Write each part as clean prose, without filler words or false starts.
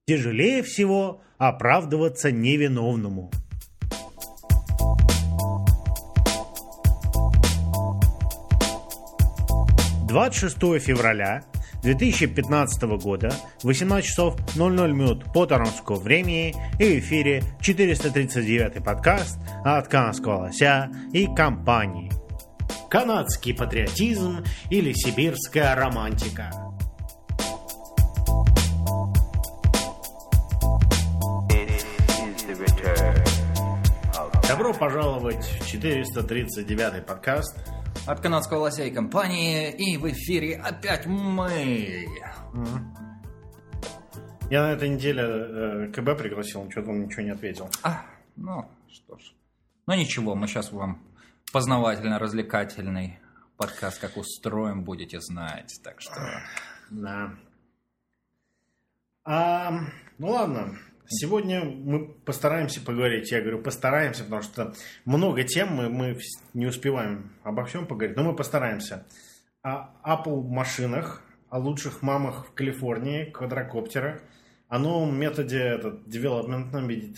Тяжелее всего оправдываться невиновному. «26 февраля 2015 года, 18 часов 00 минут по торонтскому времени, и в эфире 439-й подкаст от канадского лося и компании. Канадский патриотизм или сибирская романтика. Добро пожаловать в 439-й подкаст от канадского лося и компании, и в эфире опять мы. Я на этой неделе КБ пригласил, что-то он ничего не ответил. Ну что ж. Ну ничего, мы сейчас вам познавательно-развлекательный подкаст как устроим, будете знать, так что... Да. Ну ладно. Сегодня мы постараемся поговорить. Я говорю постараемся, потому что много тем, мы не успеваем обо всем поговорить, но мы постараемся. О Apple машинах, о лучших мамах в Калифорнии, квадрокоптерах, о новом методе development,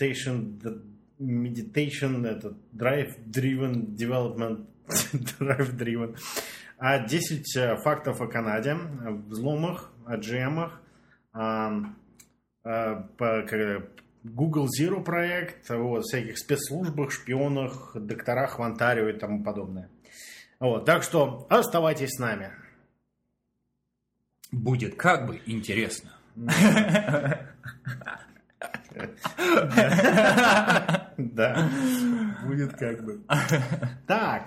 meditation, drive-driven development, drive-driven, о 10 фактов о Канаде, о взломах, о GM-ах, Google Zero проект, всяких спецслужбах, шпионах, докторах в Онтарио и тому подобное. Так что оставайтесь с нами. Будет как бы интересно. Да, будет как бы. Так,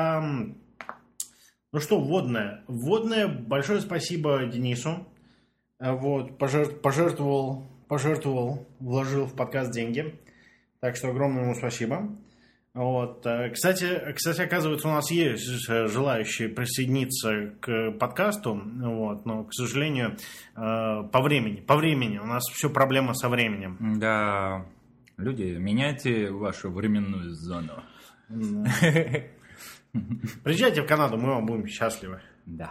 ну что, вводное. Вводное, большое спасибо Денису. Пожертвовал, вложил в подкаст деньги. Так что огромное ему спасибо. Кстати, оказывается, у нас есть желающие присоединиться к подкасту, но, к сожалению, по времени. У нас все проблема со временем. Да, люди, меняйте вашу временную зону. Приезжайте в Канаду, мы вам будем счастливы. Да.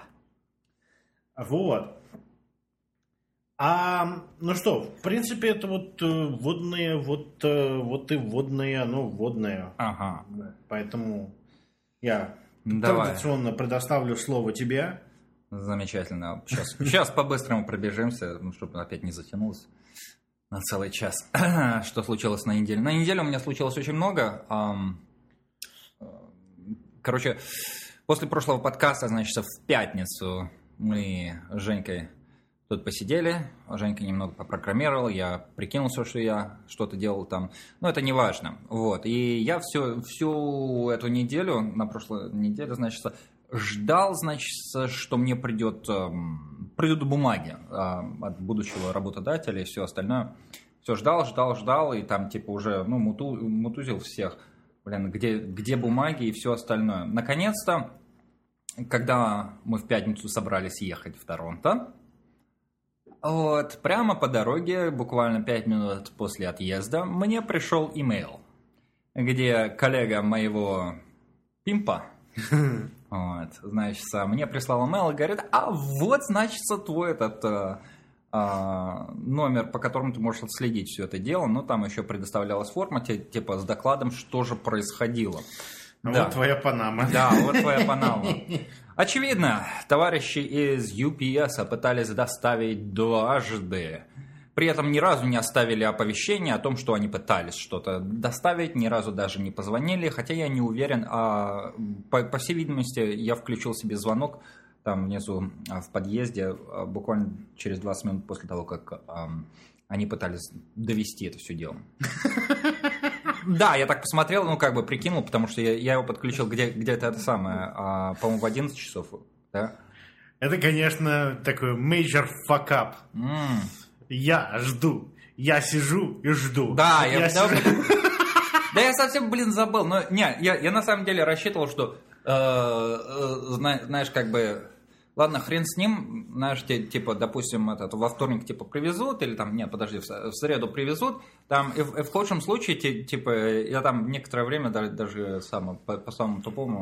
Ну что, в принципе, это водные, оно водное. Ага. Поэтому я традиционно предоставлю слово тебе. Замечательно. Сейчас по-быстрому пробежимся, чтобы опять не затянулось на целый час. Что случилось на неделе? На неделе у меня случилось очень много. Короче, после прошлого подкаста, значит, в пятницу мы с Женькой тут посидели, Женька немного попрограммировал, я прикинулся, что я что-то делал там, но это не важно. И я всю эту неделю, на прошлой неделе, значит, ждал, что мне придут бумаги от будущего работодателя и все остальное. Все ждал, и там типа уже мутузил всех, где бумаги и все остальное. Наконец-то, когда мы в пятницу собрались ехать в Торонто, прямо по дороге, буквально 5 минут после отъезда, мне пришел имейл, где коллега моего пимпа, мне прислал имейл и говорит, твой этот номер, по которому ты можешь отследить все это дело, там еще предоставлялась форма, типа с докладом, что же происходило. Вот твоя Панама. Да, вот твоя Панама. Очевидно, товарищи из UPS пытались доставить дважды. При этом ни разу не оставили оповещение о том, что они пытались что-то доставить, ни разу даже не позвонили, хотя я не уверен. По всей видимости, я включил себе звонок там внизу в подъезде буквально через 20 минут после того, как они пытались довести это все дело. Да, я так посмотрел, прикинул, потому что я его подключил где-то это самое, по-моему, в 11 часов, да? Это, конечно, такой major fuck up. Я жду, я сижу и жду. Да, я совсем, забыл. Но я на самом деле рассчитывал, что, знаешь, ладно, хрен с ним, знаешь, типа, допустим, во вторник, типа, привезут, или там, нет, подожди, в среду привезут, там, и в худшем случае, типа, я там некоторое время даже по самому тупому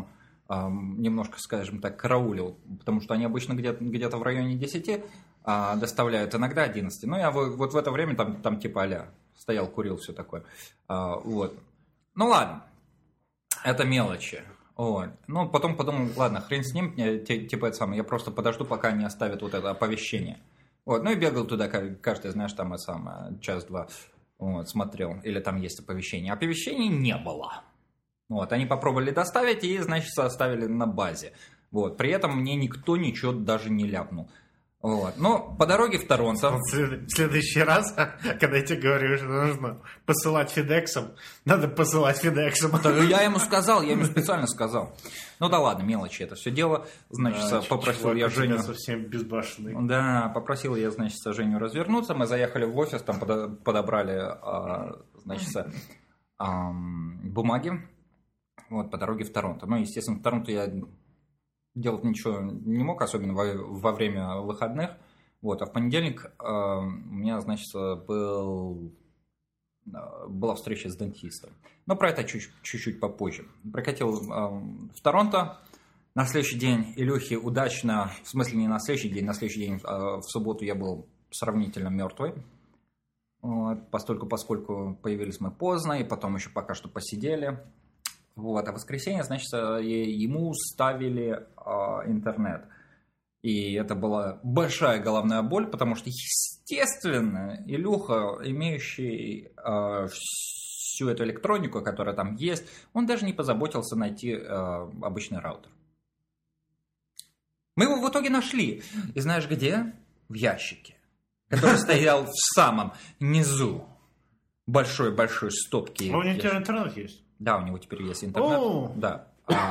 немножко, скажем так, караулил, потому что они обычно где-то в районе 10 доставляют, иногда 11. Но я вот в это время там типа а-ля стоял, курил, все такое. Вот. Ну ладно, это мелочи. Вот. Ну, потом подумал, ладно, хрен с ним, типа это самое, я просто подожду, пока они оставят вот это оповещение. Вот. Ну и бегал туда каждый, знаешь, там это самое, час-два, вот, смотрел, или там есть оповещение. Оповещений не было. Вот. Они попробовали доставить и, значит, оставили на базе. Вот. При этом мне никто ничего даже не ляпнул. Вот. Но по дороге в Торонто... В следующий раз, когда я тебе говорю, что нужно посылать Фидексом, надо посылать Фидексом. Я ему сказал, я ему специально сказал. Ну да ладно, мелочи это все дело. Значит, да, попросил я Женю... совсем безбашенный. Да, попросил я, значит, Женю развернуться. Мы заехали в офис, там подобрали, значит, бумаги. Вот, по дороге в Торонто. Ну, естественно, в Торонто я... делать ничего не мог, особенно во время выходных. Вот. А в понедельник у меня, значит, была встреча с дантистом. Но про это чуть-чуть попозже. Прокатил в Торонто. На следующий день Илюхи удачно, в смысле не на следующий день в субботу я был сравнительно мертвый. Вот. Поскольку появились мы поздно, и потом еще пока что посидели. Вот, а в воскресенье, значит, ему ставили интернет. И это была большая головная боль, потому что, естественно, Илюха, имеющий всю эту электронику, которая там есть, он даже не позаботился найти обычный раутер. Мы его в итоге нашли. И знаешь где? В ящике, который стоял в самом низу большой-большой стопки. А у него теперь интернет есть? Да, у него теперь есть интернет. Да.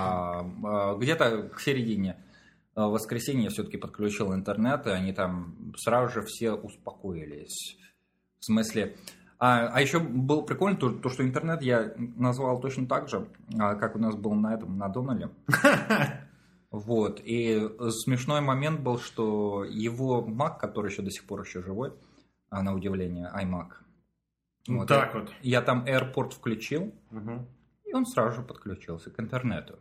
Где-то к середине воскресенья я все-таки подключил интернет, и они там сразу же все успокоились. В смысле... А еще было прикольно то, что интернет я назвал точно так же, как у нас был на Доннелле. Вот. И смешной момент был, что его Mac, который еще до сих пор еще живой, на удивление, iMac. Вот. Так вот. Я там AirPort включил, и он сразу же подключился к интернету.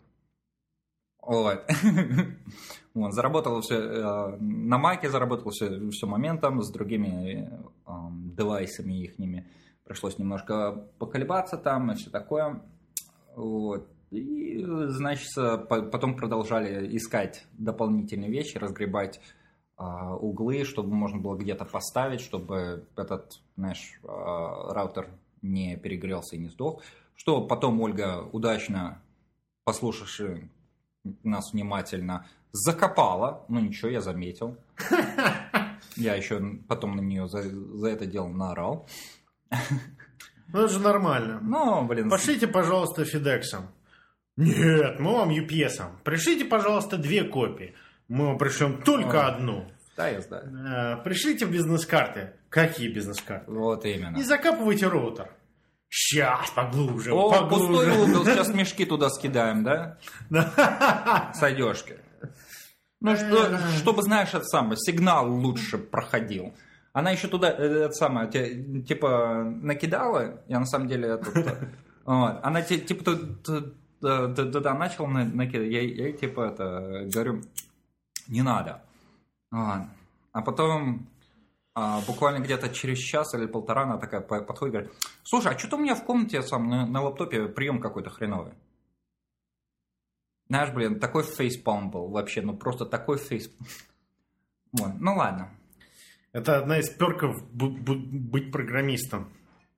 Вот. Заработало все на Маке, заработало все моментом, с другими девайсами ихними. Пришлось немножко поколебаться там и все такое. Вот. И, значит, потом продолжали искать дополнительные вещи, разгребать углы, чтобы можно было где-то поставить, чтобы этот, знаешь, раутер не перегрелся и не сдох. Что потом Ольга, удачно послушавши нас внимательно, закопала. Ну ничего, я заметил. Я еще потом на нее за это дело наорал. Ну это же нормально. Ну, блин. Пошлите, пожалуйста, Фидексом. Нет, мы вам UPS-ом. Пришлите, пожалуйста, 2 копии. Мы вам пришлем только одну. Да, я знаю. Пришлите бизнес-карты. Какие бизнес-карты? Вот именно. Не закапывайте роутер. Сейчас, поглубже. Пустой угол, сейчас мешки туда скидаем, да? С одежки. Ну, чтобы, знаешь, это самое, сигнал лучше проходил. Она еще туда, это самое, типа, накидала, я на самом деле, она типа туда начала накидать, я ей типа это говорю, не надо. А потом... буквально где-то через час или полтора она такая подходит и говорит: слушай, а что-то у меня в комнате на лаптопе прием какой-то хреновый. Знаешь, блин, такой фейспалм был вообще, ну просто такой фейспалм. Вот, ну ладно. Это одна из перков быть программистом.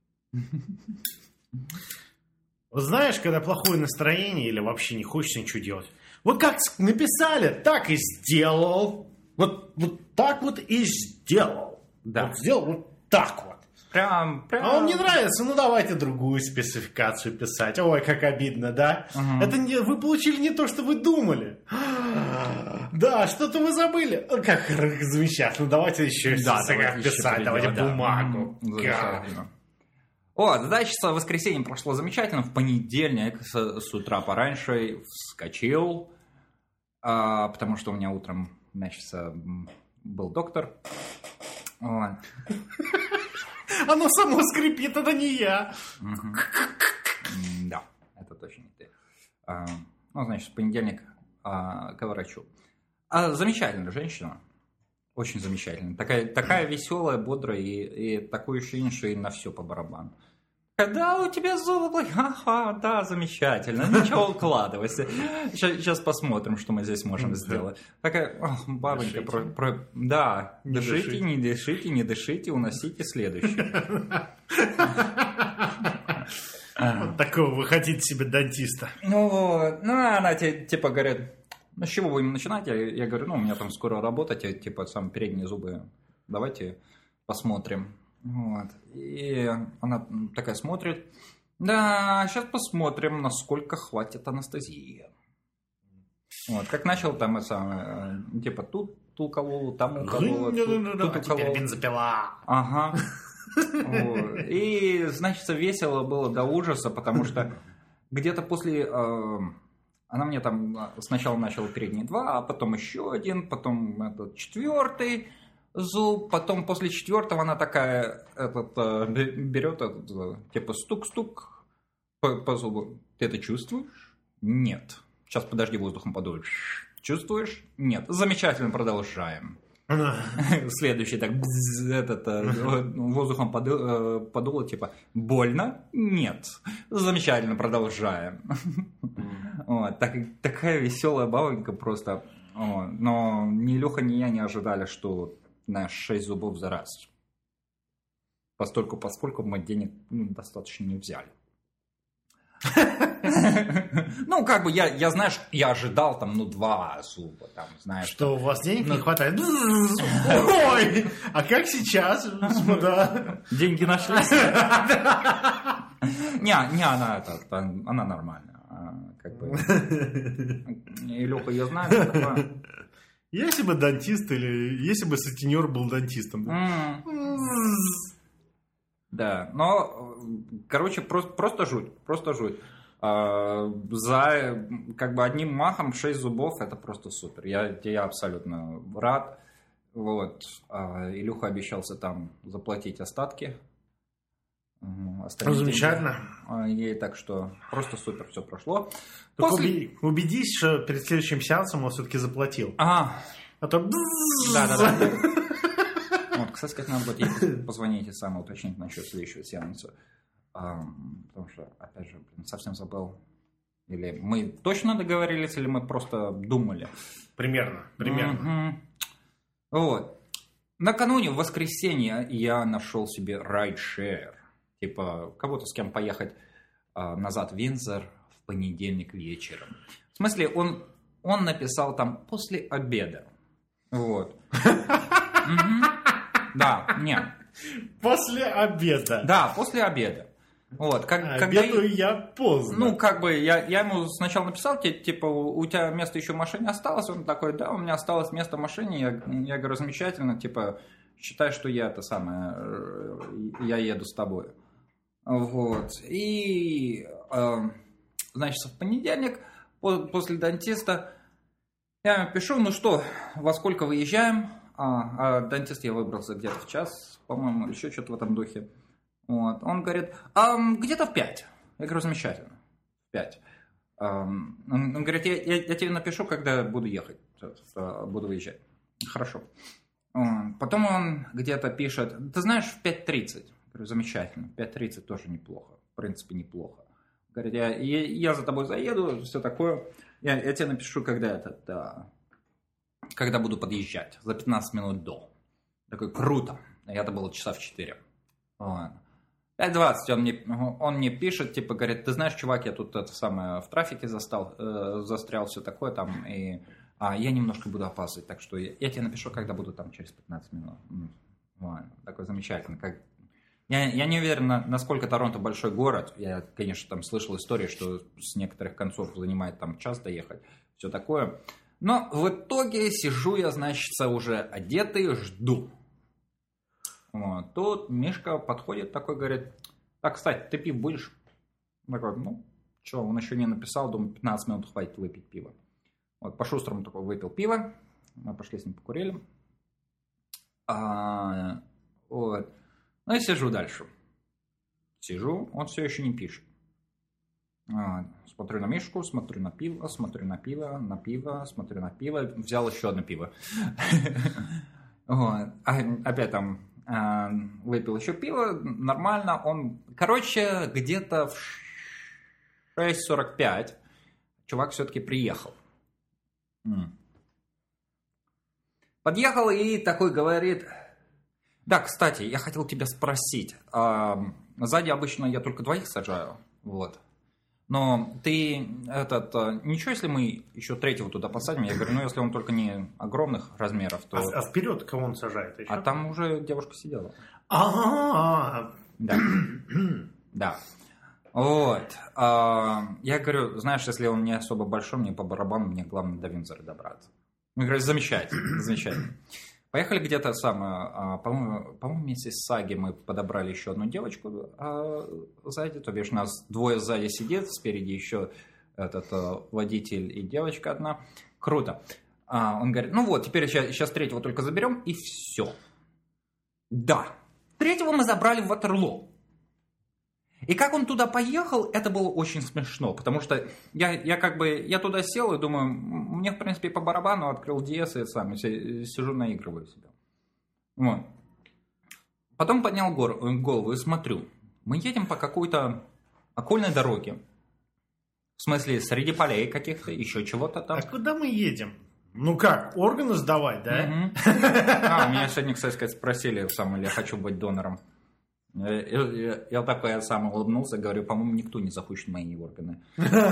Знаешь, когда плохое настроение или вообще не хочется ничего делать, вот как написали, так и сделал. Вот так вот и сделал. Да. Вот сделал вот так вот. Прям... А вам не нравится? Ну давайте другую спецификацию писать. Ой, как обидно, да? Это вы получили не то, что вы думали. Да, что-то вы забыли. Как замечательно. Давайте еще писать. Давайте бумагу. Значит, воскресенье прошло замечательно. В понедельник с утра пораньше вскочил, потому что у меня утром, значит, был доктор. Оно само скрипит, это не я. Да, это точно не ты. ну, значит, в понедельник к врачу. Замечательная женщина. Очень замечательная. Такая веселая, бодрая и такое ощущение, что ей на все по барабану. Да, у тебя зубы плохие. Ага, да, замечательно. Ничего, укладывайся. Сейчас посмотрим, что мы здесь можем сделать. Такая, бабонька, да, дышите, не дышите, уносите следующий. Вот такого вы хотите себе дантиста. Она типа говорит, с чего будем начинать? Я говорю, у меня там скоро работать, типа, передние зубы, давайте посмотрим. Вот. И она такая смотрит. Да, сейчас посмотрим, насколько хватит анестезии. Вот. Как начал там типа тут уколол, там уколол, тут теперь бензопила. Ага. Вот. И, значит, весело было до ужаса, потому что где-то после... Она мне там сначала начала передние 2, а потом еще один, потом этот 4-й зуб, потом после 4-го она такая берет типа стук-стук по зубу. Ты это чувствуешь? Нет. Сейчас подожди, воздухом подуй. Чувствуешь? Нет. Замечательно, продолжаем. Следующий так воздухом подуло, типа больно? Нет. Замечательно, продолжаем. Вот, такая веселая бабонька просто. Но ни Леха, ни я не ожидали, что на 6 зубов за раз. Поскольку мы денег достаточно не взяли. Ну, как бы, я знаешь, я ожидал там, 2 зуба, там, знаешь. Что у вас денег не хватает? Ой, а как сейчас? Деньги нашлись? Не, она нормальная. Как бы. И Леха, я знаю, что такое. Если бы дантист или если бы сутенер был дантистом. Да, но, короче, просто жуть. За как бы одним махом 6 зубов это просто супер. Я абсолютно рад. Вот. Илюха обещался там заплатить остатки. Замечательно. Ей, так что просто супер все прошло. Убедись, что перед следующим сеансом он все-таки заплатил. Ага. А то... Да. Вот, кстати, как надо будет ей позвонить и сам уточнить насчет следующего сеанса. Потому что, опять же, совсем забыл. Или мы точно договорились, или мы просто думали. Примерно. Вот. Накануне, в воскресенье, я нашел себе райдшер. Типа, кого-то с кем поехать назад в Виндзор в понедельник вечером. В смысле, он написал там после обеда. Вот. Да, нет. После обеда. Да, после обеда. Вот, обедаю я поздно. Ну, как бы, я ему сначала написал, типа, у тебя место еще в машине осталось? Он такой, да, у меня осталось место в машине. Я говорю, замечательно, типа, считай, что я я еду с тобой. Вот. И, значит, в понедельник, после дантиста, я ему пишу, ну что, во сколько выезжаем? А дантист я выбрался где-то в час, по-моему, еще что-то в этом духе. Вот. Он говорит, где-то в 5. Я говорю, замечательно, в 5. Он говорит, я тебе напишу, когда буду ехать, буду выезжать. Хорошо. Потом он где-то пишет, ты знаешь, в 5:30. Я говорю, замечательно, в 5:30 тоже неплохо, в принципе, неплохо. Говорит, я за тобой заеду, все такое. Я тебе напишу, когда буду подъезжать, за 15 минут до. Такой, круто. Это было часа в 4. Вот. 5:20 он мне пишет, типа, говорит, ты знаешь, чувак, я тут в трафике застрял, все такое там, и я немножко буду опаздывать, так что я тебе напишу, когда буду там через 15 минут. Вот. Такой замечательно. Я не уверен, насколько Торонто большой город. Я, конечно, там слышал истории, что с некоторых концов занимает там час доехать, все такое. Но в итоге сижу я, значит, уже одетый, жду. Вот. Тут Мишка подходит такой, говорит, так, кстати, ты пиво будешь? Такой, что, он еще не написал, думаю, 15 минут хватит выпить пиво. Вот, по-шустрому такой выпил пиво, мы пошли с ним покурили. Вот. Ну и сижу дальше. Сижу, он все еще не пишет. Смотрю на Мишку, смотрю на пиво, смотрю на пиво, смотрю на пиво. Взял еще одно пиво. Опять там выпил еще пиво. Нормально. Он, короче, где-то в 6:45 чувак все-таки приехал. Подъехал и такой говорит: да, кстати, я хотел тебя спросить. Сзади обычно я только 2 сажаю. Вот. Но ты ничего, если мы еще 3-го туда посадим? Я говорю, если он только не огромных размеров, то... А вперед кого он сажает еще? А там уже девушка сидела. Да. Да. Вот. Я говорю, знаешь, если он не особо большой, мне по барабану, мне главное до Виндзора добраться. Я говорю, замечательно. Поехали где-то по-моему, вместе с Саги мы подобрали еще одну девочку сзади. То бишь, нас 2 сзади сидит, спереди еще водитель и девочка одна. Круто. Он говорит, теперь сейчас 3-го только заберем, и все. Да, 3-го мы забрали в Ватерлоо. И как он туда поехал, это было очень смешно, потому что я туда сел и думаю, мне, в принципе, по барабану, открыл DS и сам сижу, наигрываю себя. Вот. Потом поднял голову и смотрю, мы едем по какой-то окольной дороге. В смысле, среди полей каких-то, еще чего-то там. А куда мы едем? Ну как, органы сдавать, да? Меня сегодня, кстати, спросили, или я хочу быть донором. Я такой, я сам улыбнулся, говорю, по-моему, никто не захочет мои органы.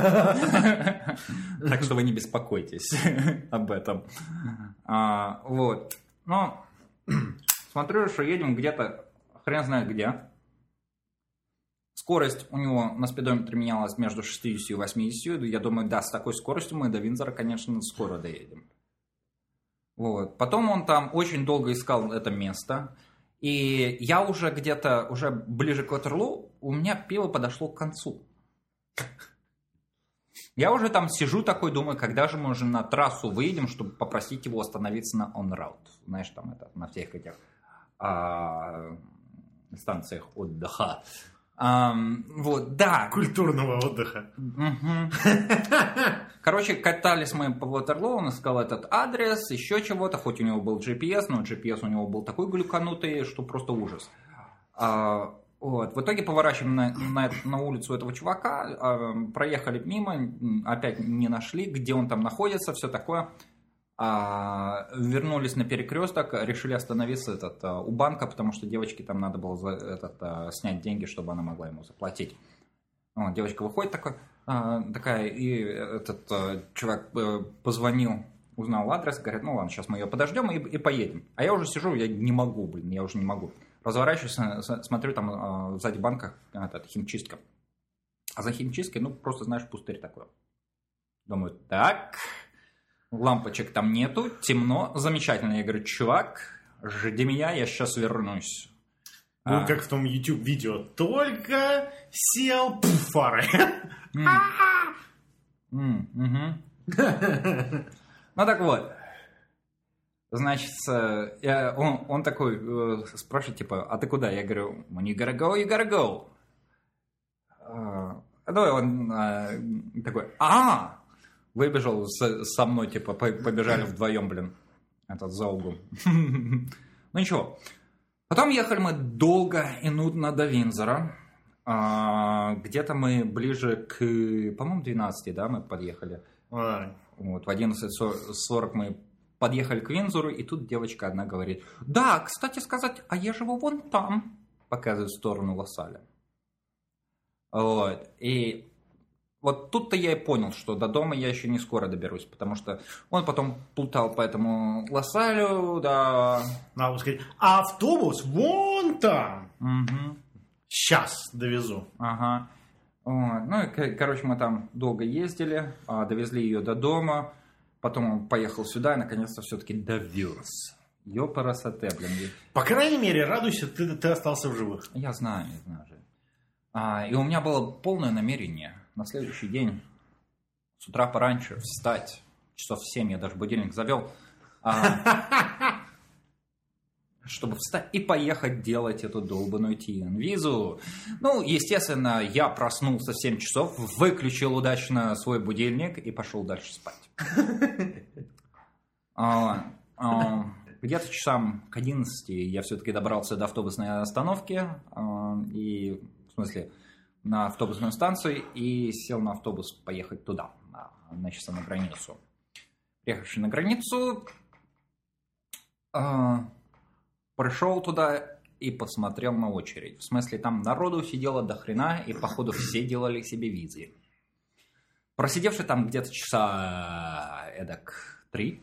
Так что вы не беспокойтесь об этом. Вот. Но смотрю, что едем где-то, хрен знает где. Скорость у него на спидометре менялась между 60 и 80. Я думаю, да, с такой скоростью мы до Виндзора, конечно, скоро доедем. Вот. Потом он там очень долго искал это место. И я уже уже ближе к Ватерлоо, у меня пиво подошло к концу. Я уже там сижу такой, думаю, когда же мы уже на трассу выйдем, чтобы попросить его остановиться на on-route. Знаешь, там на всех этих станциях отдыха. Вот, да. Культурного отдыха. Короче, катались мы по Ватерлоо, он искал этот адрес, еще чего-то, хоть у него был GPS, но GPS у него был такой глюканутый, что просто ужас. Вот. В итоге поворачиваем на улицу этого чувака, проехали мимо, опять не нашли, где он там находится, все такое. Вернулись на перекресток, решили остановиться у банка, потому что девочке там надо было снять деньги, чтобы она могла ему заплатить. Вот, девочка выходит такая, и этот чувак позвонил, узнал адрес, говорит, ну ладно, сейчас мы ее подождем и поедем. А я уже сижу, я уже не могу. Разворачиваюсь, смотрю, там сзади банка химчистка. А за химчисткой, просто, знаешь, пустырь такой. Думаю, так, лампочек там нету, темно, замечательно. Я говорю, чувак, жди меня, я сейчас вернусь. Как в том YouTube-видео, только сел, фары. Ну так вот. Значит, он такой спрашивает, типа, а ты куда? Я говорю, when you gotta go, you gotta go. Давай он такой, выбежал со мной, типа, побежали вдвоем, за угол. Ну ничего. Потом ехали мы долго и нудно до Виндзора. Где-то мы ближе к, по-моему, 12, да, мы подъехали. Вот, в 11:40 мы подъехали к Виндзору, и тут девочка одна говорит, да, кстати сказать, а я живу вон там, показывает в сторону Лассаля. Вот, и вот тут-то я и понял, что до дома я еще не скоро доберусь, потому что он потом плутал по этому Лассалю, да. Надо сказать, автобус вон там. Угу. Сейчас довезу. Ага. Вот. Ну и, короче, мы там долго ездили, довезли ее до дома, потом он поехал сюда и наконец-то все-таки довез. Ёпарасоте, По крайней мере, радуйся, ты остался в живых. Я знаю же. И у меня было полное намерение на следующий день с утра пораньше встать, часов в 7, я даже будильник завел, чтобы встать и поехать делать эту долбаную TN-визу. Ну, естественно, я проснулся в 7 часов, выключил удачно свой будильник и пошел дальше спать. Где-то часам к 11 я все-таки добрался до автобусной остановки, и, в смысле, на автобусную станцию, и сел на автобус поехать туда, значит, на границу. Приехавший на границу, пришел туда и посмотрел на очередь. В смысле, там народу сидело до хрена, и, походу, все делали себе визы. Просидевший там где-то часа эдак 3,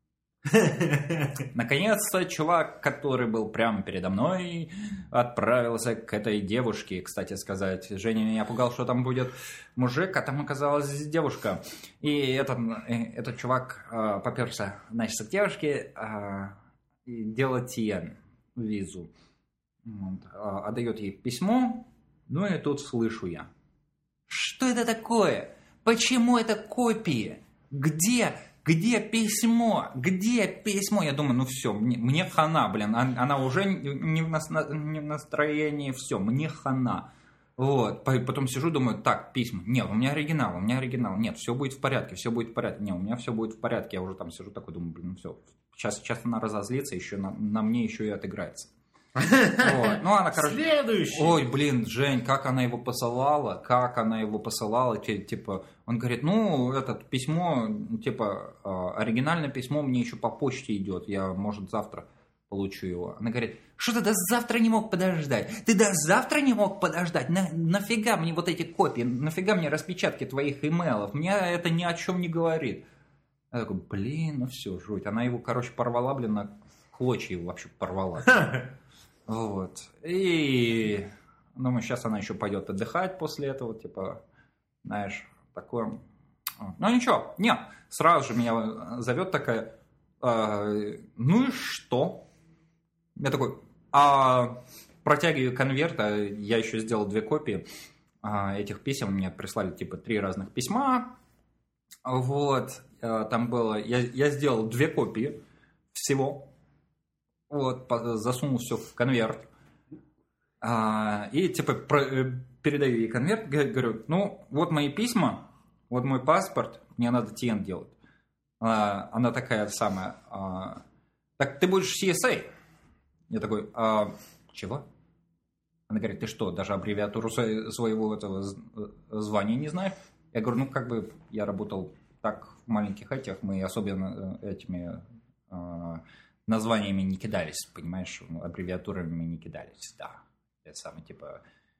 наконец-то чувак, который был прямо передо мной, отправился к этой девушке. Кстати сказать, Женя меня пугал, что там будет мужик, а там оказалась девушка. И этот чувак поперся, значит, к девушке делать TN-визу. Отдает ей письмо, ну и тут слышу я: что это такое? Почему это копии? Где письмо? Где письмо? Я думаю, ну все, мне хана, блин. Она уже не в настроении, все, мне хана. Вот. Потом сижу, думаю, так, письма. Нет, у меня оригинал. Нет, все будет в порядке. Нет, у меня все будет в порядке. Я уже там сижу такой, думаю, блин, все. Сейчас она разозлится, еще на мне еще и отыграется. Вот. Ну, она, короче... Следующий! Ой, блин, Жень, как она его посылала, типа, он говорит, ну, это письмо, типа, оригинальное письмо мне еще по почте идет, я, может, завтра получу его. Она говорит, что ты до завтра не мог подождать? Ты до завтра не мог подождать? Нафига мне вот эти копии? Нафига мне распечатки твоих имейлов? Мне это ни о чем не говорит. Я такой, блин, ну все, жуть. Она его, короче, порвала, блин, на клочья его вообще порвала. Вот. И думаю, сейчас она еще пойдет отдыхать после этого, типа, знаешь, такое. Ну ничего, нет, сразу же меня зовет такая, ну и что? Я такой, протягиваю конверт, я еще сделал 2 копии этих писем, мне прислали типа 3 разных письма, вот, там было, я сделал 2 копии всего. Вот, засунул все в конверт. И типа передаю ей конверт, говорю, ну, вот мои письма, вот мой паспорт, мне надо TN делать. Она такая самая, так ты будешь CSA? Я такой, чего? Она говорит, ты что, даже аббревиатуру своего этого звания не знаешь? Я говорю, ну, как бы я работал так в маленьких этих, мы особенно этими... названиями не кидались, понимаешь, аббревиатурами не кидались, да. Это самое, типа,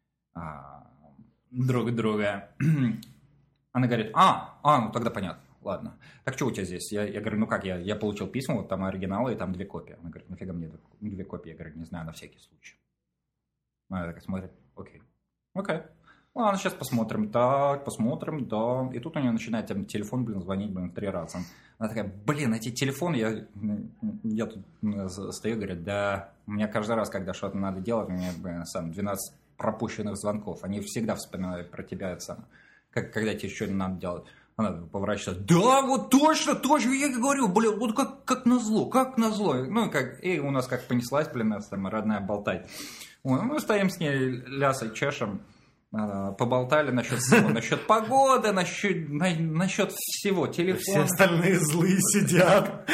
друг друга. Она говорит, ну тогда понятно, ладно. Так что у тебя здесь? Я говорю, ну как, я получил письма, вот там оригиналы и там 2 копии. Она говорит, нафига мне 2 копии? Я говорю, не знаю, на всякий случай. Она такая смотрит, окей. Ладно, сейчас посмотрим, да. И тут у нее начинает телефон, звонить, 3 раза. Она такая, блин, эти телефоны, я тут стою, говорю, да, у меня каждый раз, когда что-то надо делать, у меня 12 пропущенных звонков. Они всегда вспоминают про тебя, когда тебе что-то надо делать. Она поворачивается, да, вот точно, я говорю, блин, вот как назло. Ну, и у нас как понеслась, родная болтать. Мы стоим с ней, лясой чешем. Поболтали насчет всего, насчет погоды, насчет всего, телефона. Все остальные злые сидят.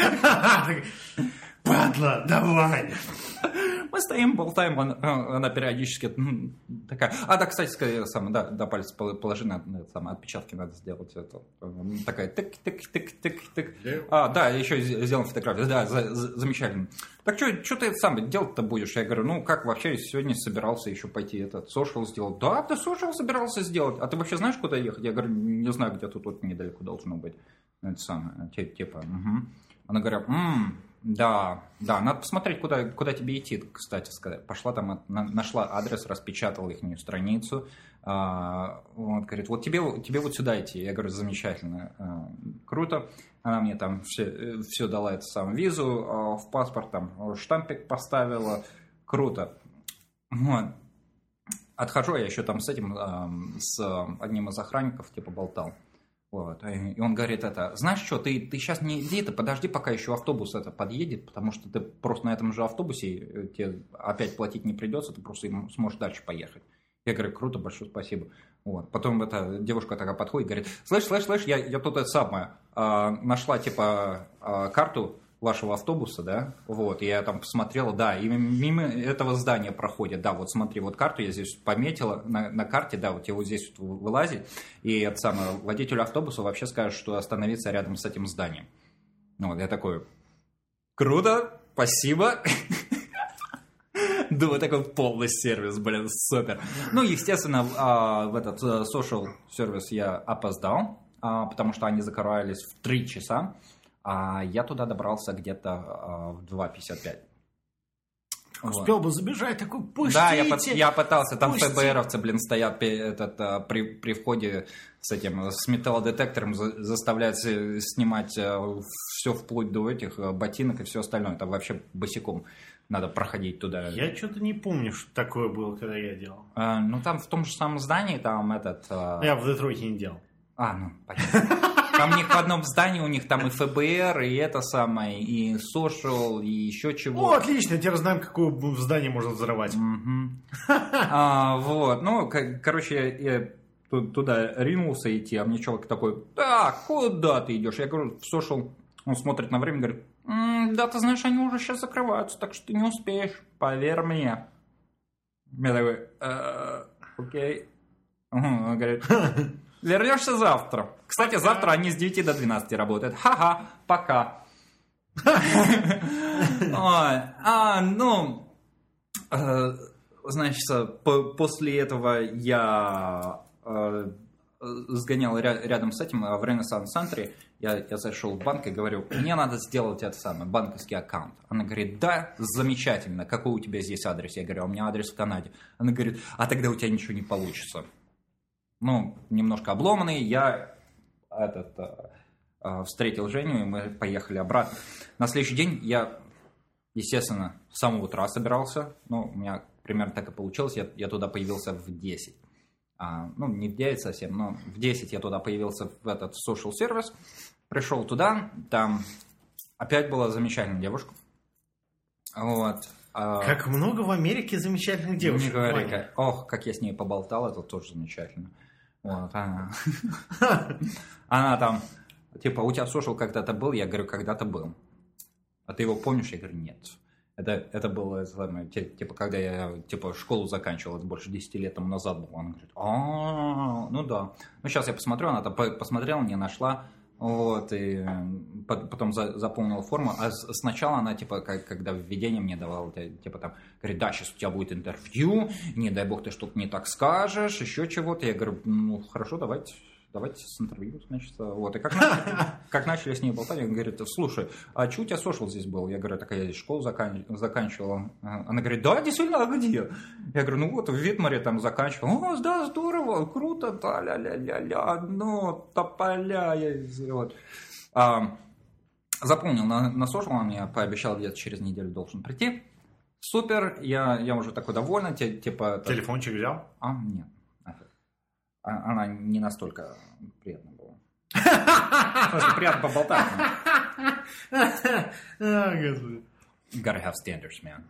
Падла, давай. Мы стоим, болтаем, она периодически такая... да, кстати, да, палец положи, отпечатки надо сделать. Это. Такая тык-тык-тык-тык-тык. Да, еще сделаем фотографию. Да, замечательно. Так что ты сам делать-то будешь? Я говорю, ну как вообще сегодня собирался еще пойти этот сошел сделать? Да, ты сошел собирался сделать. А ты вообще знаешь, куда ехать? Я говорю, не знаю, где-то тут недалеко должно быть. Это самое, типа, Она говорит, да, надо посмотреть, куда тебе идти, кстати сказать. Пошла там, нашла адрес, распечатала их страницу. Вот, говорит, вот тебе вот сюда идти. Я говорю, замечательно, круто. Она мне там все дала эту самую визу, в паспорт там штампик поставила. Круто. Вот. Отхожу, я еще там с одним из охранников типа болтал. Вот. И он говорит, знаешь что, ты сейчас не иди, ты подожди, пока еще автобус подъедет, потому что ты просто на этом же автобусе тебе опять платить не придется, ты просто сможешь дальше поехать. Я говорю, круто, большое спасибо. Вот. Потом девушка такая подходит и говорит, слышь, я тут нашла типа карту вашего автобуса, да, вот, я там посмотрела, да, и мимо этого здания проходит, да, вот смотри, вот карту я здесь пометила на карте, да, вот его здесь вот вылазит, и водителю автобуса вообще скажет, что остановиться рядом с этим зданием. Ну, вот, я такой, круто, спасибо. Думаю, такой полный сервис, блин, супер. Ну, естественно, в этот social сервис я опоздал, потому что они закрывались в 3 часа. А я туда добрался где-то в 2:55. Успел бы забежать, такой, пустите! Да, я пытался, там ФБРовцы, блин, стоят при входе с металлодетектором, заставляют снимать все вплоть до этих ботинок и все остальное. Там вообще босиком надо проходить туда. Я что-то не помню, что такое было, когда я делал. Ну, там в том же самом здании, там Я в Детройте не делал. Ну, понятно. Там у них в одном здании, у них там и ФБР, и это самое, и social, и еще чего. Отлично, теперь знаем, какое здание можно взорвать. Вот, ну, короче, я туда ринулся идти, а мне человек такой, куда ты идешь? Я говорю, в social, он смотрит на время, говорит, да, ты знаешь, они уже сейчас закрываются, так что ты не успеешь, поверь мне. Я такой, окей. Он говорит... Вернешься завтра. Кстати, завтра они с 9 до 12 работают. Ха-ха, пока. Значит, после этого я сгонял рядом с этим в Ренессанс-центре. Я зашел в банк и говорю, мне надо сделать банковский аккаунт. Она говорит, да, замечательно. Какой у тебя здесь адрес? Я говорю, у меня адрес в Канаде. Она говорит, а тогда у тебя ничего не получится. Ну, немножко обломанный, я встретил Женю, и мы поехали обратно. На следующий день я, естественно, с самого утра собирался, у меня примерно так и получилось, я туда появился в 10. Не в 9 совсем, но в 10 я туда появился в этот social сервис, пришел туда, там опять была замечательная девушка. Вот. Как много в Америке замечательных девушек. Не говори, как я с ней поболтал, это тоже замечательно. Вот, она там, типа, у тебя social когда-то был? Я говорю, когда-то был. А ты его помнишь? Я говорю, нет. Это было, типа, когда я, школу заканчивал, это больше 10 лет тому назад было. Она говорит, ну да. Ну, сейчас я посмотрю, она там посмотрела, не нашла. Вот, и потом заполнила форму, а сначала она, когда введение мне давала, говорит, да, сейчас у тебя будет интервью, не дай бог ты что-то не так скажешь, еще чего-то. Я говорю, ну, хорошо, давайте с интервью, значит. Вот, и как начали с ней болтать, он говорит, слушай, а что у тебя social здесь был? Я говорю, так я здесь школу заканчивала. Она говорит, да, действительно, а где? Я говорю, ну вот в Витмаре там заканчивал. Да, здорово, круто, да, ля-ля-ля-ля, ну, тополя. Вот. Заполнил на social, он мне пообещал, где-то через неделю должен прийти. Супер, я уже такой довольный, Телефончик взял? Нет. Она не настолько приятна была. Просто приятно поболтать. Господи. Gotta have standards, man.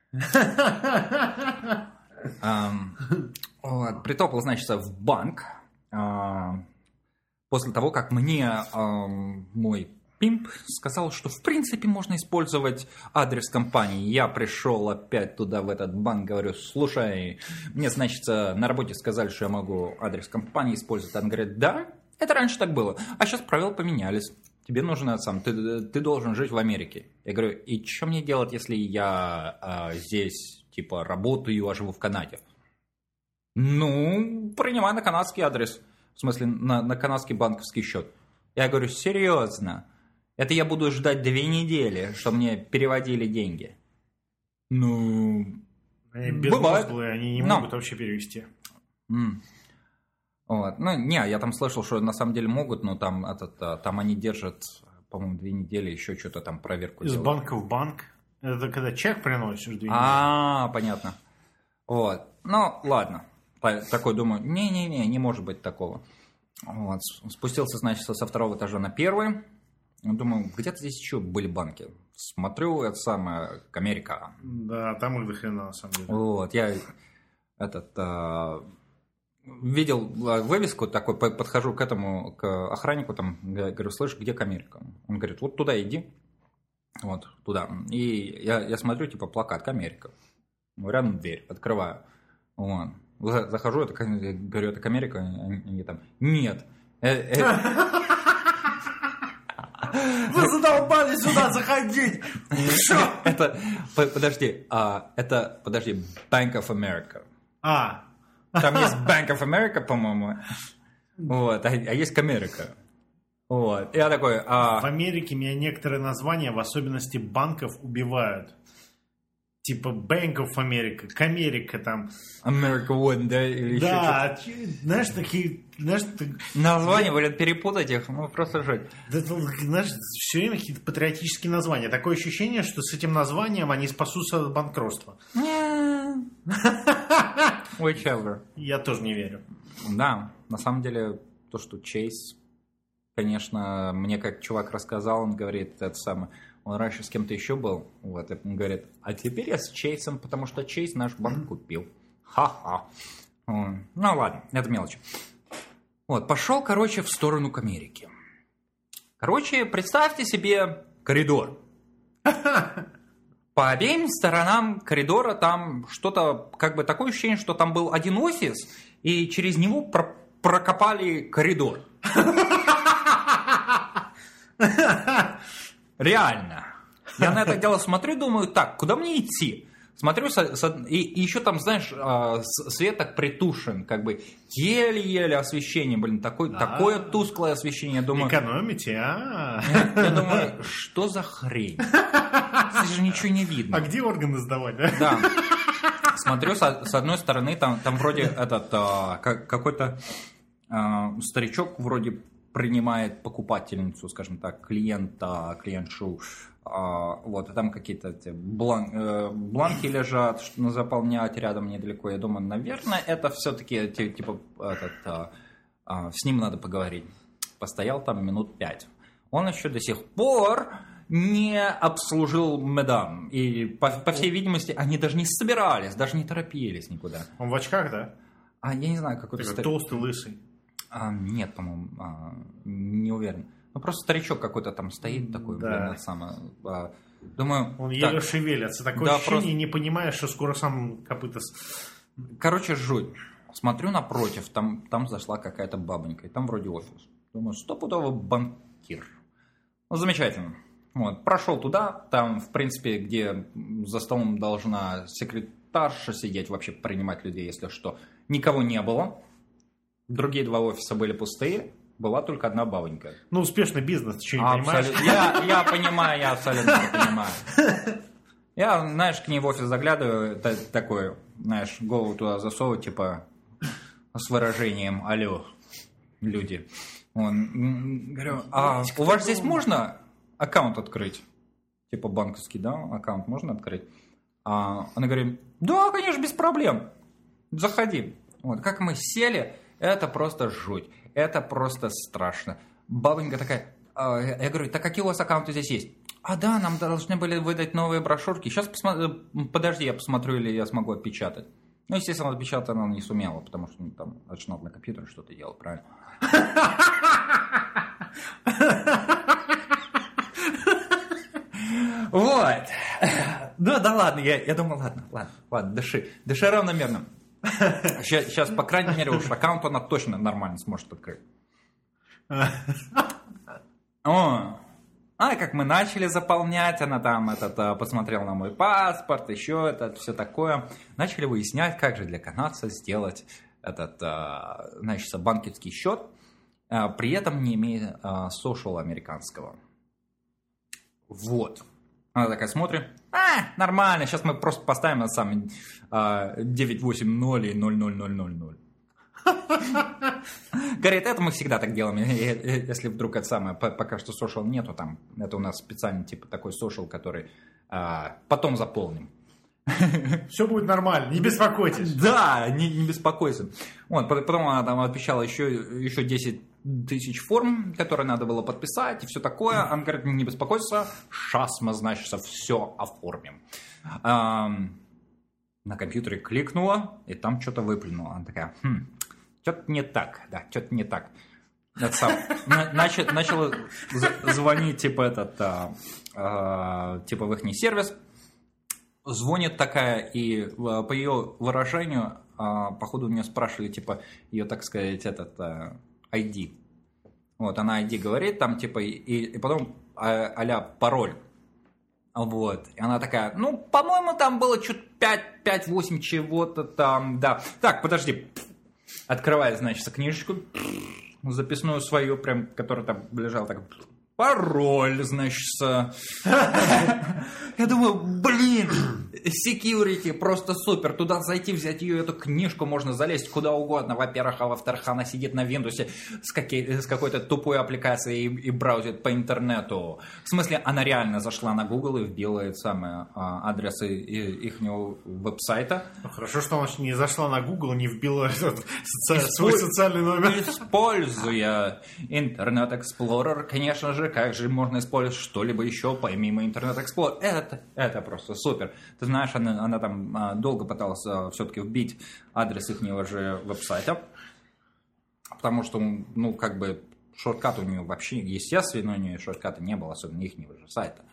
Притопал, значит, в банк. После того, как мне мой пимп сказал, что в принципе можно использовать адрес компании. Я пришел опять туда, в этот банк, говорю, слушай, мне, значит, на работе сказали, что я могу адрес компании использовать. Он говорит, да, это раньше так было, а сейчас правила поменялись. Тебе нужно ты должен жить в Америке. Я говорю, и что мне делать, если я здесь, работаю, а живу в Канаде? Ну, принимай на канадский адрес. В смысле, на канадский банковский счет. Я говорю, серьезно? Это я буду ждать 2 недели, что мне переводили деньги. Ну, безмозглые, они не могут вообще перевести. Вот. Ну, я там слышал, что на самом деле могут, но там они держат, по-моему, 2 недели, еще что-то там проверку делают. Из банка в банк? Это когда чек приносишь 2 недели? Понятно. Вот. Ну, ладно. Такой думаю, не может быть такого. Вот. Спустился, значит, со второго этажа на первый. Думаю, где-то здесь еще были банки. Смотрю, это самое, Америка. Да, там их до хрена, на самом деле. Вот, я видел вывеску такой, подхожу к этому, к охраннику, там, говорю, слышь, где Америка? Он говорит, вот туда иди. Вот, туда. И я смотрю, типа, плакат Америка. Рядом дверь, открываю. Вот. Захожу, говорю, это Америка? Они там, нет. Вы задолбали сюда заходить! Это, подожди, Bank of America. Там есть Bank of America, по-моему. Вот, а есть Америка. Вот. Я такой... В Америке меня некоторые названия, в особенности банков, убивают. Типа Bank of America, Камерика там. America One, да? Или да, знаешь, такие... названия, блин, перепутать их, ну просто жить. Да, знаешь, все время какие-то патриотические названия. Такое ощущение, что с этим названием они спасутся от банкротства. Whichever. Я тоже не верю. Да, на самом деле, то, что Chase, конечно, мне как чувак рассказал, он говорит, это самое... Он раньше с кем-то еще был, вот, и он говорит, а теперь я с Чейсом, потому что Чейз наш банк купил. Ха-ха. Ну ладно, это мелочь. Вот, пошел, короче, в сторону к Америке. Короче, представьте себе коридор. По обеим сторонам коридора там что-то, как бы такое ощущение, что там был один офис, и через него прокопали коридор. Реально. Я на это дело смотрю, думаю, так, куда мне идти? Смотрю, и еще там, знаешь, свет так притушен, как бы еле-еле освещение, блин, такое тусклое освещение. Думаю, экономите, Я думаю, что за хрень? Здесь же ничего не видно. А где органы сдавать, да? Да. Смотрю, с одной стороны, там вроде какой-то старичок вроде принимает покупательницу, скажем так, клиентшу. Вот, и там какие-то бланки лежат, что заполнять рядом недалеко. Я думаю, наверное, это все-таки типа с ним надо поговорить. Постоял там минут 5. Он еще до сих пор не обслужил мадам. И, по всей видимости, они даже не собирались, даже не торопились никуда. Он в очках, да? Я не знаю, какой-то... толстый, лысый. Нет, по-моему, не уверен. Ну, просто старичок какой-то там стоит такой, да. блин, это самое. Думаю, он еле шевелится. Такое ощущение, просто... не понимаешь, что скоро сам копыта... Короче, жуть. Смотрю напротив, там зашла какая-то бабонька, и там вроде офис. Думаю, стопудово банкир. Ну, замечательно. Вот, прошел туда, там, в принципе, где за столом должна секретарша сидеть, вообще принимать людей, если что. Никого не было. Другие 2 офиса были пустые. Была только одна бабонька. Ну, успешный бизнес, ты что, не понимаешь? Я понимаю, я абсолютно не понимаю. Я, знаешь, к ней в офис заглядываю, такой, знаешь, голову туда засовываю, типа, с выражением «Алло, люди». Говорю, у вас здесь можно аккаунт открыть? Типа банковский, да, аккаунт можно открыть? Она говорит, да, конечно, без проблем. Заходи. Вот, как мы сели, это просто жуть. Это просто страшно. Бабонька такая, я говорю, так какие у вас аккаунты здесь есть? Да, нам должны были выдать новые брошюрки. Сейчас подожди, я посмотрю, или я смогу отпечатать. Ну, естественно, отпечатать она не сумела, потому что там начинал на компьютере что-то делать, правильно? Вот. Да ладно, я думал, ладно, дыши равномерно. Сейчас, по крайней мере, уж аккаунт она точно нормально сможет открыть. Как мы начали заполнять, она там посмотрела на мой паспорт, еще это, все такое. Начали выяснять, как же для канадца сделать значит, банковский счет, при этом не имея social американского. Вот. Она такая смотрит, нормально, сейчас мы просто поставим на самом 980 и 00000. Говорит, это мы всегда так делаем, если вдруг это самое, пока что social нету там, это у нас специальный типа такой social, который потом заполним. Все будет нормально, не беспокойтесь. Да, не беспокойся. Вот, потом она там отвечала еще 10 тысяч форм, которые надо было подписать и все такое. Она говорит, не беспокойся, сейчас мы, значит, все оформим. На компьютере кликнула, и там что-то выплюнула. Она такая, что-то не так, да, что-то не так. Начала звонить, типа, типа в их сервис. Звонит такая, и по ее выражению, походу, у нее спрашивали, типа, ее, так сказать, ID. Вот, она ID говорит, там, типа, и потом а-ля пароль. Вот, и она такая, ну, по-моему, там было что-то 5-8 чего-то там, да. Так, подожди. Открывает, значит, книжечку, записную свою, прям, которая там лежала, так, пароль, значит. Я думаю, блин, security просто супер. Туда зайти, взять ее, эту книжку, можно залезть куда угодно. Во-первых, а во-вторых, она сидит на Windows с какой-то тупой аппликацией и браузит по интернету. В смысле, она реально зашла на Google и вбила адресы их веб-сайта. Хорошо, что она не зашла на Google, не вбила свой социальный номер. Используя Internet Explorer, конечно же, как же можно использовать что-либо еще помимо Internet Explorer. Это просто супер. Ты знаешь, она там долго пыталась все-таки вбить адрес их же веб-сайта, потому что, ну, как бы, шорткат у нее вообще, естественно, у нее шортката не было, особенно их же сайта.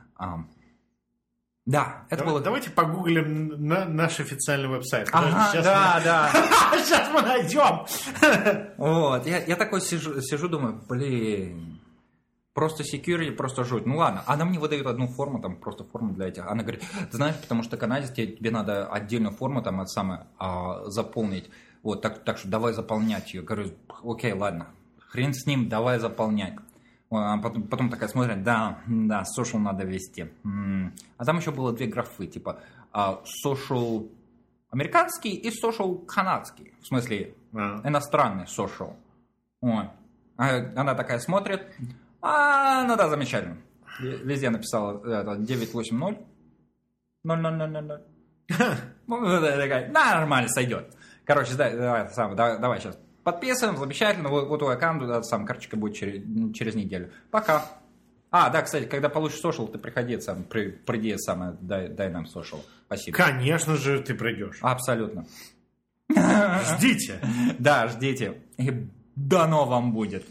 Да, это было... Давайте погуглим наш официальный веб-сайт. Ага, да. Сейчас мы найдем. Вот, я такой сижу, думаю, блин... Просто security, просто жуть. Ну ладно, она мне выдает одну форму, там просто форму для этих. Она говорит, ты знаешь, потому что канадец, тебе надо отдельную форму там заполнить. Вот, так что давай заполнять ее. Говорю, окей, ладно, хрен с ним, давай заполнять. А потом такая смотрит, да, social надо ввести. А там еще было 2 графы, типа social американский и social канадский. В смысле, иностранный social. Ой. Она такая смотрит. Ну да, замечательно. Везде написала 980 000. Такая, нормально, сойдет. Короче, давай сейчас подписываем, замечательно. Вот твой аккаунт, карточка будет через неделю. Пока. Да, кстати, когда получишь social, ты приди, дай нам social. Спасибо. Конечно же, ты придешь. Абсолютно. Ждите. Да, ждите. И дано вам будет.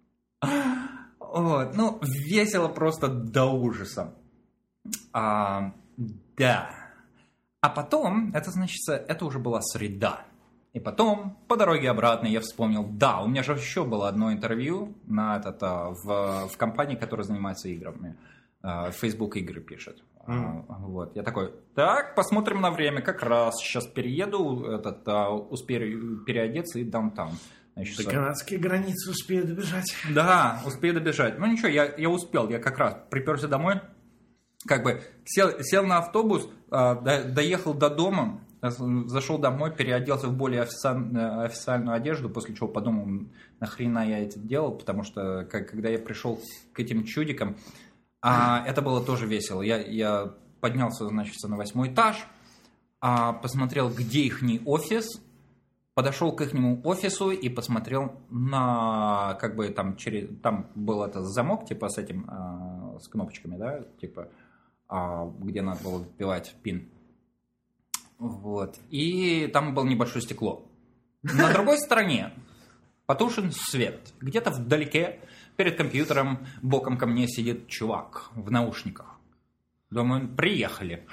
Вот, ну, весело просто до ужаса. Да. А потом, это значит, это уже была среда. И потом, по дороге обратно, я вспомнил, да, у меня же еще было одно интервью в компании, которая занимается играми. Facebook игры пишет. Вот, я такой, так, посмотрим на время, как раз сейчас перееду, успею переодеться и даунтаун. До канадской границы успею добежать. Да, успею добежать. Ну ничего, я успел, я как раз приперся домой, как бы сел на автобус, доехал до дома, зашел домой, переоделся в более официальную одежду, после чего подумал, нахрена я это делал, потому что когда я пришел к этим чудикам, это было тоже весело. Я поднялся, значит, на 8-й этаж, посмотрел, где ихний офис, подошел к ихнему офису и посмотрел на, как бы, там был этот замок, типа, с этим, с кнопочками, да, типа, где надо было вбивать пин. Вот. И там было небольшое стекло. На другой стороне потушен свет. Где-то вдалеке, перед компьютером, боком ко мне сидит чувак в наушниках. Думаю, приехали.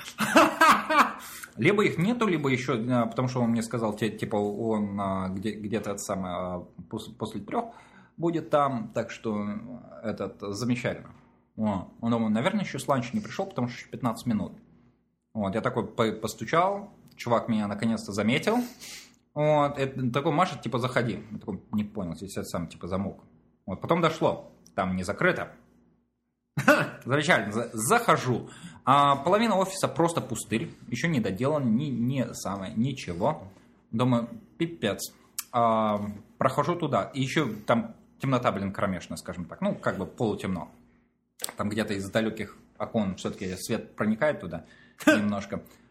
Либо их нету, либо еще, потому что он мне сказал, типа, он где-то после 3 будет там, так что замечательно. Он думал, наверное, еще с ланча не пришел, потому что еще 15 минут. Вот, я такой постучал, чувак меня наконец-то заметил. Вот, такой машет, типа, заходи. Я такой, не понял, здесь типа, замок. Вот, потом дошло, там не закрыто. Замечательно, захожу. Половина офиса просто пустырь, еще не доделан, ничего. Думаю, пипец. Прохожу туда, и еще там темнота, кромешная, скажем так. Ну, как бы полутемно. Там где-то из далеких окон все-таки свет проникает туда немножко.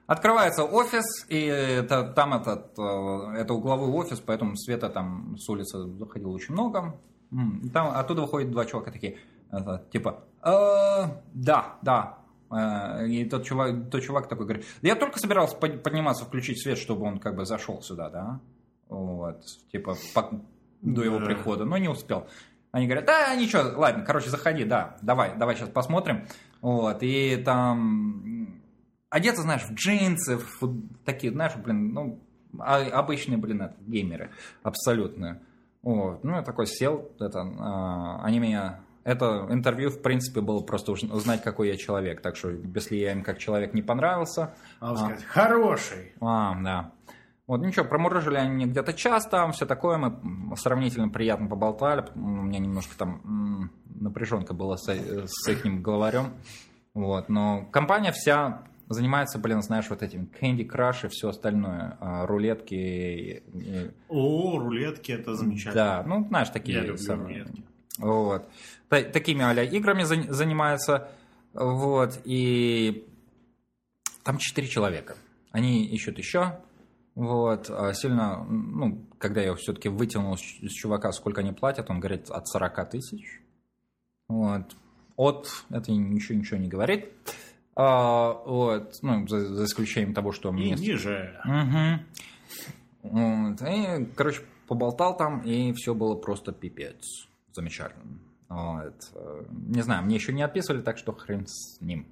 Открывается офис, и это угловой офис, поэтому света там с улицы заходило очень много. Там оттуда выходят два чувака такие, типа, да. И тот чувак такой говорит, я только собирался подниматься, включить свет, чтобы он как бы зашел сюда, да, вот, типа, до его прихода, но не успел. Они говорят, да, ничего, ладно, короче, заходи, да, давай сейчас посмотрим, вот, и там одеться, знаешь, в джинсы, такие, знаешь, обычные, геймеры, абсолютно, вот, ну, я такой сел, они меня... Это интервью, в принципе, было просто узнать, какой я человек. Так что, если я им как человек не понравился... сказать, хороший. Да. Вот, ничего, промурыжили они где-то час там, все такое. Мы сравнительно приятно поболтали. У меня немножко там напряженка была с их главарем. Вот, но компания вся занимается, знаешь, вот этим Candy Crush и все остальное. Рулетки. Рулетки, это замечательно. Да, ну, знаешь, такие... Я люблю рулетки. Вот. Такими а-ля играми занимаются. Вот. И там 4 человека. Они ищут еще. Вот. Сильно, когда я все-таки вытянул с чувака, сколько они платят, он говорит, от 40 тысяч. Вот. Это ничего не говорит. Вот. За исключением того, что... И ниже. Угу. Вот. И, короче, поболтал там, и все было просто пипец. Замечательно. Вот. Не знаю, мне еще не описывали, так что хрен с ним.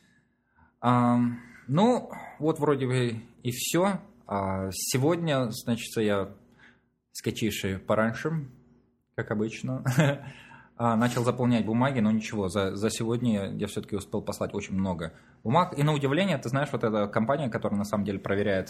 Вот вроде бы и все. Сегодня, значит, я, скачивший пораньше, как обычно, начал заполнять бумаги, но ничего, за сегодня я все-таки успел послать очень много бумаг. И на удивление, ты знаешь, вот эта компания, которая на самом деле проверяет...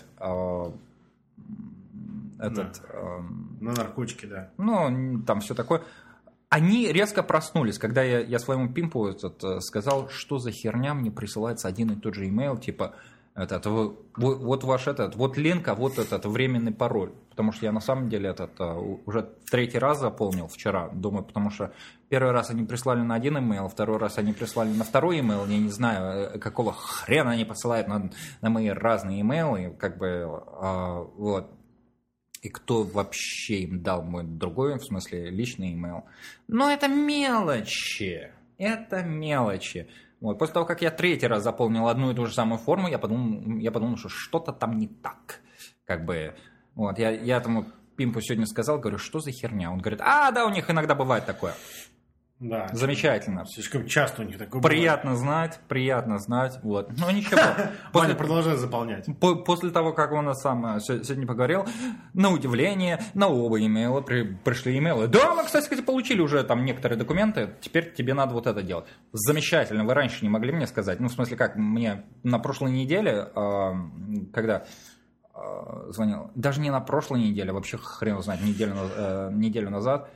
на наркотики, да. Там все такое. Они резко проснулись, когда я своему пимпу сказал, что за херня мне присылается один и тот же имейл, типа, вот ваш вот линк, а вот этот временный пароль. Потому что я на самом деле уже 3-й раз заполнил вчера, думаю, потому что первый раз они прислали на один имейл, второй раз они прислали на второй имейл, я не знаю, какого хрена они посылают на мои разные имейлы, как бы, вот. И кто вообще им дал мой другой, в смысле, личный имейл. Но это мелочи. Вот. После того, как я 3-й раз заполнил одну и ту же самую форму, я подумал, что что-то там не так. Как бы, вот, я этому пимпу сегодня сказал, говорю, что за херня? Он говорит, да, у них иногда бывает такое. Да. Замечательно. Слишком часто у них такое приятно знать. Вот. Но ничего. Ваня продолжает заполнять. После того, как он сегодня поговорил, на удивление, на оба имейла пришли имейлы. Да, мы, кстати, получили уже там некоторые документы, теперь тебе надо вот это делать. Замечательно, вы раньше не могли мне сказать. В смысле, как, мне на прошлой неделе, когда звонил, даже не на прошлой неделе, вообще хрен его знает, неделю назад,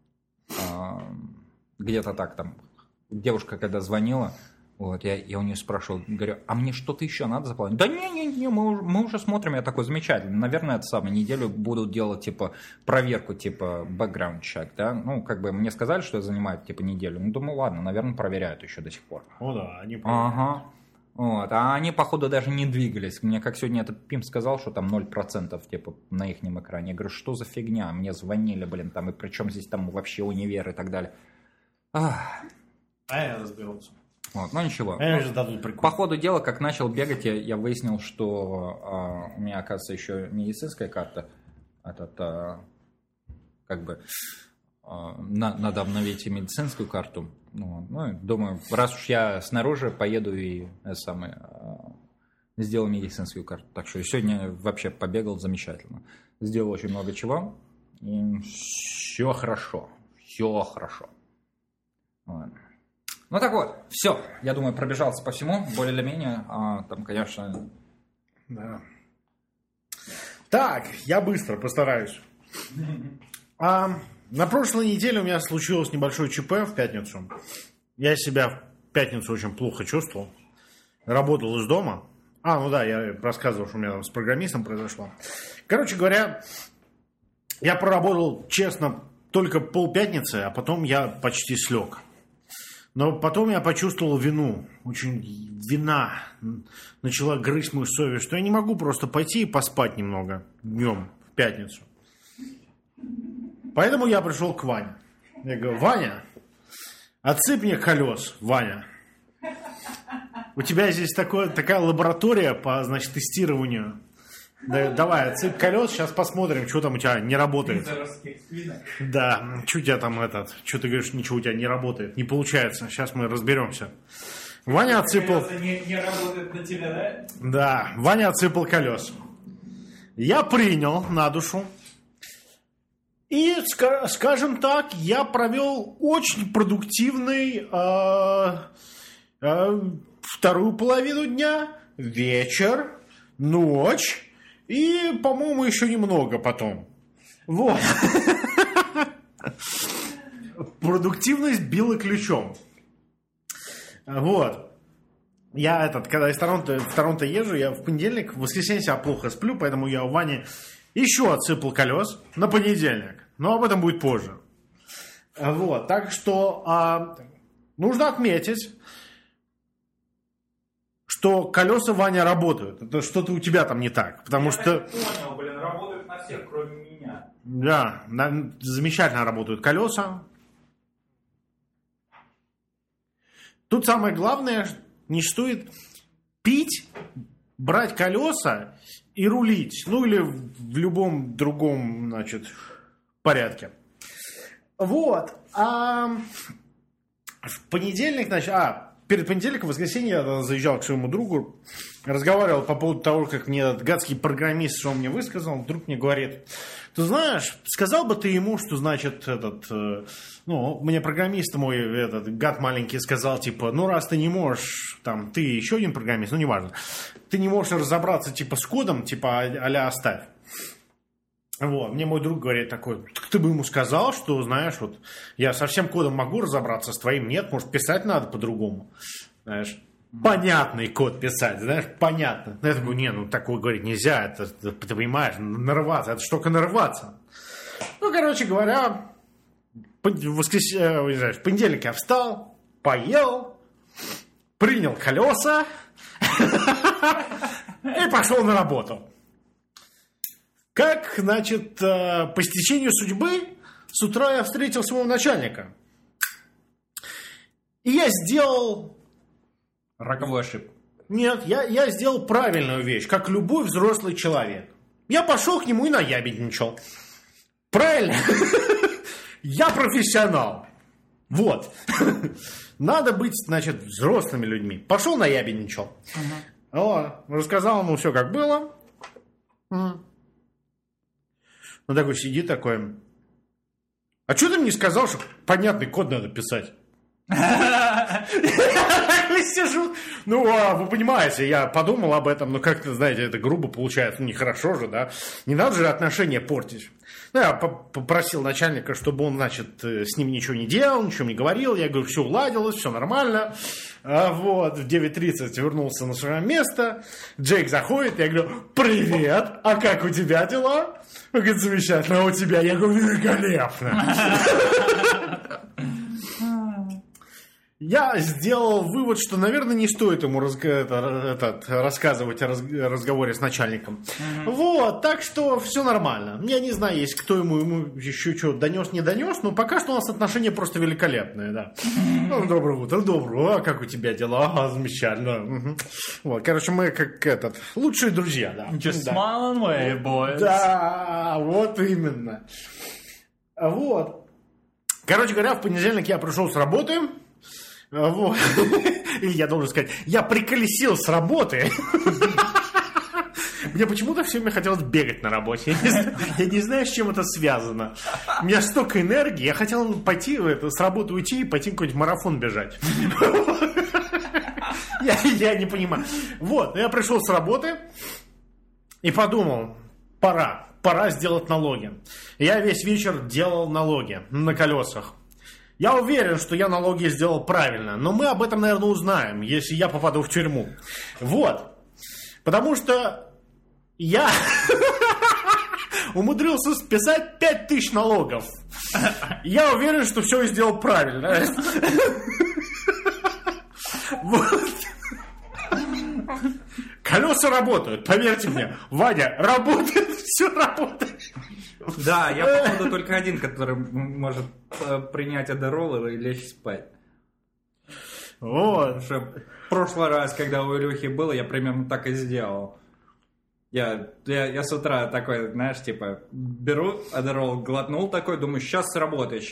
где-то так там, девушка когда звонила, вот, я у нее спрашивал, говорю, а мне что-то еще надо заполнить? Да не, мы уже смотрим, я такой, замечательно, наверное, неделю будут делать, типа, проверку, типа, background check, да, как бы мне сказали, что это занимает, типа, неделю, думаю, ладно, наверное, проверяют еще до сих пор. О да, они проверяют. Ага. Вот, а они, походу, даже не двигались. Мне, как сегодня этот пимп сказал, что там 0% типа на их экране. Я говорю, что за фигня? Мне звонили, там, и причем здесь там вообще универ и так далее. Я разберусь. Вот, ничего. По ходу дела, как начал бегать, я выяснил, что у меня, оказывается, еще медицинская карта. Как бы надо обновить и медицинскую карту. Думаю, раз уж я снаружи, поеду и сделал медицинскую карту. Так что сегодня вообще побегал замечательно. Сделал очень много чего. И все хорошо. Так вот, все, я думаю, пробежался по всему, более или менее, там, конечно... Да. Так, я быстро постараюсь. На прошлой неделе у меня случилось небольшое ЧП в пятницу. Я себя в пятницу очень плохо чувствовал. Работал из дома. Я рассказывал, что у меня там с программистом произошло. Короче говоря, я проработал, честно, только полпятницы, а потом я почти слег. Но потом я почувствовал вину. Очень вина начала грызть мою совесть, что я не могу просто пойти и поспать немного днем в пятницу. Поэтому я пришел к Ване. Я говорю: Ваня, отсыпь мне колес, Ваня. У тебя здесь такая лаборатория по, значит, тестированию. Давай, отсыпь колес, сейчас посмотрим, что там у тебя не работает. Да, что у тебя там что ты говоришь, ничего у тебя не работает, не получается. Сейчас мы разберемся. Ваня отсыпал... Не работает на тебя, да? Да, Ваня отсыпал колес. Я принял на душу. И, скажем так, я провел очень продуктивный вторую половину дня, вечер, ночь и, по-моему, еще немного потом. Вот. Продуктивность била ключом. Вот. Я когда из Торонто езжу, я в понедельник, в воскресенье я плохо сплю, поэтому я у Вани еще отсыпал колес на понедельник. Но об этом будет позже. Вот. Так что нужно отметить, что колеса, Ваня, работают. Это что-то у тебя там не так. Потому я что... понял, работают на всех, кроме меня. Да, замечательно работают колеса. Тут самое главное, не стоит пить, брать колеса и рулить. Ну, или в любом другом, значит, порядке. Вот. А в понедельник, значит... Перед понедельником, в воскресенье я заезжал к своему другу, разговаривал по поводу того, как мне этот гадский программист, что он мне высказал. Друг мне говорит: ты знаешь, сказал бы ты ему, что, значит, мне программист мой, этот гад маленький, сказал, типа, ну, раз ты не можешь, там, ты еще один программист, ну, неважно, ты не можешь разобраться, типа, с кодом, типа, а-ля оставь. Вот, мне мой друг говорит такой: ты бы ему сказал, что, знаешь, вот я со всем кодом могу разобраться, с твоим нет, может, писать надо по-другому, знаешь, понятный код писать, знаешь, понятно. Я такой: такое говорить нельзя, это ты понимаешь, нарываться, это ж только нарываться. Ну, короче говоря, в понедельник я встал, поел, принял колеса и пошел на работу. Как, значит, по стечению судьбы, с утра я встретил своего начальника. И я сделал... Роковую ошибку. Нет, я сделал правильную вещь, как любой взрослый человек. Я пошел к нему и наябедничал. Правильно? Я профессионал. Вот. Надо быть, значит, взрослыми людьми. Пошел наябедничал. Рассказал ему все, как было. Он такой сидит, такой: а что ты мне сказал, что понятный код надо писать? Сижу. Ну, вы понимаете, я подумал об этом, но как-то, знаете, это грубо получается, нехорошо же, да? Не надо же отношения портить. Ну, я попросил начальника, чтобы он, значит, с ним ничего не делал, ничего не говорил. Я говорю: все уладилось, все нормально. Вот, в 9:30 вернулся на свое место. Джейк заходит, я говорю: привет, а как у тебя дела? Он говорит: замечательно, а у тебя? Я говорю: великолепно. Я сделал вывод, что, наверное, не стоит ему рассказывать о разговоре с начальником. Вот, так что все нормально. Я не знаю, есть кто ему еще что донес, не донес, но пока что у нас отношения просто великолепные, да. Ну, доброе утро, доброе. А как у тебя дела? Ага, замечательно. Вот, короче, мы как лучшие друзья, да. Just smile and wave, boys. Да, вот именно. Вот. Короче говоря, в понедельник я пришел с работы. Вот. Или я должен сказать, я приколесил с работы. Мне почему-то все время хотелось бегать на работе. Я не знаю, с чем это связано. У меня столько энергии. Я хотел пойти с работы уйти и пойти какой-нибудь марафон бежать. Я не понимаю. Вот, я пришел с работы и подумал: пора сделать налоги. Я весь вечер делал налоги на колесах. Я уверен, что я налоги сделал правильно, но мы об этом, наверное, узнаем, если я попаду в тюрьму. Вот. Потому что я умудрился списать 5000 налогов. Я уверен, что все сделал правильно. Колеса работают, поверьте мне. Ваня, работает, все работает. Да, я, походу, только один, который может принять адерол и лечь спать. Вот. В прошлый раз, когда у Илюхи было, я примерно так и сделал. Я с утра такой, знаешь, типа, беру адерол, глотнул такой, думаю, сейчас сработает.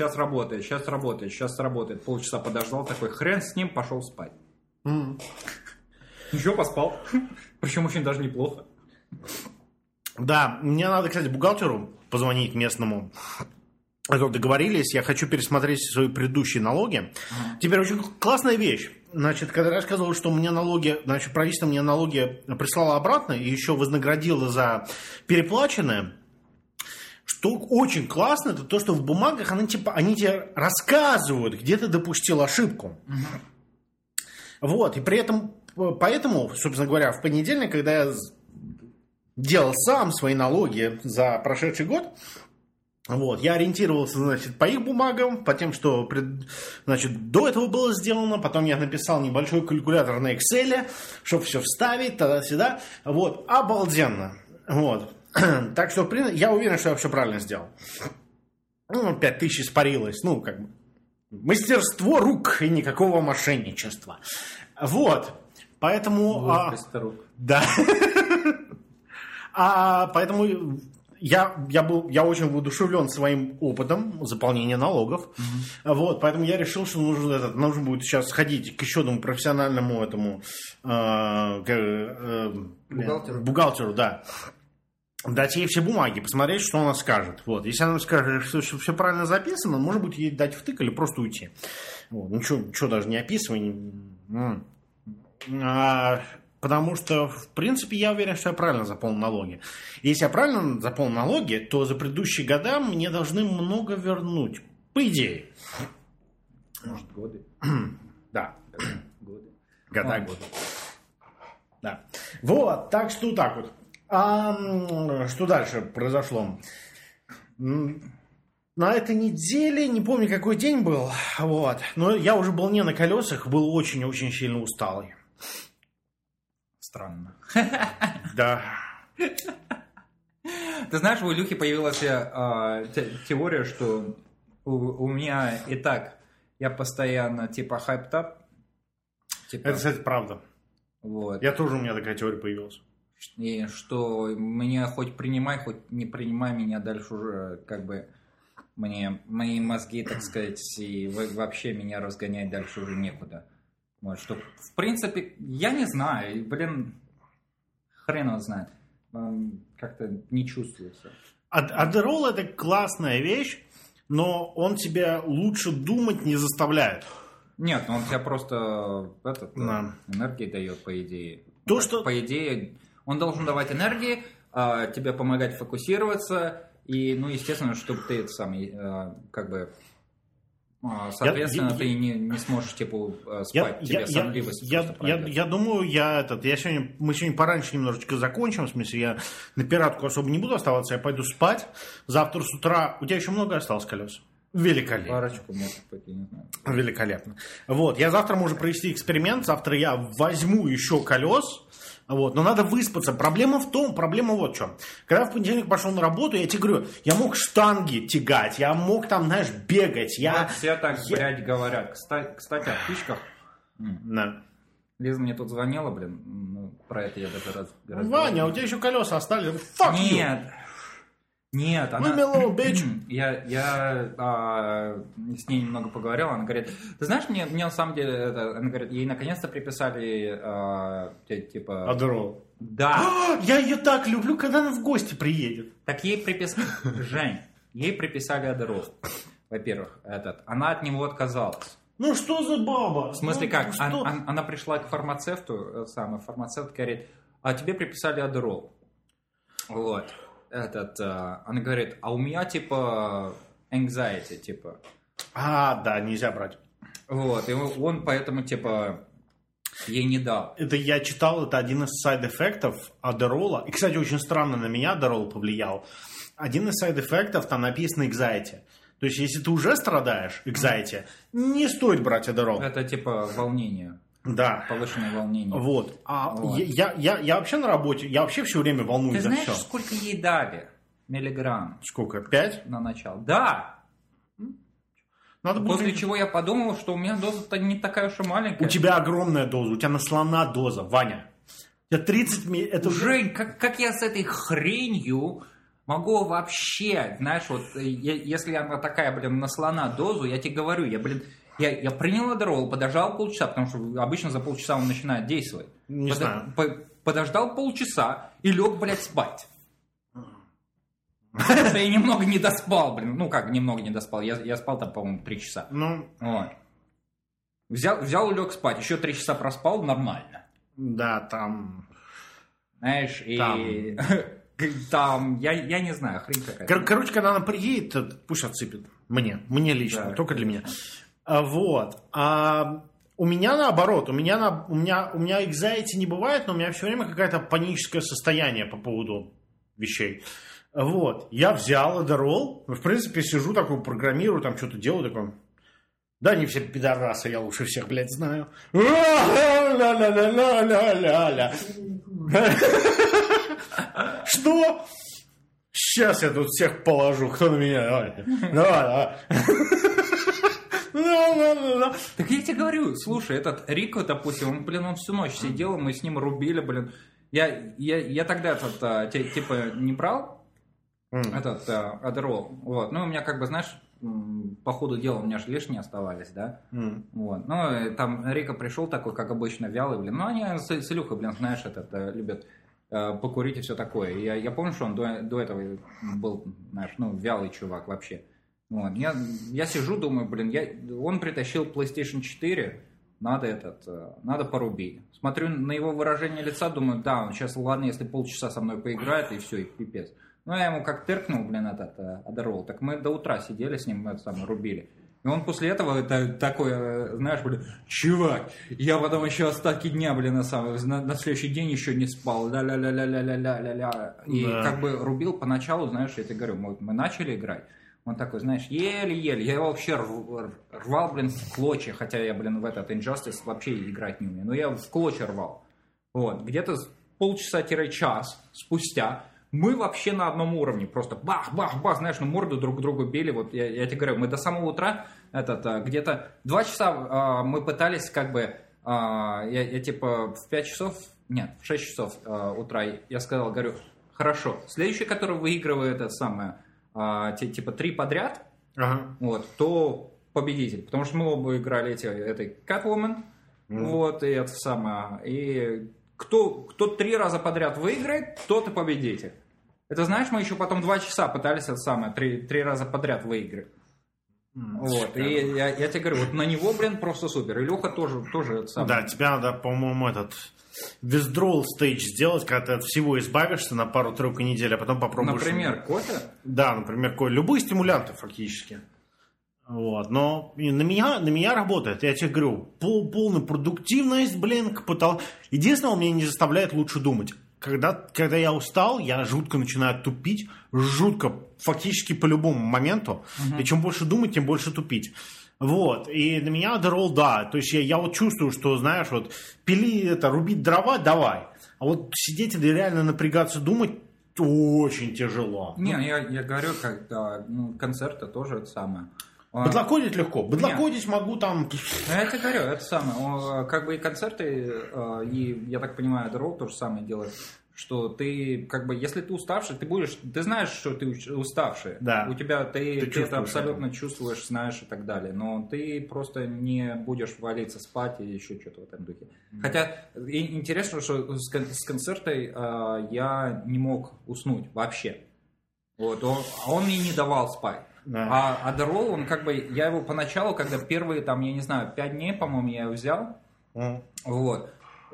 Полчаса подождал, такой, хрен с ним, пошел спать. Ничего, поспал. Причем очень даже неплохо. Да, мне надо, кстати, бухгалтеру позвонить местному. Договорились, я хочу пересмотреть свои предыдущие налоги. Теперь очень классная вещь. Значит, когда я рассказывал, что мне налоги, значит, правительство мне налоги прислало обратно и еще вознаградило за переплаченное. Что очень классно, это то, что в бумагах они тебе рассказывают, где ты допустил ошибку. Вот, и при этом, поэтому, собственно говоря, в понедельник, когда я делал сам свои налоги за прошедший год, вот, я ориентировался, значит, по их бумагам, по тем, что, значит, до этого было сделано. Потом я написал небольшой калькулятор на Excel, чтобы все вставить, туда-сюда. Вот, обалденно. Вот. Так что, я уверен, что я все правильно сделал. 5000 испарилось. Ну, как бы, мастерство рук и никакого мошенничества. Вот. Поэтому... Да. Поэтому... Я очень воодушевлен своим опытом заполнения налогов. Вот, поэтому я решил, что нужно будет сейчас сходить к еще одному профессиональному бухгалтеру, да. Дать ей все бумаги, посмотреть, что она скажет. Вот. Если она скажет, что все правильно записано, можно будет ей дать втык или просто уйти. Вот. Ничего даже не описывай. Потому что, в принципе, я уверен, что я правильно заполнил налоги. Если я правильно заполнил налоги, то за предыдущие года мне должны много вернуть. По идее. Может, годы? Да. Годы. Года. Да. Вот, так что так вот. Что дальше произошло? На этой неделе, не помню, какой день был, вот, но я уже был не на колесах, был очень-очень сильно усталый. Странно. Да. Ты знаешь, у Илюхи появилась теория, что у меня и так я постоянно типа hyped up. Типа, это, кстати, правда. Вот. У меня такая теория появилась. И что меня хоть принимай, хоть не принимай, меня дальше уже как бы мои мозги, так сказать, и вообще меня разгонять дальше уже некуда. Вот, что, в принципе, я не знаю, блин, хрен его знает, как-то не чувствуется. Адерол это классная вещь, но он тебя лучше думать не заставляет. Нет, он тебя просто энергии дает, по идее. По идее, он должен давать энергии, тебе помогать фокусироваться, и, ну, естественно, чтобы ты как бы... Соответственно, ты не сможешь типа спать, тебе сонливость. Я думаю, мы сегодня пораньше немножечко закончим, в смысле, я на пиратку особо не буду оставаться, я пойду спать. Завтра с утра... У тебя еще много осталось колес? Великолепно. Парочку, может быть, я не знаю. Великолепно. Вот, я завтра могу провести эксперимент, завтра я возьму еще колес. Вот, но надо выспаться. Проблема вот в чем. Когда я в понедельник пошел на работу, я тебе говорю, я мог штанги тягать, я мог там, знаешь, бегать. Вот все так, блядь, говорят. Кстати, о птичках. Да. Лиза мне тут звонила, блин. Ну, про это я даже Ваня, у тебя еще колеса остались. Нет, она... Я с ней немного поговорил, она говорит, ты знаешь, мне на самом деле, она говорит, ей наконец-то приписали, типа... Адерол. Да. Я ее так люблю, когда она в гости приедет. Так ей приписали... Жень, ей приписали адерол. Во-первых, она от него отказалась. Ну что за баба? В смысле как? Она пришла к фармацевту, фармацевт говорит, а тебе приписали адерол. Вот. Она говорит, а у меня типа anxiety, типа. Да, нельзя брать. Вот, и он поэтому типа ей не дал. Это я читал, это один из сайд-эффектов адерола. И, кстати, очень странно на меня адерол повлиял. Один из сайд-эффектов, там написано anxiety. То есть, если ты уже страдаешь anxiety, не стоит брать адерол. Это типа волнение. Да. Повышенное волнение. Вот. Вот. Я вообще на работе, я вообще все время волнуюсь Ты за знаешь, все. сколько ей дали? Миллиграмм Сколько? 5? на начало. Да! Надо После будет... чего я подумал, что у меня доза-то не такая уж и маленькая. У тебя огромная доза, у тебя наслана доза, Ваня. У тебя 30 это Жень, как я с этой хренью могу вообще, знаешь, вот если она такая, наслана дозу, я тебе говорю, я принял Адderall, подождал полчаса, потому что обычно за полчаса он начинает действовать. Не знаю. Подождал полчаса и лег, спать. Я немного не доспал, Ну как, немного не доспал. Я спал там, по-моему, 3 часа. Ну, Вот. Взял и лег спать. Еще 3 часа проспал, нормально. да, там... Знаешь, и... Там, я не знаю, хрень какая-то. Короче, когда она приедет, пусть отсыпет. Мне лично, Да, только для меня. Вот. У меня наоборот, у меня anxiety не бывает, но у меня все время какое-то паническое состояние по поводу вещей. Вот. Я взял Adderall, в принципе, сижу такой, программирую, там что-то делаю, такой... Да, не все пидорасы, я лучше всех, блядь, знаю. Что? Сейчас я тут всех положу, кто на меня? Давай. Так я тебе говорю, слушай, этот Рико, допустим, он всю ночь сидел, мы с ним рубили, Я тогда типа не брал этот Adderall, вот, ну, у меня знаешь, по ходу дела у меня же лишние оставались, да, вот, ну, там Рико пришел такой, как обычно, вялый, ну, они с Илюхой, знаешь, любят покурить и все такое, я помню, что он до этого был, знаешь, вялый чувак вообще, вот, я сижу, думаю, он притащил PlayStation 4, надо порубить. Смотрю на его выражение лица, думаю, да, он сейчас, ладно, если полчаса со мной поиграет, и все, и пипец. Ну, я ему как тыркнул, этот Adderall, так мы до утра сидели с ним, рубили. И он после этого такой, знаешь, чувак, я потом еще остатки дня, на следующий день еще не спал, ля-ля-ля-ля-ля-ля-ля-ля. И рубил поначалу, знаешь, я тебе говорю, мы начали играть. Он такой, знаешь, еле-еле. Я его вообще рвал, в клочья. Хотя я, в этот Injustice вообще играть не умею. Но я в клочья рвал. Вот. Где-то полчаса-час спустя мы вообще на одном уровне. Просто бах-бах-бах, знаешь, морды друг другу били. Вот я тебе говорю, мы до самого утра, где-то 2 часа мы пытались я типа в 5 часов, нет, в 6 часов утра я сказал, говорю, хорошо, следующий, который выигрывает типа 3 подряд, вот, то победитель. Потому что мы оба играли этой Catwoman, вот, и это самое. И кто 3 раза подряд выиграет, тот и победитель. Это знаешь, мы еще потом 2 часа пытались 3 раза подряд выиграть. Вот, и я тебе говорю, вот на него, просто супер. Илюха тоже это самое. Да, тебя надо, по-моему, withdrawal stage сделать, когда ты от всего избавишься на пару-тройку недель, а потом попробуешь... Например, кофе? Да, например, любые стимулянты фактически. Вот. Но на меня работает. Я тебе говорю, полная продуктивность, к потолку. Единственное, он меня не заставляет лучше думать. Когда я устал, я жутко начинаю тупить. Жутко, фактически по любому моменту. И чем больше думать, тем больше тупить. Вот, и на меня Adderall, да, то есть я вот чувствую, что, знаешь, вот рубить дрова, давай, а вот сидеть и реально напрягаться, думать очень тяжело. Не, я говорю, концерты тоже это самое. Быдлокодить легко, быдлокодить могу там... Я тебе говорю, это самое, и концерты, и, я так понимаю, Adderall то же самое делает. Что ты, если ты уставший, ты знаешь, что ты уставший. Да. У тебя ты это абсолютно чувствуешь, знаешь и так далее. Но ты просто не будешь валиться спать или еще что-то в этом духе. Хотя интересно, что с концертой я не мог уснуть вообще. Вот, он мне не давал спать. Да. А Adderall, он я его поначалу, когда первые, 5 дней, по-моему, я его взял. Вот.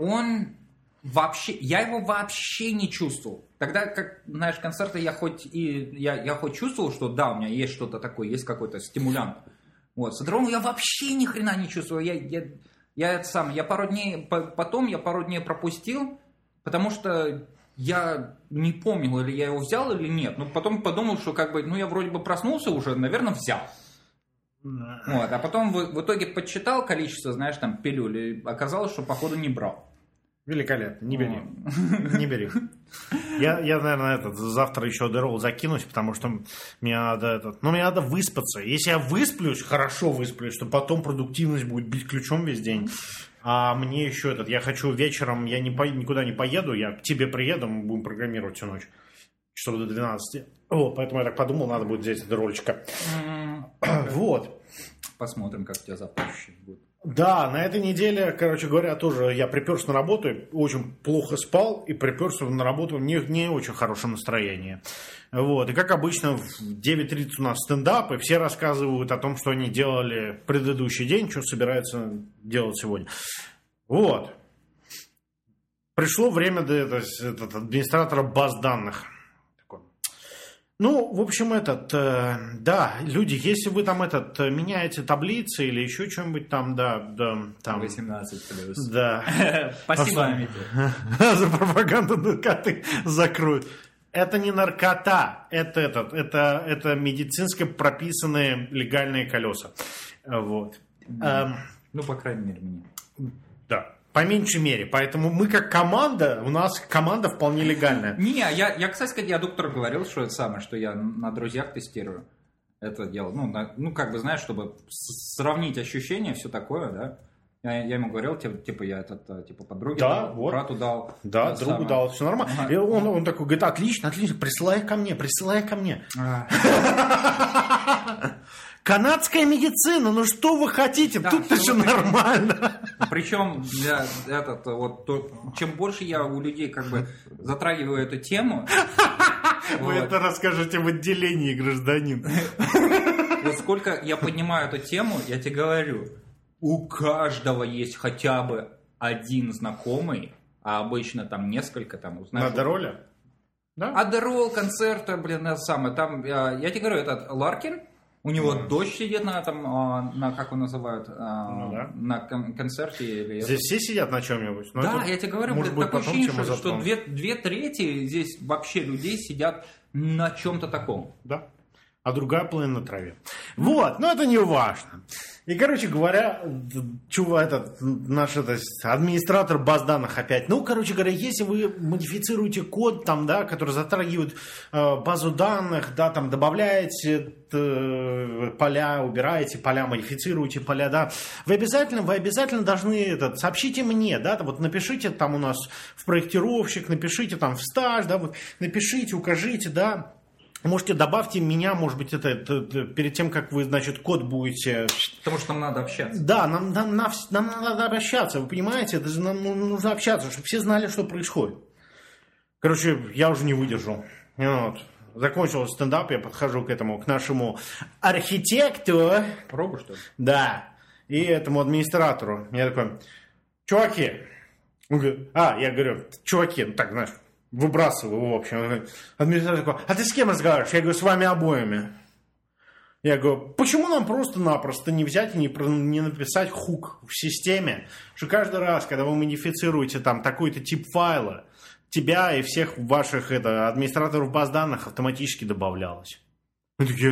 Я его вообще не чувствовал. Тогда, знаешь, концерты я хоть чувствовал, что да, у меня есть что-то такое, есть какой-то стимулянт. Вот, с Adderall я вообще ни хрена не чувствовал. Я пару дней пропустил, потому что я не помнил, или я его взял, или нет. Но потом подумал, что я вроде бы проснулся уже, наверное, взял. Вот, а потом в итоге подсчитал количество, знаешь, там, пилюль, и оказалось, что, походу, не брал. Великолепно, не бери. Не бери. Я, наверное, завтра еще Адderall закинусь, потому что мне надо выспаться. Если я высплюсь, хорошо высплюсь, то потом продуктивность будет бить ключом весь день. А мне еще я хочу вечером, я никуда не поеду, я к тебе приеду, мы будем программировать всю ночь. Часов до 12. Вот, поэтому я так подумал, надо будет взять Адderallчика. Вот. Посмотрим, как у тебя завтра ощущения будут. Да, на этой неделе, короче говоря, тоже я приперся на работу, очень плохо спал и приперся на работу в не очень хорошем настроении. Вот. И как обычно в 9:30 у нас стендап, и все рассказывают о том, что они делали в предыдущий день, что собираются делать сегодня. Вот. Пришло время до администратора баз данных. Ну, в общем, да, люди, если вы там меняете таблицы или еще что-нибудь там, да, там... 18+. Да. Спасибо, Митя. За пропаганду наркоты закроют. Это не наркота, это медицинско прописанные легальные колеса. Вот. Ну, по крайней мере, мне. Да. По меньшей мере. Поэтому мы как команда, у нас команда вполне легальная. Не, я, кстати сказать, я доктору говорил, что это самое, что я на друзьях тестирую это дело. Ну, как бы, знаешь, чтобы сравнить ощущения, все такое, да. Я ему говорил, типа, я подруге да, дал, вот. Брату дал. Да, другу самое. Дал, все нормально. Ага. И он такой говорит, отлично, присылай ко мне. Канадская медицина, ну что вы хотите? Да, тут-то все нормально. Причем, чем больше я у людей как бы затрагиваю эту тему... Вы это расскажете в отделении, гражданин. Вот сколько я поднимаю эту тему, я тебе говорю, у каждого есть хотя бы один знакомый, а обычно там несколько, там, узнаешь... На Адderall? Да? Адderall, концерты, это самое. Там, я тебе говорю, этот Ларкин, у него дочь сидит на как его называют, на концерте. Или... Здесь все сидят на чем-нибудь? Да, я тебе говорю, такое ощущение, что 2/3 здесь вообще людей сидят на чем-то таком. Да. А другая половина на траве. Вот, но это не важно. И, короче говоря, наш администратор баз данных опять. Ну, короче говоря, если вы модифицируете код, там, да, который затрагивает базу данных, да, там, добавляете поля, убираете поля, модифицируете поля, да, вы обязательно должны сообщите мне, да, вот напишите там у нас в проектировщик, напишите там в стаж, да, вот напишите, укажите, да. Можете добавьте меня, может быть, перед тем, как вы, значит, код будете... Потому что нам надо общаться. Да, нам надо общаться, вы понимаете? Это же нам нужно общаться, чтобы все знали, что происходит. Короче, я уже не выдержал. Вот. Закончил стендап, я подхожу к нашему архитектору. Пробу, что ли? Да. И этому администратору. Я такой, чуваки. Он говорит, я говорю, чуваки, так, знаешь... Выбрасываю его, в общем. Администратор такой, а ты с кем разговариваешь? Я говорю, с вами обоими. Я говорю, почему нам просто-напросто не взять и не написать хук в системе, что каждый раз, когда вы модифицируете там такой-то тип файла, тебя и всех ваших администраторов баз данных автоматически добавлялось. Они такие,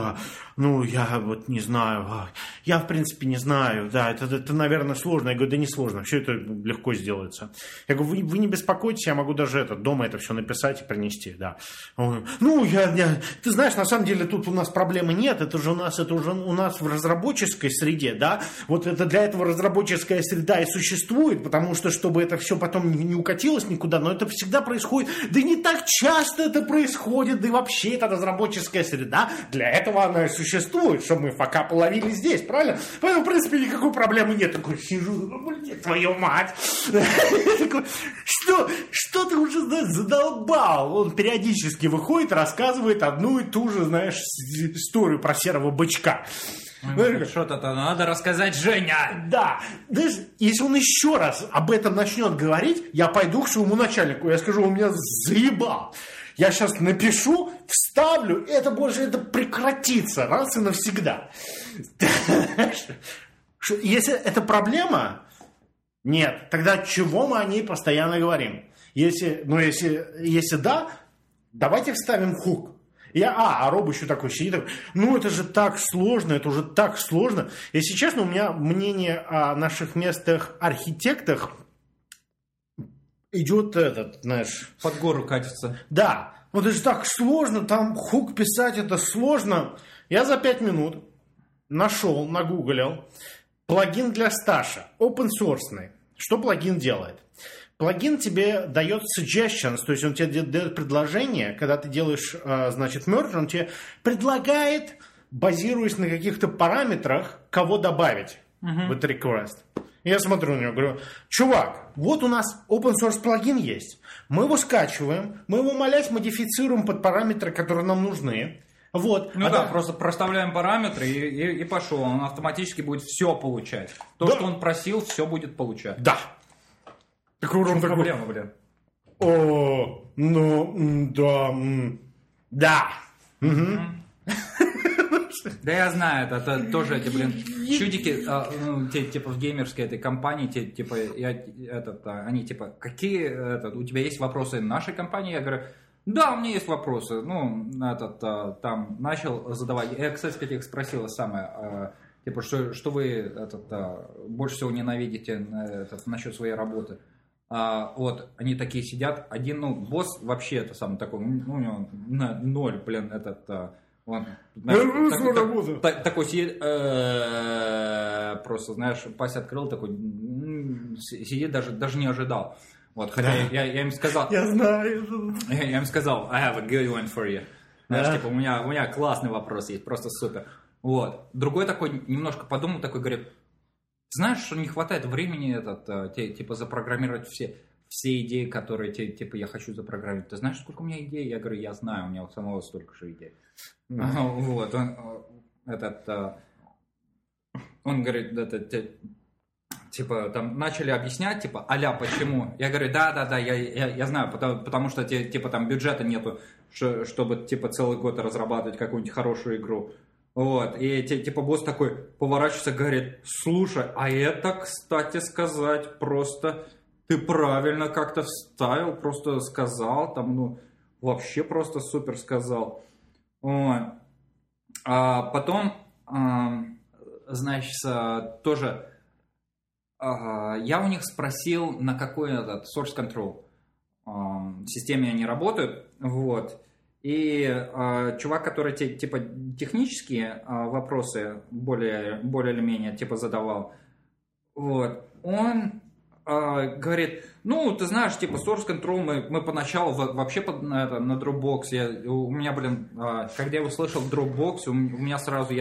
я вот не знаю, я в принципе не знаю, да, это наверное сложно. Я говорю, да не сложно, все это легко сделается. Я говорю, вы не беспокойтесь, я могу даже дома это все написать и принести, да. Он говорит, ты знаешь, на самом деле тут у нас проблемы нет, это уже у нас в разработческой среде, да, вот это для этого разработческая среда и существует, потому что, чтобы это все потом не укатилось никуда, но это всегда происходит, да и не так часто это происходит, да и вообще это разработческая среда. Да, для этого она и существует, чтобы мы факапы ловили здесь, правильно? Поэтому, в принципе, никакой проблемы нет. Такой сижу, твою мать. Такой, что ты уже задолбал? Он периодически выходит, рассказывает одну и ту же, знаешь, историю про серого бычка. Что-то надо рассказать, Женя. Да. Знаешь, если он еще раз об этом начнет говорить, я пойду к своему начальнику. Я скажу, он меня заебал. Я сейчас напишу, вставлю, и это прекратится раз и навсегда. Если это проблема, нет, тогда чего мы о ней постоянно говорим? Если да, давайте вставим хук. А Роб еще такой сидит, такой, ну это же так сложно, это уже так сложно. Если честно, у меня мнение о наших местных архитектах идет знаешь... Под гору катится. Да, вот это же так сложно, там хук писать это сложно. Я за 5 минут нашел, нагуглил плагин для Сташа, open source. Что плагин делает? Плагин тебе дает suggestions, то есть он тебе дает предложение, когда ты делаешь, значит, merge, он тебе предлагает, базируясь на каких-то параметрах, кого добавить в этот request. Я смотрю на него, говорю, чувак, вот у нас open source плагин есть, мы его скачиваем, мы его малясь модифицируем под параметры, которые нам нужны. Вот. Ну да, просто проставляем параметры и пошел. Он автоматически будет все получать. То, Да. что он просил, все будет получать. Да. Такой урон такой. Проблема, блин. О, ну, да. Мгм. Да я знаю, это тоже эти, блин, чудики, типа в геймерской этой компании, типа, они типа, какие, у тебя есть вопросы нашей компании? Я говорю, да, у меня есть вопросы. Ну, там начал задавать. Я, кстати, их спросила самое, типа, что вы больше всего ненавидите насчет своей работы. Вот, они такие сидят. Один, босс вообще это самый такой, у него 0, блин, он, знаешь, такой сидит, просто, знаешь, пасть открыл, такой, сидит, даже не ожидал. Вот, хотя я им сказал... Я знаю. Я им сказал, I have a good one for you. Знаешь, типа, у меня классный вопрос есть, просто супер. Вот. Другой такой, немножко подумал, такой, говорит, знаешь, что не хватает времени типа, запрограммировать все идеи, которые, типа, я хочу запрограммировать. Ты знаешь, сколько у меня идей? Я говорю, я знаю, у меня у самого столько же идей. Вот, он говорит, типа, там, начали объяснять, типа, а-ля, почему? Я говорю, да, я знаю, потому что, типа, там бюджета нету, чтобы, типа, целый год разрабатывать какую-нибудь хорошую игру. Вот, и, типа, босс такой поворачивается, говорит, слушай, а это, кстати сказать, просто ты правильно как-то вставил, просто сказал, там, вообще просто супер сказал. Вот. А потом, значит, тоже... Я у них спросил, на какой source control системе они работают, вот, и чувак, который типа технические вопросы более или менее типа задавал, вот, он говорит, ты знаешь, типа source control мы поначалу вообще на Dropbox, у меня, блин, когда я услышал Dropbox, у меня сразу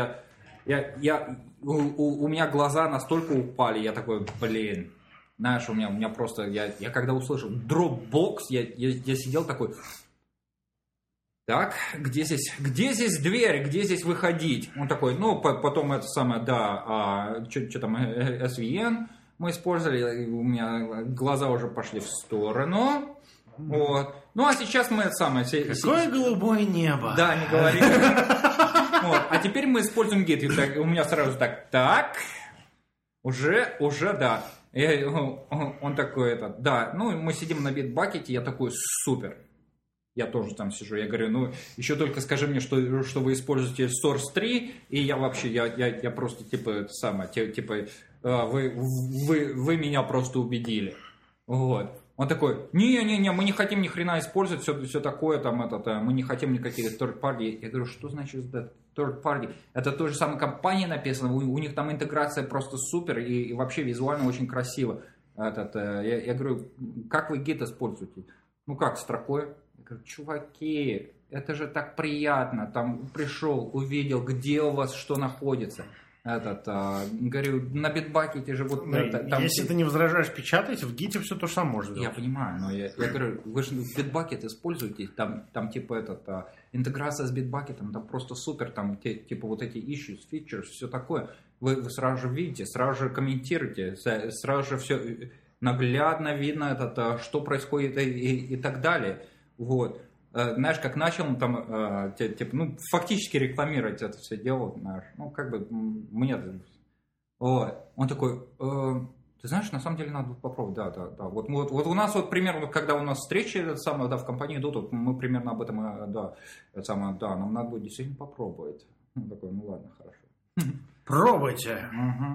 у меня глаза настолько упали, я такой, блин, знаешь, у меня просто, я когда услышал Dropbox, я сидел такой, так, где здесь дверь, где здесь выходить? Он такой, потом это самое, да, что там, SVN мы использовали, у меня глаза уже пошли в сторону, вот. А сейчас мы это самое... Какое голубое небо. Да, не говори. Вот. А теперь мы используем Git. И так, у меня сразу так, уже, да. И он такой, да, мы сидим на Bitbucket, я такой, супер. Я тоже там сижу, я говорю, еще только скажи мне, что вы используете Source 3, и я вообще, я просто, типа, это самое, типа, вы меня просто убедили. Вот. Он такой, не, мы не хотим ни хрена использовать, все такое, там, мы не хотим никаких third party. Я говорю, что значит third party? Это той же самой компании написано, у них там интеграция просто супер и вообще визуально очень красиво. Я говорю, как вы Git используете? Как, строкой? Я говорю, чуваки, это же так приятно, там пришел, увидел, где у вас что находится. Говорю, на Bitbucket же вот... Если ты не возражаешь печатать, в Git все то же самое можно делать. Я понимаю, но я говорю, вы же Bitbucket используете, там типа интеграция с Bitbucket, там просто супер, там типа вот эти issues, features, все такое. Вы сразу же видите, сразу же комментируете, сразу же все наглядно видно, что происходит и так далее. Вот. Знаешь, как начал он там, типа, фактически рекламировать это все дело, знаешь, как бы, мне... Вот. Он такой, Ты знаешь, на самом деле надо попробовать, да. Вот у нас вот примерно, когда у нас встречи в компании идут, вот мы примерно об этом, нам надо будет действительно попробовать. Ну, такой, ладно, хорошо. Пробуйте.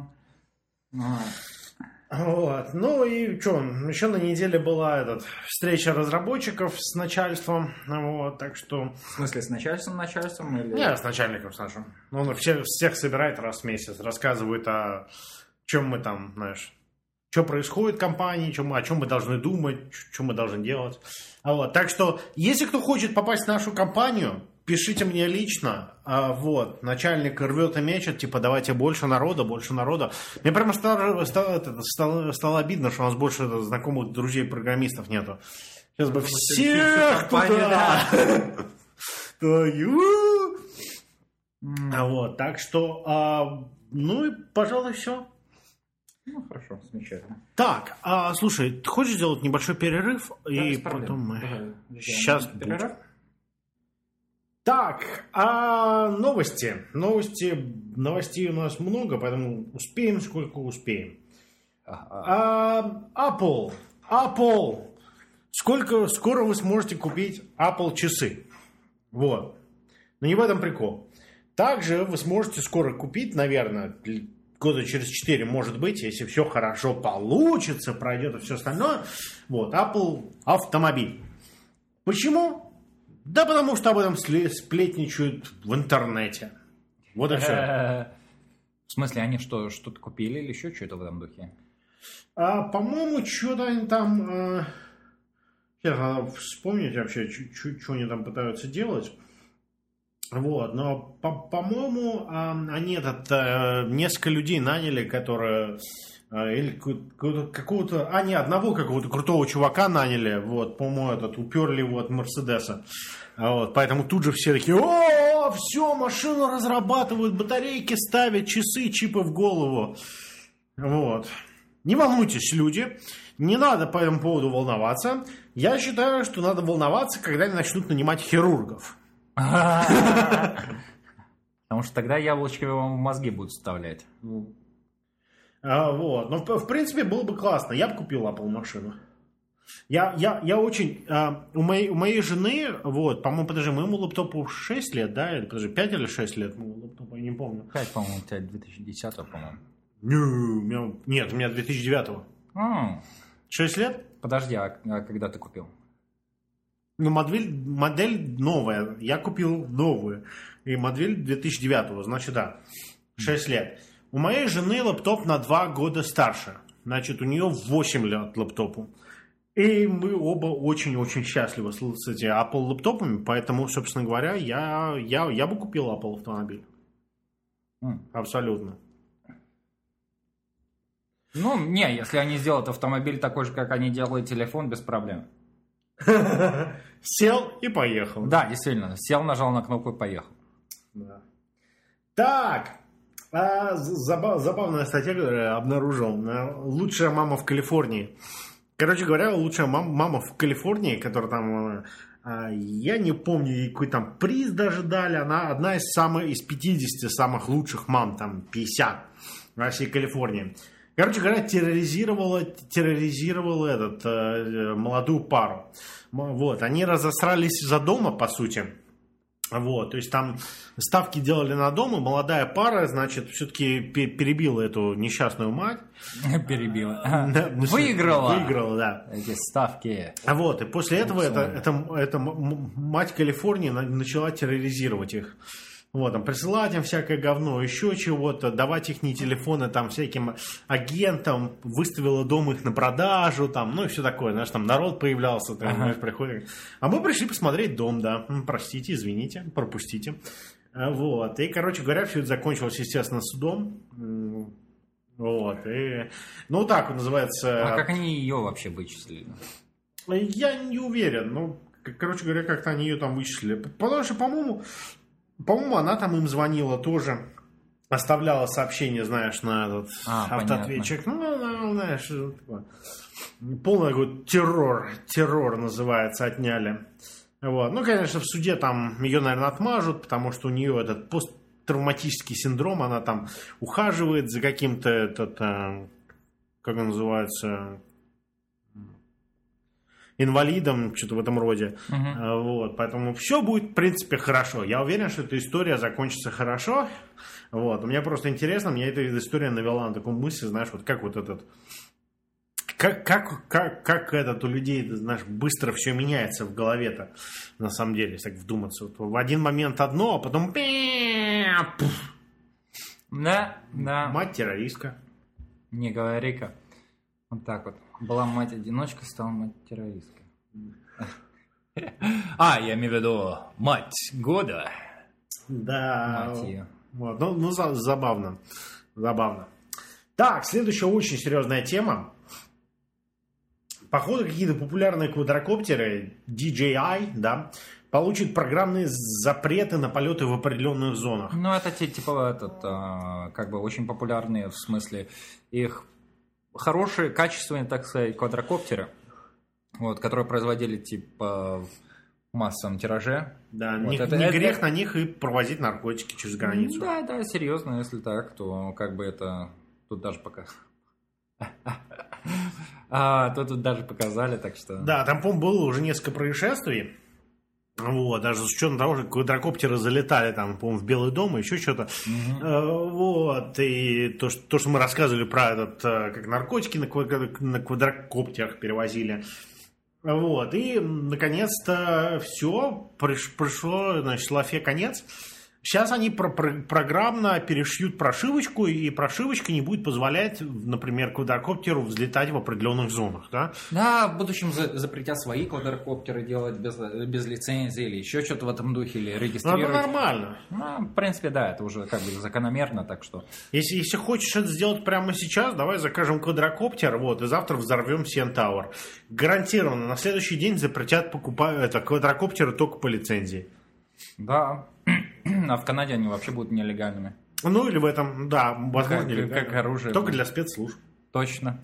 Вот. Ну и что, еще на неделе была встреча разработчиков с начальством, вот, так что... В смысле, с начальством или... Нет, с начальником с нашим. Он всех собирает раз в месяц, рассказывает о чем мы там, знаешь, что происходит в компании, о чем мы должны думать, что мы должны делать. Вот. Так что, если кто хочет попасть в нашу компанию, пишите мне лично. Вот. Начальник рвет и мечет, типа, давайте больше народа. Мне прямо стало обидно, что у нас больше знакомых друзей-программистов нету. Сейчас бы всех туда! Вот. Так что, ну и, пожалуй, все. Ну, хорошо, замечательно. Так, слушай, ты хочешь сделать небольшой перерыв? Да, и потом мы... Сейчас перерыв. Так, новости. Новостей у нас много, поэтому успеем, сколько успеем. Apple. Скоро вы сможете купить Apple часы. Вот. Но не в этом прикол. Также вы сможете скоро купить, наверное, года через 4, может быть, если все хорошо получится, пройдет и все остальное, вот, Apple автомобиль. Почему? Да потому что об этом сплетничают в интернете. Вот и все. В смысле, они что-то купили или еще что-то в этом духе? По-моему, что-то они там... Сейчас надо вспомнить вообще, что они там пытаются делать. Вот, но, по-моему, они несколько людей наняли, которые... Или одного какого-то крутого чувака наняли, вот, по-моему, уперли его от Мерседеса. Вот, поэтому тут же все такие: о, все, машину разрабатывают, батарейки ставят, часы, чипы в голову. Вот. Не волнуйтесь, люди, не надо по этому поводу волноваться. Я считаю, что надо волноваться, когда они начнут нанимать хирургов. Потому что тогда яблочки вам в мозги будут вставлять. Вот. Но, в принципе, было бы классно. Я бы купил Apple машину. Я очень... У моей жены, вот, по-моему, моему лаптопу 6 лет, да? Или, 5 или 6 лет моему лаптопу, я не помню. 5, по-моему, у тебя 2010, по-моему. Нет, у меня 2009. 6 лет? Подожди, а когда ты купил? Ну, модель новая. Я купил новую. И модель 2009, значит, да. 6 лет. У моей жены лаптоп на 2 года старше. Значит, у нее 8 лет лаптопу. И мы оба очень-очень счастливы с этими Apple лаптопами. Поэтому, собственно говоря, я бы купил Apple автомобиль. Абсолютно. Ну, не, если они сделают автомобиль такой же, как они делают телефон, без проблем. Сел и поехал. Да, действительно. Сел, нажал на кнопку и поехал. Да. Так. Забавная статья, которую я обнаружил. Лучшая мама в Калифорнии. Короче говоря, лучшая мама в Калифорнии, которая там... Я не помню, какой там приз даже дали. Она одна из 50 самых лучших мам. Там 50 в России и Калифорнии. Короче говоря, терроризировала молодую пару. Вот, они разосрались за дома, по сути. Вот, то есть там ставки делали на дом, и молодая пара, значит, все-таки перебила эту несчастную мать. Перебила. Выиграла. Выиграла, да. Эти ставки. Вот, и после этого эта мать Калифорнии начала терроризировать их. Вот, там, присылать им всякое говно, еще чего-то, давать их телефоны там всяким агентам, выставила дом их на продажу, там, ну и все такое, знаешь, там народ появлялся, там, знаешь, приходит. А мы пришли посмотреть дом, да, простите, извините, пропустите. Вот, и, короче говоря, все это закончилось, естественно, судом. Вот, и, ну, так вот называется... А как они ее вообще вычислили? Я не уверен, ну, короче говоря, как-то они ее там вычислили. Потому что, по-моему, она там им звонила тоже, оставляла сообщение, знаешь, на этот автоответчик. Понятно. Ну, знаешь, полный такой террор называется, отняли. Вот. Ну, конечно, в суде там ее, наверное, отмажут, потому что у нее этот посттравматический синдром, она там ухаживает за каким-то как он называется, инвалидом, что-то в этом роде. Вот, поэтому все будет, в принципе, хорошо. Я уверен, что эта история закончится хорошо. Вот. Мне просто интересно, мне эта история навела на такую мысль, знаешь, вот как вот этот... Как этот у людей, знаешь, быстро все меняется в голове-то, на самом деле, если так вдуматься. Вот в один момент одно, а потом... Да. Мать террористка. Не говори-ка. Вот так вот. Была мать-одиночка, стала мать-террористка. Я имею в виду мать года. Да. Мать ее. Вот. Ну, забавно. Так, следующая очень серьезная тема. Походу, какие-то популярные квадрокоптеры, DJI, да, получат программные запреты на полеты в определенных зонах. Ну, это типа как бы очень популярные, в смысле, их хорошие, качественные, так сказать, квадрокоптеры, вот, которые производили типа в массовом тираже. Да, вот не грех на них и провозить наркотики через границу. Да, серьезно, если так, то как бы это тут даже пока... тут даже показали, так что... Да, там, по-моему, было уже несколько происшествий. Вот, даже с учетом того, что квадрокоптеры залетали там, по-моему, в Белый дом и еще что-то. Вот, и то, что мы рассказывали про этот, как наркотики на квадрокоптерах перевозили. Вот, и, наконец-то, все, пришло, значит, Лафе конец. Сейчас они программно перешьют прошивочку, и прошивочка не будет позволять, например, квадрокоптеру взлетать в определенных зонах, да? Да, в будущем запретят свои квадрокоптеры делать без лицензии или еще что-то в этом духе, или регистрировать. Ну, это нормально. Ну, в принципе, да, это уже как бы закономерно, так что... Если хочешь это сделать прямо сейчас, давай закажем квадрокоптер, вот, и завтра взорвем Сентауэр. Гарантированно, на следующий день запретят покупать квадрокоптеры только по лицензии. Да. А в Канаде они вообще будут нелегальными. Ну, или в этом, да, возможно, нелегально. Как оружие. Только для спецслужб. Точно.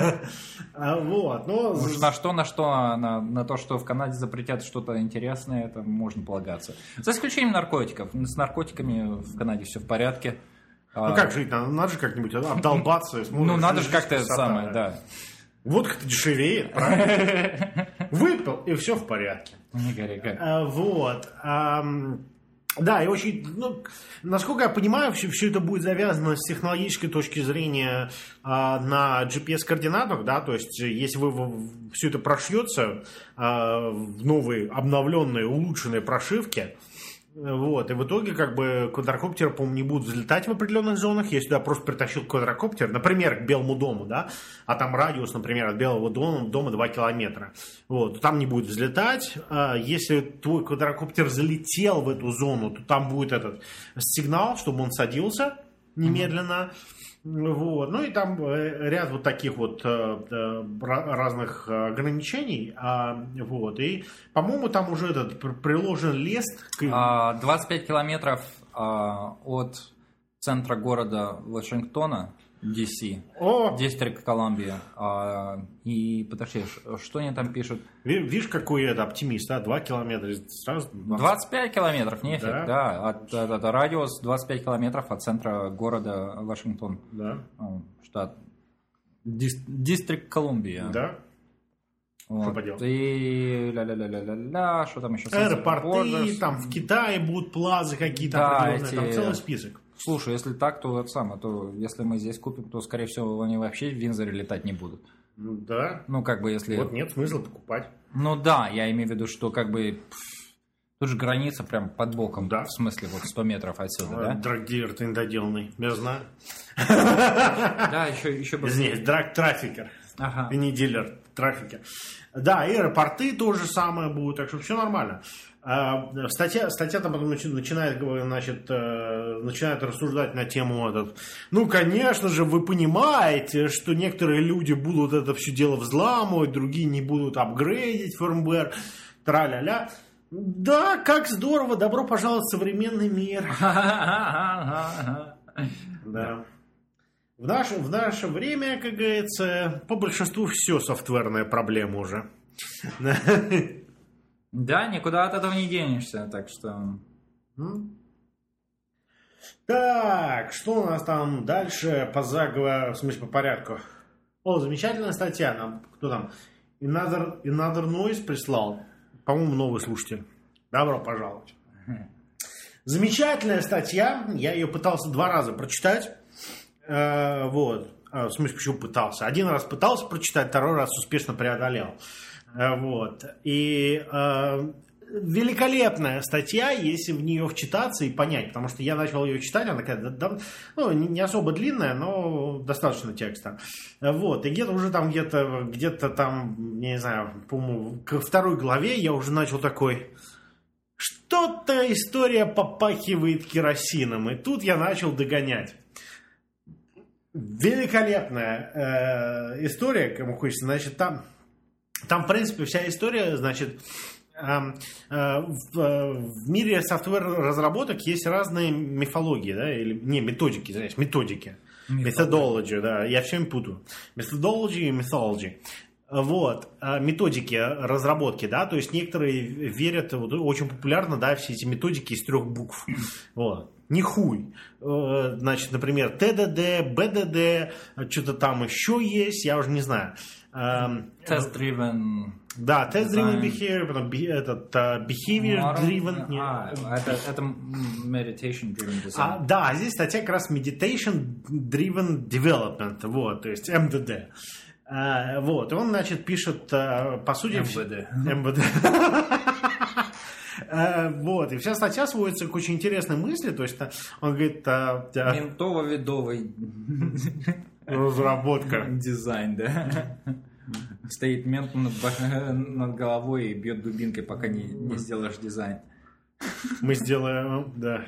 Вот, но... На то, что в Канаде запретят что-то интересное, это можно полагаться. За исключением наркотиков. С наркотиками в Канаде все в порядке. Ну, как жить? Надо же как-нибудь обдолбаться. Ну, надо же как-то это самое, да. Водка-то дешевеет, правильно? Выпил, и все в порядке. Не гори. Вот. Да, и очень, насколько я понимаю, все это будет завязано с технологической точки зрения на GPS-координатах, да, то есть если все это прошьется в новые, обновленные, улучшенные прошивки, вот, и в итоге, как бы, квадрокоптеры, по-моему, не будут взлетать в определенных зонах. Я сюда просто притащил квадрокоптер, например, к Белому дому, да, а там радиус, например, от Белого дома 2 километра. Вот, там не будет взлетать. Если твой квадрокоптер залетел в эту зону, то там будет этот сигнал, чтобы он садился немедленно. Вот. Ну и там ряд вот таких вот разных ограничений. Вот. И, по-моему, там уже этот приложен лист. 25 километров от центра города Вашингтона, DC, Дистрикт Колумбия. И, подожди, что они там пишут? Видишь, какой это оптимист, да? 2 километра. Сразу 25 километров, нефиг, да. От радиус 25 километров от центра города Вашингтон. Да. Штат. Дистрикт Колумбия. Да. Вот. Что поделать? И ля-ля-ля-ля-ля, что там еще? Аэропорты, там в Китае будут плазы какие-то, да, там целый список. Слушай, если так, то то если мы здесь купим, то, скорее всего, они вообще в Виндзоре летать не будут. Ну да. Ну, как бы, если... Вот нет смысла покупать. Ну да, я имею в виду, что как бы... Тут же граница прям под боком, да? В смысле, вот 100 метров отсюда, да? Драгдилер ты недоделанный, я знаю. Да, еще бы... Извиняюсь, драг-трафикер. Ага. Ты не дилер, трафикер. Да, и аэропорты то же самое будут, так что все нормально. Статья там потом начинает рассуждать на тему ну, конечно же, вы понимаете, что некоторые люди будут это все дело взламывать, другие не будут апгрейдить фирмвер, тра-ля-ля. Да, как здорово, добро пожаловать в современный мир. Да. В наше время, как говорится, по большинству все софтверная проблема уже. Да, никуда от этого не денешься, так что... Так, что у нас там дальше по заговору, в смысле по порядку? О, замечательная статья. Нам, кто там? Another Noise прислал. По-моему, новый слушатель. Добро пожаловать. Замечательная статья. Я ее пытался 2 раза прочитать. Вот. В смысле, почему пытался? 1 раз пытался прочитать, 2 раз успешно преодолел. Вот. И великолепная статья, если в нее вчитаться и понять. Потому что я начал ее читать, она такая, ну, не особо длинная, но достаточно текста. Вот. И где-то там, не знаю, по-моему, ко 2 главе я уже начал такой... Что-то история попахивает керосином. И тут я начал догонять. Великолепная история, кому хочется. Значит, там, в принципе, вся история, значит, в мире софтвер-разработок есть разные мифологии, да, или не методики, знаешь, методики. Methodology, да, я все время путаю. Methodology и mythology. Вот, методики разработки, да, то есть некоторые верят, вот, очень популярно, да, все эти методики из 3 букв. Вот. Не хуй. Значит, например, ТДД, БДД, что-то там еще есть, я уже не знаю. Test-driven. Да, test-driven behavior, потом behavior-driven. Это meditation-driven design. Да, здесь статья как раз meditation-driven development, вот, то есть МДД. Вот, и он, значит, пишет, по сути... МВД. Вот, и вся статья сводится к очень интересной мысли, то есть он говорит... Ментово-видовый разработка. Дизайн, да. Стоит мент над головой и бьет дубинкой, пока не сделаешь дизайн. Мы сделаем, да...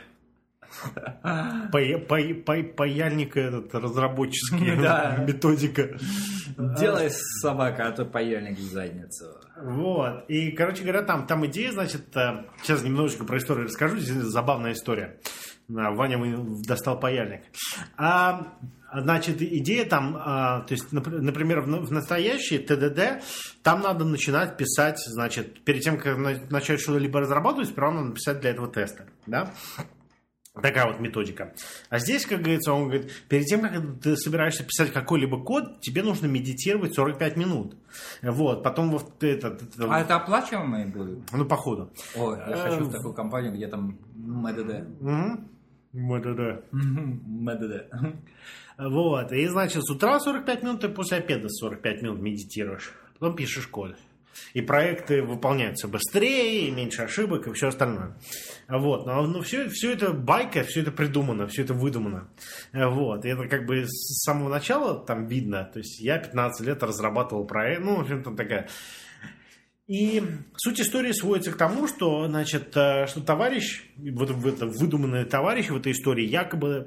Паяльник этот разработческий, методика. Делай, собака, а то паяльник в задницу. Вот. И, короче говоря, там идея, значит, сейчас немножечко про историю расскажу. Здесь забавная история. Ваня достал паяльник. Значит, идея там, то есть, например, в настоящей ТДД там надо начинать писать, значит, перед тем, как начать что-либо разрабатывать, сперва надо написать для этого теста, да? Такая вот методика. А здесь, как говорится, он говорит, перед тем, как ты собираешься писать какой-либо код, тебе нужно медитировать 45 минут. Вот, потом вот это... А это оплачиваемые будут? Ну, походу. Ой, я хочу в такую компанию, где там МДД. МДД. Вот, и, значит, с утра 45 минут, ты после обеда 45 минут медитируешь. Потом пишешь код. И проекты выполняются быстрее, и меньше ошибок, и все остальное. Вот. Но все это байка, все это придумано, все это выдумано. Вот. И это как бы с самого начала там видно. То есть я 15 лет разрабатывал проект. Ну, в общем, там такая... И суть истории сводится к тому, что, значит, что товарищ, вот выдуманный товарищ в этой истории якобы...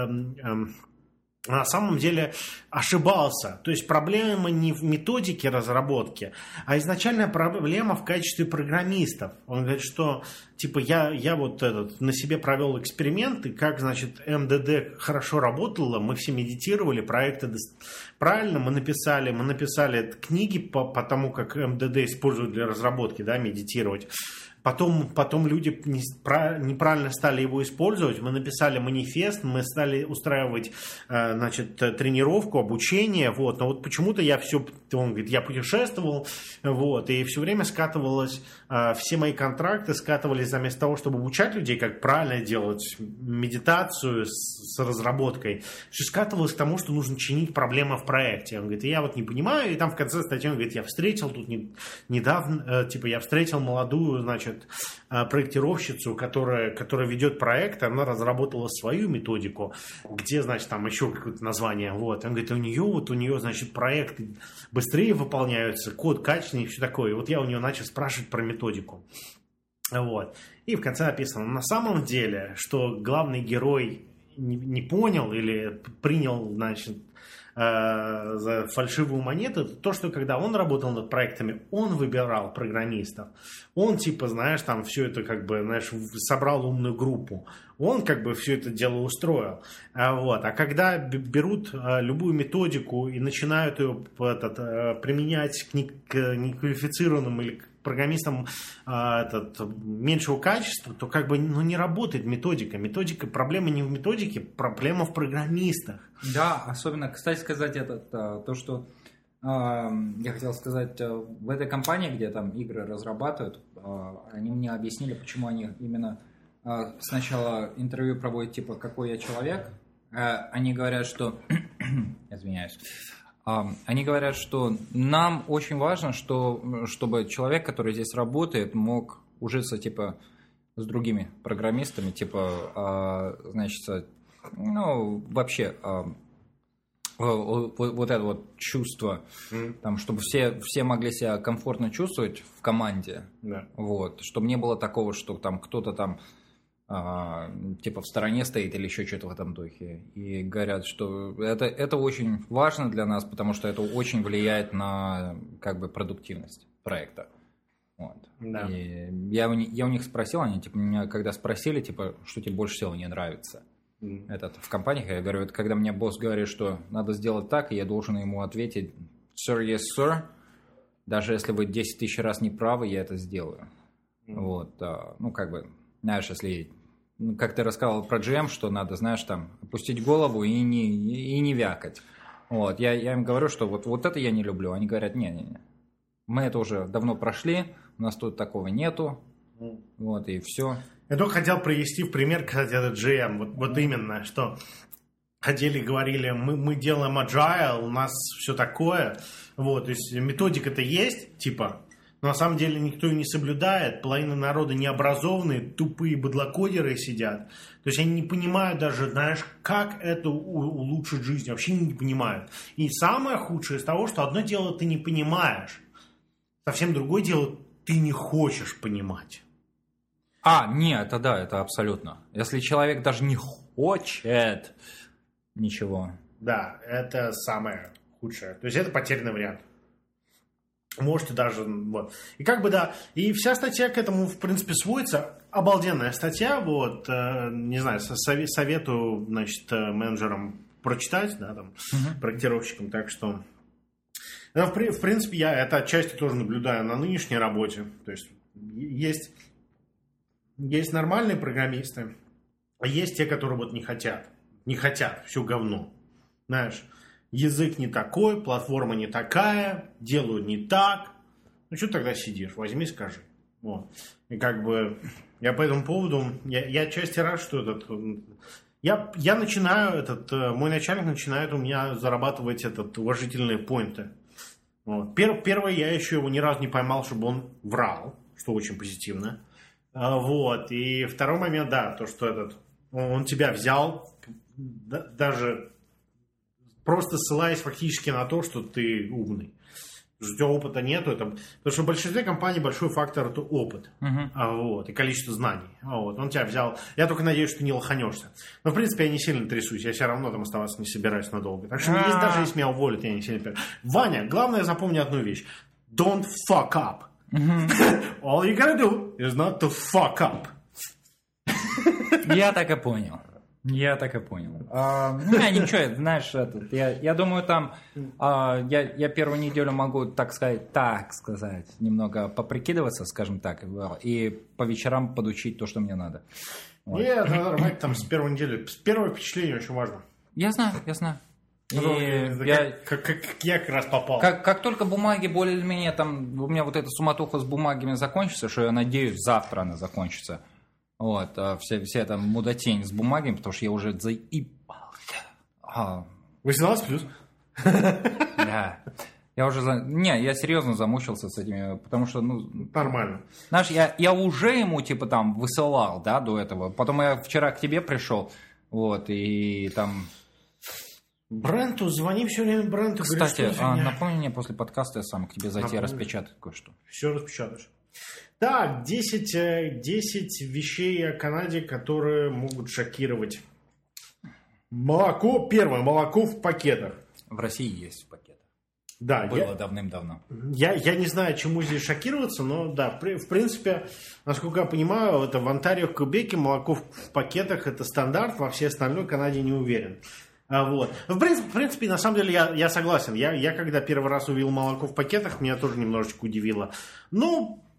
на самом деле ошибался. То есть проблема не в методике разработки, а изначальная проблема в качестве программистов. Он говорит, что типа я вот на себе провел эксперименты, как, значит, МДД хорошо работало, мы все медитировали, проекты правильно, мы написали книги по тому, как МДД используют для разработки, да, медитировать. Потом люди неправильно стали его использовать. Мы написали манифест, мы стали устраивать, значит, тренировку, обучение. Вот. Но вот почему-то он говорит, я путешествовал, вот, и все время скатывалось, все мои контракты скатывались вместо того, чтобы обучать людей, как правильно делать медитацию с разработкой, все скатывалось к тому, что нужно чинить проблемы в проекте. Он говорит, я вот не понимаю, и там в конце статьи он говорит, я встретил тут недавно, я встретил молодую, значит, проектировщицу, которая ведет проект, она разработала свою методику, где, значит, там еще какое-то название, вот, он говорит, у нее, значит, проекты быстрее выполняются, код качественнее и все такое, и вот я у нее начал спрашивать про методику, вот, и в конце написано, на самом деле, что главный герой не понял или принял, значит, за фальшивую монету, это то, что когда он работал над проектами, он выбирал программистов. Он, типа, знаешь, там все это, как бы, знаешь, собрал умную группу. Он, как бы, все это дело устроил. Вот. А когда берут любую методику и начинают ее применять к неквалифицированным или программистам меньшего качества, то как бы не работает методика. Проблема не в методике, проблема в программистах. Да, особенно, кстати сказать, то, что я хотел сказать, в этой компании, где там игры разрабатывают, они мне объяснили, почему они именно сначала интервью проводят, типа, какой я человек. Они говорят, что... Извиняюсь. Они говорят, что нам очень важно, чтобы человек, который здесь работает, мог ужиться, типа, с другими программистами, типа, значит, ну, вообще... Вот это вот чувство, там, чтобы все могли себя комфортно чувствовать в команде, да. Вот, чтобы не было такого, что там кто-то там типа в стороне стоит или еще что-то в этом духе. И говорят, что это очень важно для нас, потому что это очень влияет на как бы продуктивность проекта. Вот. Да. И я у них спросил, они типа меня когда спросили, типа, что тебе больше всего не нравится. В компаниях, я говорю, это когда мне босс говорит, что надо сделать так, и я должен ему ответить sir, yes, sir, даже если вы 10 тысяч раз не правы, я это сделаю. Вот, ну, как бы, знаешь, если, как ты рассказывал про GM, что надо, знаешь, там, опустить голову и не вякать. Вот, я им говорю, что вот это я не люблю. Они говорят, не, мы это уже давно прошли, у нас тут такого нету, вот, и все. Я только хотел привести в пример, кстати, этот GM. Вот именно, что ходили, говорили, мы делаем agile, у нас все такое. Вот, то есть методика-то есть, типа, но на самом деле никто ее не соблюдает. Половина народа необразованные, тупые быдлокодеры сидят. То есть они не понимают даже, знаешь, как это улучшить жизнь. Вообще не понимают. И самое худшее из того, что одно дело ты не понимаешь, совсем другое дело ты не хочешь понимать. Нет, это абсолютно. Если человек даже не хочет ничего. Да, это самое худшее. То есть это потерянный вариант. Можете даже... Вот. И как бы, да, и вся статья к этому, в принципе, сводится. Обалденная статья, вот, не знаю, советую, значит, менеджерам прочитать, да, там, проектировщикам, так что... В принципе, я это отчасти тоже наблюдаю на нынешней работе. То есть нормальные программисты, а есть те, которые вот не хотят. Не хотят, все говно. Знаешь, язык не такой, платформа не такая, делают не так. Ну, что тогда сидишь? Возьми, скажи. Вот. И как бы я по этому поводу, я отчасти рад, что я начинаю, мой начальник начинает у меня зарабатывать уважительные поинты. Вот. Первое, я еще его ни разу не поймал, чтобы он врал, что очень позитивно. Вот. И второй момент, да, то, что он тебя взял, даже просто ссылаясь фактически на то, что ты умный. Потому что у тебя опыта нету. Потому что в большинстве компаний большой фактор – это опыт. Вот, и количество знаний. Вот. Он тебя взял. Я только надеюсь, что ты не лоханешься. Но, в принципе, я не сильно трясусь. Я все равно там оставаться не собираюсь надолго. Так что даже если меня уволят, я не сильно переживаю. Ваня, главное запомни одну вещь. Don't fuck up. All you gotta do is not to fuck up. Я так и понял. Ничего, знаешь, я думаю, там я первую неделю могу, так сказать, немного поприкидываться, скажем так, и по вечерам подучить то, что мне надо. Вот. Нет, нормально, там с первой недели. Первое впечатление очень важно. Я знаю. Как я как раз попал. Как только бумаги более-менее там, у меня вот эта суматоха с бумагами закончится, что я надеюсь, завтра она закончится. Вот, вся эта мудотень с бумагами, потому что я уже заебался. 18+. Да. Я уже... я серьезно замучился с этими, потому что, Нормально. Знаешь, я уже ему, типа, там, высылал, да, до этого. Потом я вчера к тебе пришел, вот, и там... Бренту, звони все время Бренту. Кстати, напомни мне после подкаста, я сам к тебе зайти распечатать кое-что. Все распечатаешь. Так, 10 вещей о Канаде, которые могут шокировать. Первое, молоко в пакетах. В России есть пакеты. Да, было давным-давно. Я не знаю, чему здесь шокироваться, но да, в принципе, насколько я понимаю, это в Онтарио, в Квебеке молоко в пакетах это стандарт, во всей остальной Канаде не уверен. Вот. В принципе, на самом деле я согласен. Я когда первый раз увидел молоко в пакетах, меня тоже немножечко удивило. Ну,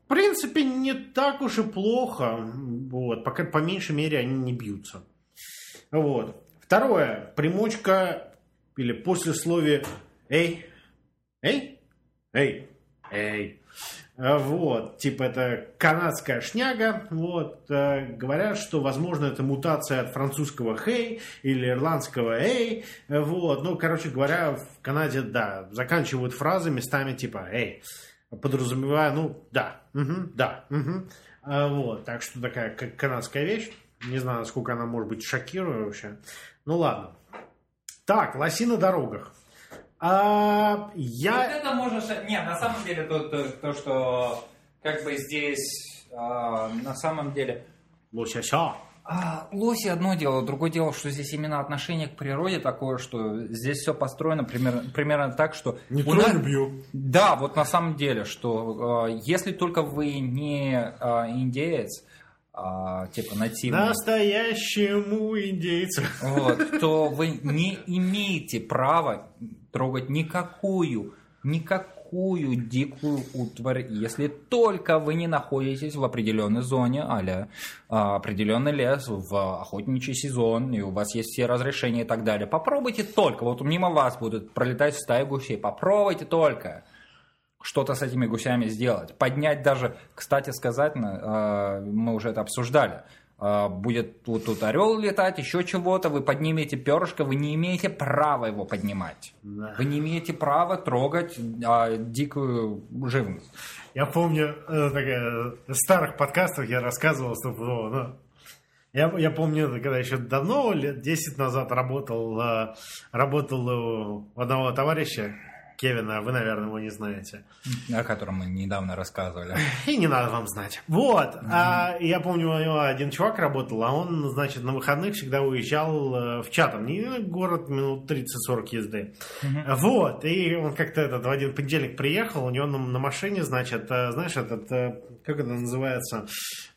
в принципе, не так уж и плохо. Вот. Пока, по меньшей мере, они не бьются. Вот. Второе. Примочка или послесловие «эй», «эй», «эй», «эй». Вот, типа это канадская шняга. Вот, говорят, что, возможно, это мутация от французского «хей» или ирландского «эй». Вот, ну, короче говоря, в Канаде, да, заканчивают фразы местами типа «эй», подразумевая, ну, да, угу, да, угу. Вот, так что такая канадская вещь. Не знаю, насколько она может быть шокирующая. Ну, ладно. Так, лоси на дорогах. Вот это можешь... Нет, на самом деле, то что как бы здесь на самом деле... Лося-ся. Лоси одно дело, другое дело, что здесь именно отношение к природе такое, что здесь все построено примерно так, что... Не трогай, бью. Да, вот на самом деле, что если только вы не индеец, типа нативный, настоящему индейцу, вот, то вы не имеете права трогать никакую дикую утварь, если только вы не находитесь в определенной зоне, а-ля определенный лес, в охотничий сезон, и у вас есть все разрешения и так далее. Попробуйте только, вот мимо вас будут пролетать стаи гусей, попробуйте только что-то с этими гусями сделать. Поднять даже, кстати сказать, мы уже это обсуждали, будет вот тут орел летать, еще чего-то, вы поднимете перышко, вы не имеете права его поднимать. Да. Вы не имеете права трогать дикую живность. Я помню, в старых подкастах я рассказывал, что я помню, когда еще давно, лет 10 назад работал у одного товарища, Кевина, вы, наверное, его не знаете. О котором мы недавно рассказывали. И не надо вам знать. Вот. Я помню, у него один чувак работал, а он, значит, на выходных всегда уезжал в Чатам. Не город, минут 30-40 езды. Вот. И он как-то в один понедельник приехал, у него на машине, значит, знаешь, как это называется?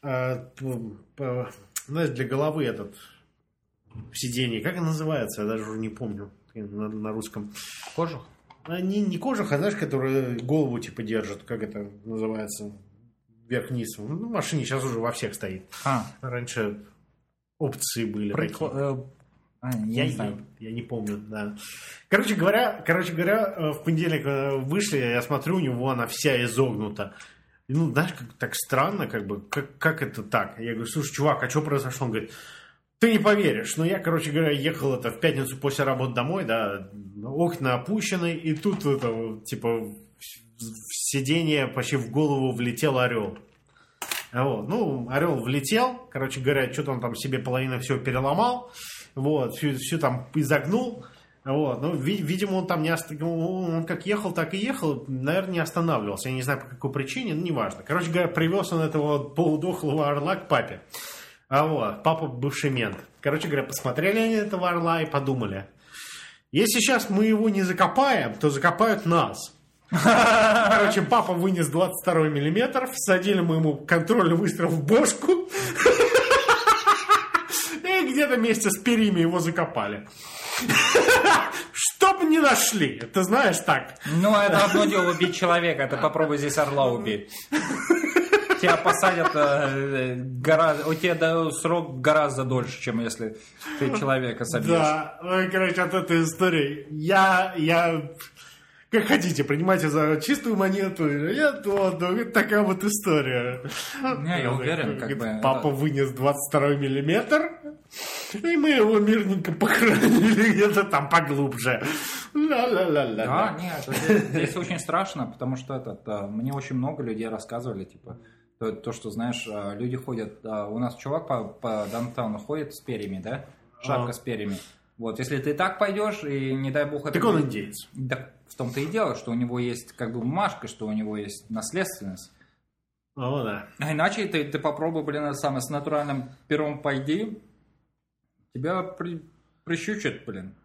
Знаешь, для головы этот сиденье. Как это называется? Я даже уже не помню на русском. Кожух? Не кожух, а знаешь, который голову типа держит, как это называется, вверх-вниз. Ну, в машине сейчас уже во всех стоит. Раньше опции были. Я не помню, да. Короче говоря, в понедельник вышли, я смотрю, у него она вся изогнута. Ну, знаешь, как так странно, как это так? Я говорю, слушай, чувак, а что произошло? Он говорит, ты не поверишь, но я, короче говоря, ехал в пятницу после работы домой, да, окна опущены, и тут типа в сиденье почти в голову влетел орел. Вот. Ну, орел влетел, короче говоря, что-то он там себе половину всего переломал, вот, всю там изогнул, вот, ну, видимо, он там он как ехал, так и ехал, наверное, не останавливался, я не знаю по какой причине, но неважно. Короче говоря, привез он этого полудохлого орла к папе. Вот, папа бывший мент. Короче говоря, посмотрели они этого орла и подумали, если сейчас мы его не закопаем, то закопают нас. Короче, папа вынес 22 миллиметр, всадили мы ему контрольный выстрел в бошку и где-то вместе с перьями его закопали. Чтоб не нашли, ты знаешь так. Ну, это одно дело убить человека, это попробуй здесь орла убить. Тебя посадят у тебя дают срок гораздо дольше, чем если ты человека собьешь. Да, короче, от этой истории я как хотите, принимайте за чистую монету или нет, вот такая вот история. Не, я уверен, папа вынес 22 миллиметр, и мы его мирненько похоронили где-то там поглубже. Ла-ла-ла-ла. Да, нет, здесь очень страшно, потому что мне очень много людей рассказывали, типа, то, что, знаешь, люди ходят, у нас чувак по даунтауну ходит с перьями, да, шапка с перьями. Вот, если ты так пойдешь, и не дай бог... Так он индеец. Да, в том-то и дело, что у него есть как бы бумажка, что у него есть наследственность. О, да. А иначе ты попробуй, с натуральным пером пойди, тебя прищучат,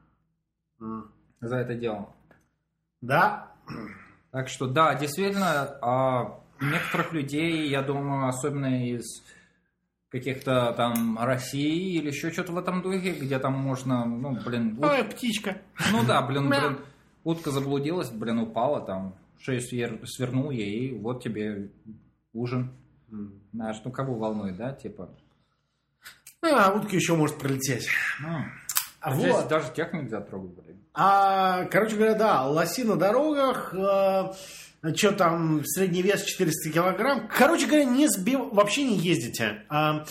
за это дело. Да. Так что, да, действительно, некоторых людей, я думаю, особенно из каких-то там России или еще что-то в этом духе, где там можно, Ой, птичка. Ну да, утка заблудилась, упала там, шею свернул ей, и вот тебе ужин. Знаешь, ну кого волнует, да, типа. Утка еще может пролететь. Здесь даже тех нельзя трогать, блин. Короче говоря, да, лоси на дорогах, что там, средний вес 400 килограмм. Короче говоря, вообще не ездите.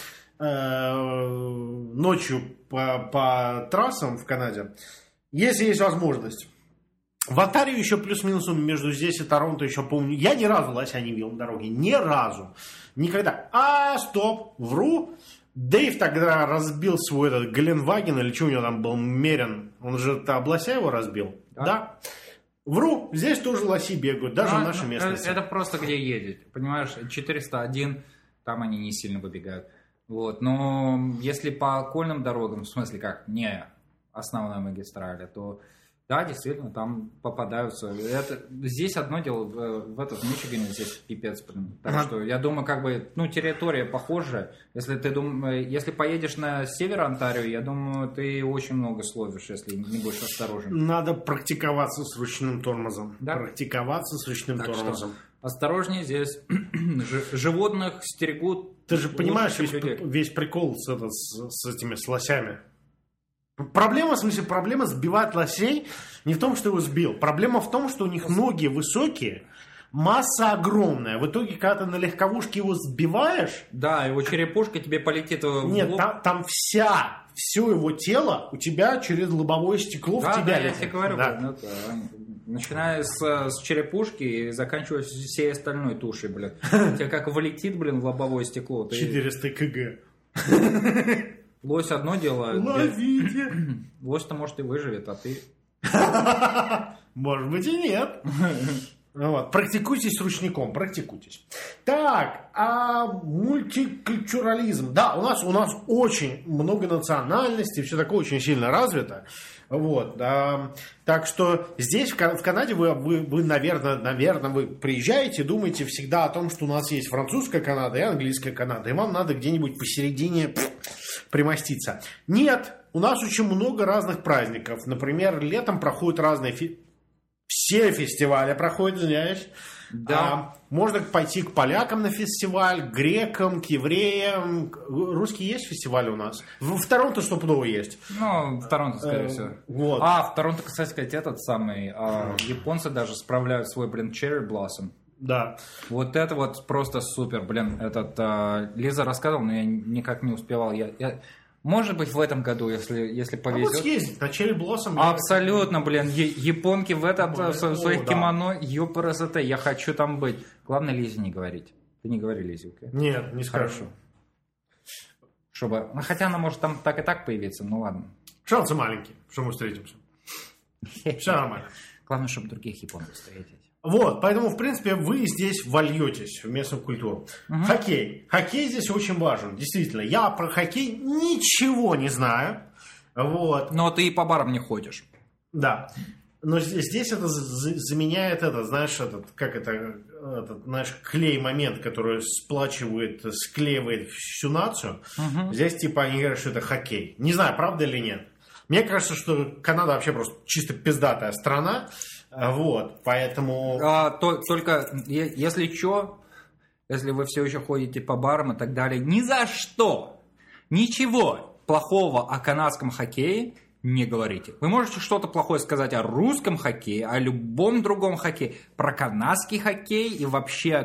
Ночью по трассам в Канаде, если есть возможность. В Онтарио еще плюс-минус между здесь и Торонто еще помню. Я ни разу лося не видел на дороге. Ни разу. Никогда. Стоп, вру. Дэйв тогда разбил свой этот Геленваген, или что у него там был, Мерин. Он же лося его разбил. Да. Вру, здесь тоже лоси бегают, даже в нашей местности. Это просто где ездить. Понимаешь, 401, там они не сильно выбегают. Вот. Но если по окольным дорогам, в смысле как, не основная магистраль, то да, действительно, там попадаются. Здесь одно дело, в Мичигане здесь пипец. Так что я думаю, как бы, территория похожая. Если поедешь на север Онтарио, я думаю, ты очень много словишь, если не будешь осторожен. Надо практиковаться с ручным тормозом. Да? Практиковаться с ручным тормозом. Осторожнее здесь. Животных стерегут. Ты же понимаешь весь прикол с этими лосями. Проблема сбивать лосей не в том, что его сбил. Проблема в том, что у них ноги высокие, масса огромная. В итоге, когда ты на легковушке его сбиваешь... Да, его черепушка тебе полетит в лоб. Нет, там все его тело у тебя через лобовое стекло в тебя летит. Я тебе говорю. Да. Начиная с черепушки и заканчивая всей остальной тушей, блин. Тебе как влетит, блин, в лобовое стекло. 400 кг. Лось одно дело. Ловите! Лось-то, может, и выживет, а ты... Может быть, и нет. Практикуйтесь с ручником, практикуйтесь. Так, мультикультурализм. Да, у нас очень много национальностей, все такое очень сильно развито. Так что здесь, в Канаде, вы наверное, вы приезжаете, думаете всегда о том, что у нас есть французская Канада и английская Канада, и вам надо где-нибудь посередине примоститься. Нет, у нас очень много разных праздников. Например, летом проходят разные все фестивали проходят, знаешь. Да. Можно пойти к полякам на фестиваль, к грекам, к евреям. Русские есть фестивали у нас? В Торонто стопудово есть. В Торонто, скорее всего. В Торонто, кстати сказать, этот самый. Японцы даже справляют свой, Cherry Blossom. Да. Вот это вот просто супер, Лиза рассказывала, но я никак не успевал. Может быть, в этом году, если повезет. Вот съездить на Cherry Blossom. Абсолютно, японки в своих кимоно, ёпрст, я хочу там быть. Главное, Лизе не говорить. Ты не говори Лизе, окей? Нет, не скажу. Хорошо. Чтобы... хотя она может там так и так появиться, ладно. Шансы маленькие, что мы встретимся. Все нормально. Главное, чтобы других японцев встретить. Поэтому, в принципе, вы здесь вольетесь в местную культуру. Хоккей. Хоккей здесь очень важен, действительно. Я про хоккей ничего не знаю. Но ты и по барам не ходишь. Да. Но здесь это заменяет клей-момент, который склеивает всю нацию. Здесь, они говорят, что это хоккей. Не знаю, правда или нет. Мне кажется, что Канада вообще просто чисто пиздатая страна. Поэтому... Только, если вы все еще ходите по барам и так далее, ни за что, ничего плохого о канадском хоккее не говорите. Вы можете что-то плохое сказать о русском хоккее, о любом другом хоккее, про канадский хоккей и вообще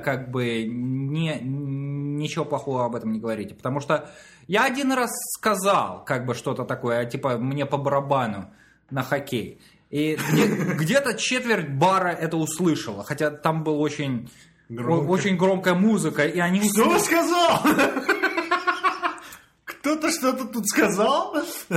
ничего плохого об этом не говорите. Потому что я один раз сказал что-то такое, мне по барабану на хоккей. И где-то четверть бара это услышала, хотя там была очень громкая музыка, и они... Что вы сказал? Кто-то что-то тут сказал?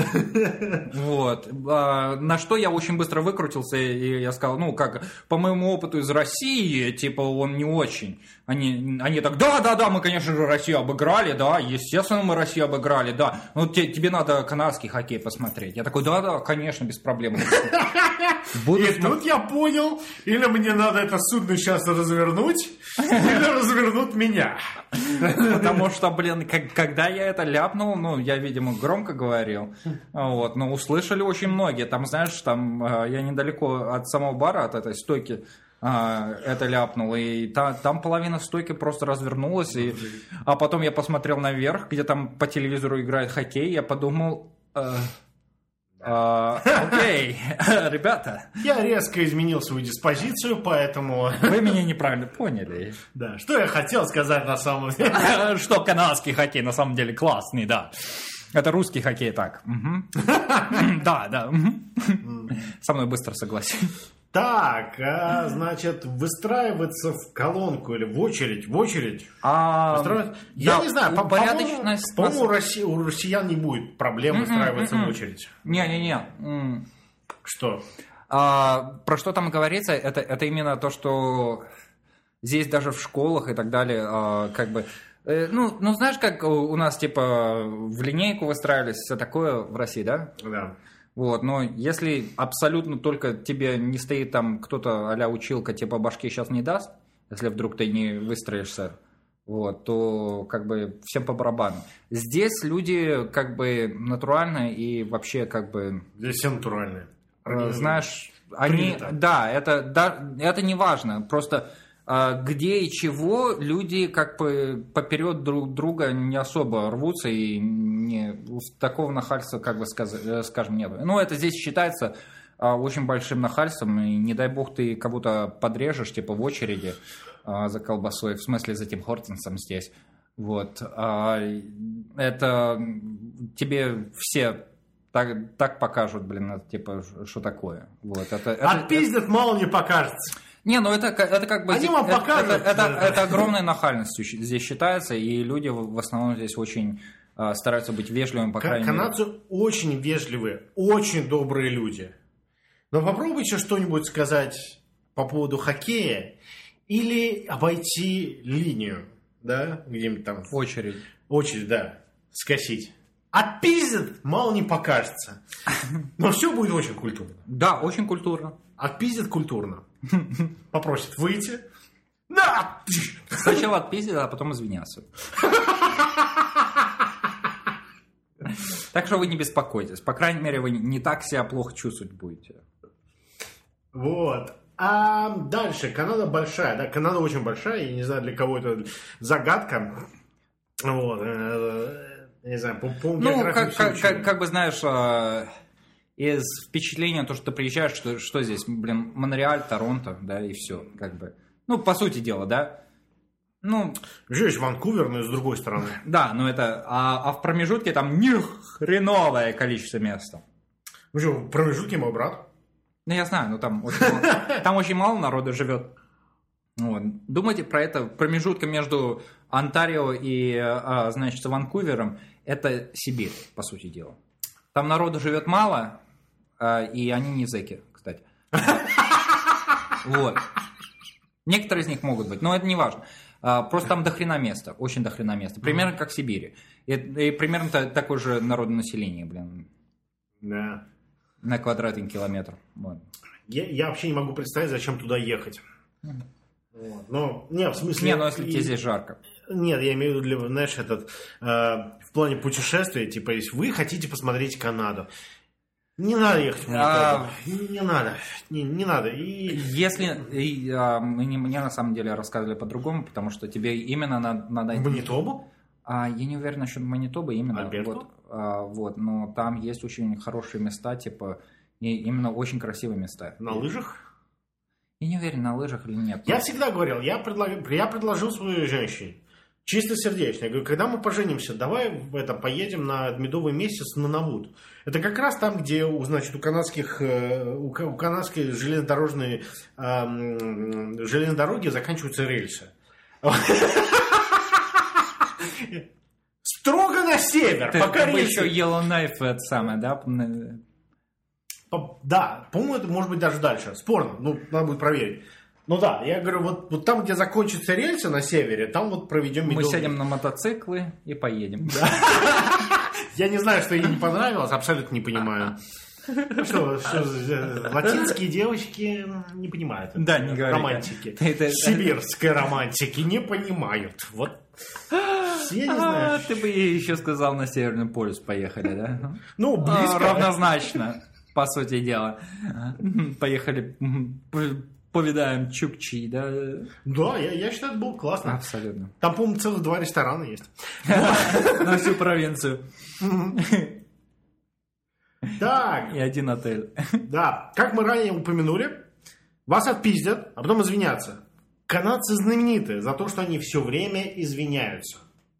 На что я очень быстро выкрутился, и я сказал, по моему опыту из России, он не очень. Они так, да, мы, конечно же, Россию обыграли, да, естественно, мы Россию обыграли, да. Тебе надо канадский хоккей посмотреть. Я такой, да, конечно, без проблем. И тут я понял, или мне надо это судно сейчас развернуть, или развернут меня. Потому что, когда я это ляпнул, я, видимо, громко говорил, но услышали очень многие. Там, знаешь, я недалеко от самого бара, от этой стойки, это ляпнул, и там половина стойки просто развернулась, а потом я посмотрел наверх, где там по телевизору играет хоккей, я подумал, окей, ребята. Я резко изменил свою диспозицию, поэтому... Вы меня неправильно поняли. Да, что я хотел сказать на самом деле? Что канадский хоккей на самом деле классный, да. Это русский хоккей, так. Да. Со мной быстро согласен. Так, значит, выстраиваться в колонку или в очередь? Я не знаю, по-моему, у россиян не будет проблем выстраиваться в очередь. Не. Что? Про что там говорится, это именно то, что здесь даже в школах и так далее, как бы... Ну, знаешь, как у нас, типа, в линейку выстраивались, все такое в России, да? Да. Вот, но если абсолютно только тебе не стоит там кто-то а-ля училка, типа башки сейчас не даст, если вдруг ты не выстроишься, вот, то как бы всем по барабану. Здесь люди как бы натуральные и вообще как бы... Здесь все натуральные. Знаешь, они... Да, это не важно, просто... Где и чего люди как бы поперед друг друга не особо рвутся и такого нахальства, как бы скажем, нет. Ну, это здесь считается очень большим нахальством, и не дай бог ты кого-то подрежешь, типа в очереди за колбасой, в смысле за Тим Хортонсом здесь. Вот. Это тебе все так покажут, блин, типа, что такое. Вот. Отпиздят, мало не покажется. Не, ну это как бы... Они вам покажут. Это огромная нахальность здесь считается, и люди в основном здесь очень стараются быть вежливыми, по крайней мере. Канадцы очень вежливые, очень добрые люди. Но попробуйте что-нибудь сказать по поводу хоккея или обойти линию, да, где-нибудь там. Очередь, да, скосить. Отпиздят, мало не покажется. Но все будет очень культурно. Да, очень культурно. Отпиздят культурно. Попросят выйти. Да! Сначала отпиздят, а потом извиняться. Так что вы не беспокойтесь. По крайней мере, вы не так себя плохо чувствовать будете. Вот. А дальше. Канада большая. Да, Канада очень большая. Я не знаю, для кого это загадка. Вот. Не знаю, как бы знаешь... Из впечатления, то, что ты приезжаешь, что здесь, блин, Монреаль, Торонто, да, и все, как бы. Ну, по сути дела, да. Ну... Здесь Ванкувер, но с другой стороны. Да, но это... А в промежутке там хреновое количество места. Ну что, в промежутке мой брат. Ну, я знаю, но там очень мало народу живет. Вот. Думайте про это. Промежутка между Онтарио и, значит, Ванкувером, это Сибирь, по сути дела. Там народу живет мало, и они не зэки, кстати. Вот. Некоторые из них могут быть, но это не важно. Просто там дохрена места, очень дохрена места. Примерно как в Сибири. И примерно такое же народонаселение, блин. Да. На квадратный километр. Вот. Я вообще не могу представить, зачем туда ехать. Вот. Но, не, в смысле... Не, ну если тебе здесь жарко. Нет, я имею в виду, знаешь, в плане путешествия, типа, если вы хотите посмотреть Канаду, не надо ехать в Манитобу. Не надо. Не надо. Мне на самом деле рассказывали по-другому, потому что тебе именно надо... В Манитобу? Я не уверен насчет Манитобы именно. Альберту? Вот, но там есть очень хорошие места, типа, именно очень красивые места. На лыжах? Я не уверен, на лыжах или нет. Я всегда говорил, я предложил своей женщине, чисто сердечно. Я говорю, когда мы поженимся, давай поедем на медовый месяц на Навуд. Это как раз там, где у канадской железнодорожной железнодороги заканчиваются рельсы. Строго на север, пока рельсы... еще Yellowknife это самое, да? Да, по-моему, это может быть даже дальше. Спорно, надо будет проверить. Ну да, я говорю, вот там, где закончатся рельсы на севере, там вот проведем медовый. Мы сядем на мотоциклы и поедем. Я не знаю, что ей не понравилось, абсолютно не понимаю. Что, латинские девочки не понимают. Да, не говори. Романтики. Сибирской романтики не понимают. Вот. Я не знаю. Ты бы ей еще сказал, на Северный полюс поехали, да? Ну, близко. Равнозначно, по сути дела. Поехали повидаем чукчи, да? Да, я считаю, это было классно. Абсолютно. Там, по-моему, целых 2 ресторана есть. На всю провинцию. Так, И 1 отель. да, как мы ранее упомянули, вас отпиздят, а потом извинятся. Канадцы знамениты за то, что они все время извиняются.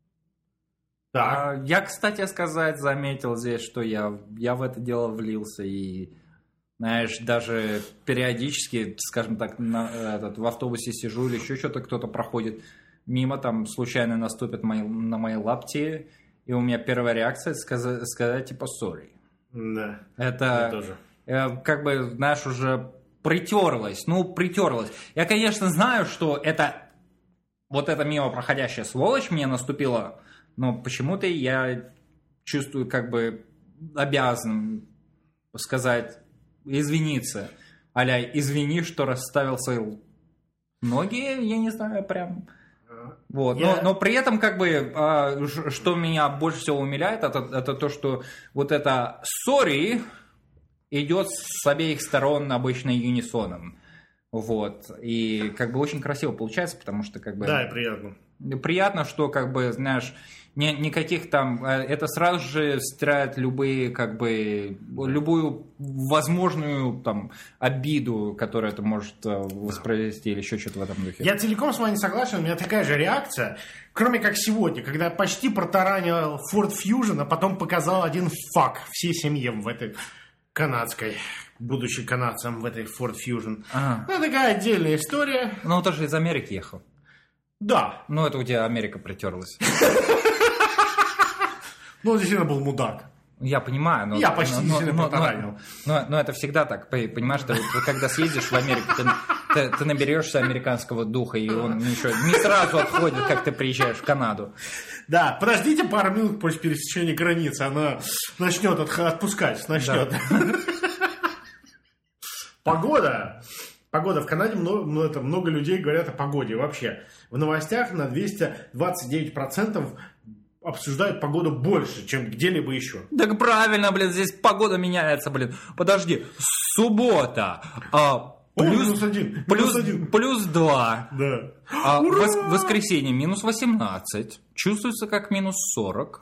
Так. Я, кстати сказать, заметил здесь, что я в это дело влился и, знаешь, даже периодически, скажем так, в автобусе сижу или еще что-то, кто-то проходит мимо, там случайно наступит на мои лапти, и у меня первая реакция сказать типа sorry. Да. Это тоже. Как бы, знаешь, уже притерлось. Я, конечно, знаю, что это вот эта мимо проходящая сволочь мне наступила, но почему-то я чувствую как бы обязан сказать, извиниться. А-ля, извини, что расставил свои ноги, я не знаю, прям... Вот. Но при этом, как бы, что меня больше всего умиляет, это то, что вот это sorry идет с обеих сторон обычно юнисоном. Вот. И как бы очень красиво получается, потому что как бы... Да, и приятно. Приятно, что, как бы, знаешь, никаких там... Это сразу же стирает любые, как бы, любую возможную там обиду, которую это может воспроизвести или еще что-то в этом духе. Я целиком с вами согласен, у меня такая же реакция, кроме как сегодня, когда я почти протаранил Ford Fusion, а потом показал один фак всей семье в этой канадской, будучи канадцем в этой Ford Fusion. Ага. Ну, такая отдельная история. Ну, ты же из Америки ехал. Да. Ну, это у тебя Америка притерлась. Ну, действительно был мудак. Я понимаю, но... Я почти действительно протаранил. Но это всегда так, понимаешь, ты когда съездишь в Америку, ты наберешься американского духа, и он не сразу отходит, как ты приезжаешь в Канаду. Да, подождите пару минут после пересечения границы, она начнет отпускать, начнет. Погода. Погода в Канаде, много людей говорят о погоде вообще. В новостях на 229% обсуждают погоду больше, чем где-либо еще. Так правильно, блин, здесь погода меняется, блин. Подожди, суббота. +1. +2. Да. Воскресенье -18. Чувствуется как -40.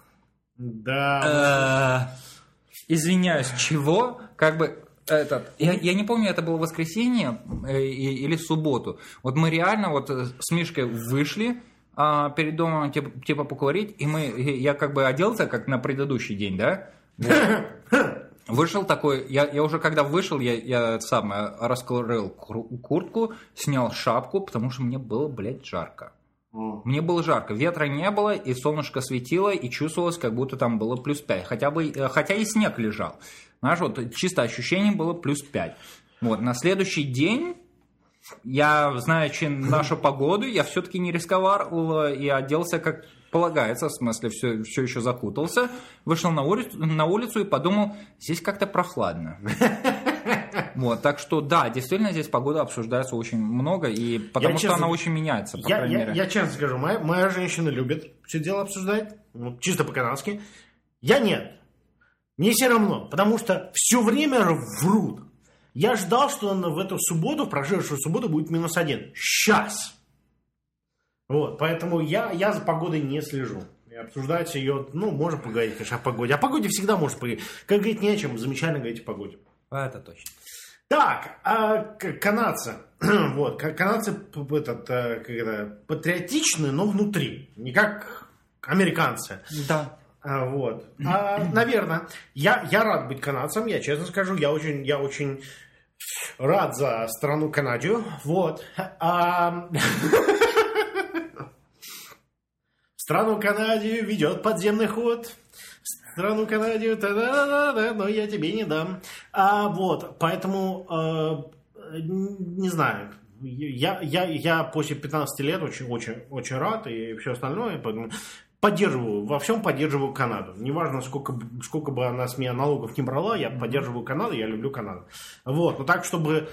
Да. Извиняюсь, чего? Как бы... Я не помню, это было воскресенье или субботу. Вот мы реально вот с Мишкой вышли перед домом типа покурить, и я как бы оделся, как на предыдущий день, да? Вот. Вышел такой, я уже когда вышел, я сам раскрыл куртку, снял шапку, потому что мне было, блядь, жарко. Мне было жарко, ветра не было, и солнышко светило, и чувствовалось, как будто там было +5, хотя и снег лежал. Знаешь, вот чисто ощущение было +5. Вот, на следующий день, я, знаючи нашу погоду, я все-таки не рисковал и оделся как полагается, в смысле, все еще закутался, вышел на улицу и подумал, здесь как-то прохладно. Вот, так что, да, действительно, здесь погода обсуждается очень много, и потому что она очень меняется, по крайней мере. Я честно скажу, моя женщина любит все дело обсуждать, чисто по-канадски. Я нет. Мне все равно, потому что все время врут. Я ждал, что в эту субботу, в прошедшую субботу будет -1. Сейчас. Вот, поэтому я за погодой не слежу. И обсуждать ее, можно поговорить, конечно, о погоде. О погоде всегда можно поговорить. Как говорить не о чем, замечательно говорить о погоде. Это точно. Так, канадцы. Вот, канадцы патриотичны, но внутри. Не как американцы. Да. Вот. Наверное, я рад быть канадцем, я честно скажу, я очень рад за страну Канадию. Вот. Страну Канадию ведет подземный ход. Страну Канадию, но я тебе не дам. Вот, поэтому не знаю. Я после 15 лет очень рад и все остальное, поэтому во всем поддерживаю Канаду. Неважно, сколько бы она с меня налогов не брала, я поддерживаю Канаду, я люблю Канаду. Вот, но так, чтобы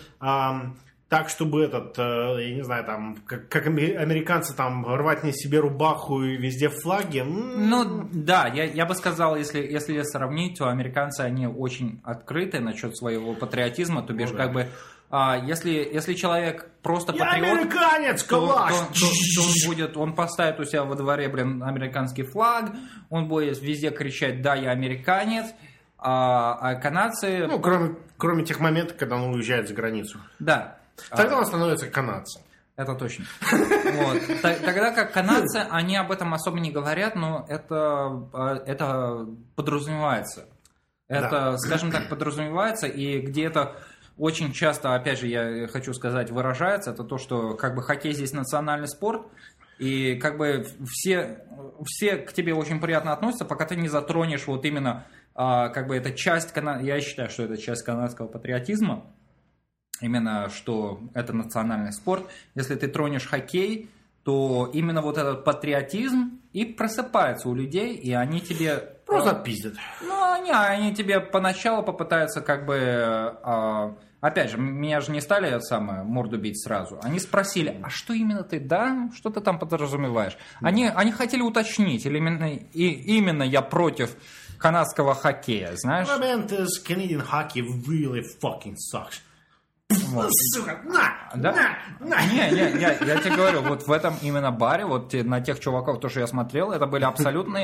я не знаю, там, как американцы там рвать на себе рубаху и везде флаги. Ну, да, я бы сказал, если сравнить, то американцы, они очень открыты насчет своего патриотизма, то бишь, как бы, Если человек просто Я патриот, американец, калаш! он поставит у себя во дворе, американский флаг, он будет везде кричать: да, я американец, а канадцы... Ну, кроме тех моментов, когда он уезжает за границу. Да. Тогда он становится канадцем. Это точно. Вот. Тогда как канадцы, они об этом особо не говорят, но это подразумевается. Это, скажем так, подразумевается, и где-то очень часто, опять же, я хочу сказать, выражается, это то, что как бы хоккей здесь национальный спорт, и как бы все к тебе очень приятно относятся, пока ты не затронешь вот именно, как бы это часть, я считаю, что это часть канадского патриотизма, именно что это национальный спорт. Если ты тронешь хоккей, то именно вот этот патриотизм и просыпается у людей, и они тебе... Просто отпиздят. Ну, они тебе поначалу попытаются как бы... Опять же, меня же не стали морду бить сразу. Они спросили: а что именно ты, да? Что ты там подразумеваешь? Они хотели уточнить, или именно я против канадского хоккея, знаешь? Canadian hockey really fucking sucks. Вот. Сука, Да? Не, я тебе говорю, вот в этом именно баре, вот на тех чуваков, то, что я смотрел, это были абсолютно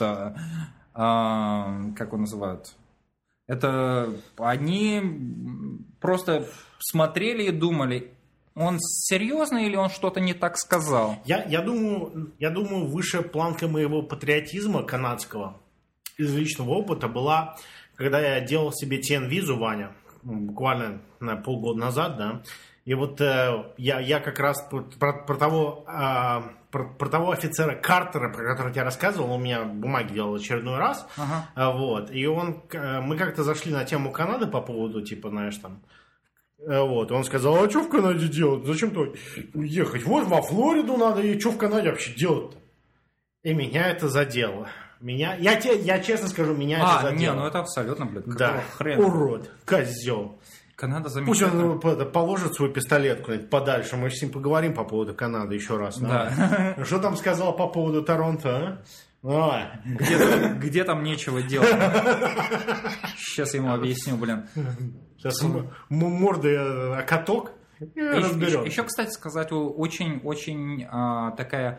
как его называют? Это они просто смотрели и думали, он серьезно или он что-то не так сказал? Я думаю, высшая планка моего патриотизма канадского из личного опыта была, когда я делал себе TN-визу, Ваня, буквально на полгода назад, да, и вот я как раз про того офицера Картера, про которого я рассказывал, он у меня бумаги делал очередной раз, вот, и мы как-то зашли на тему Канады по поводу, типа, знаешь, там, вот, он сказал: а что в Канаде делать, зачем-то ехать, вот во Флориду надо, и что в Канаде вообще делать-то? И меня это задело. Я честно скажу, меня это задело. Не, ну это абсолютно, блядь, да, хрена. Урод, козел. Канада Пусть замечательная. он положит свой пистолет куда-нибудь подальше, мы с ним поговорим по поводу Канады еще раз. Да. Что там сказал по поводу Торонто, а? Где там нечего делать? Сейчас я ему объясню, блин. Сейчас мордой о каток и разберем. Еще, кстати сказать, очень такая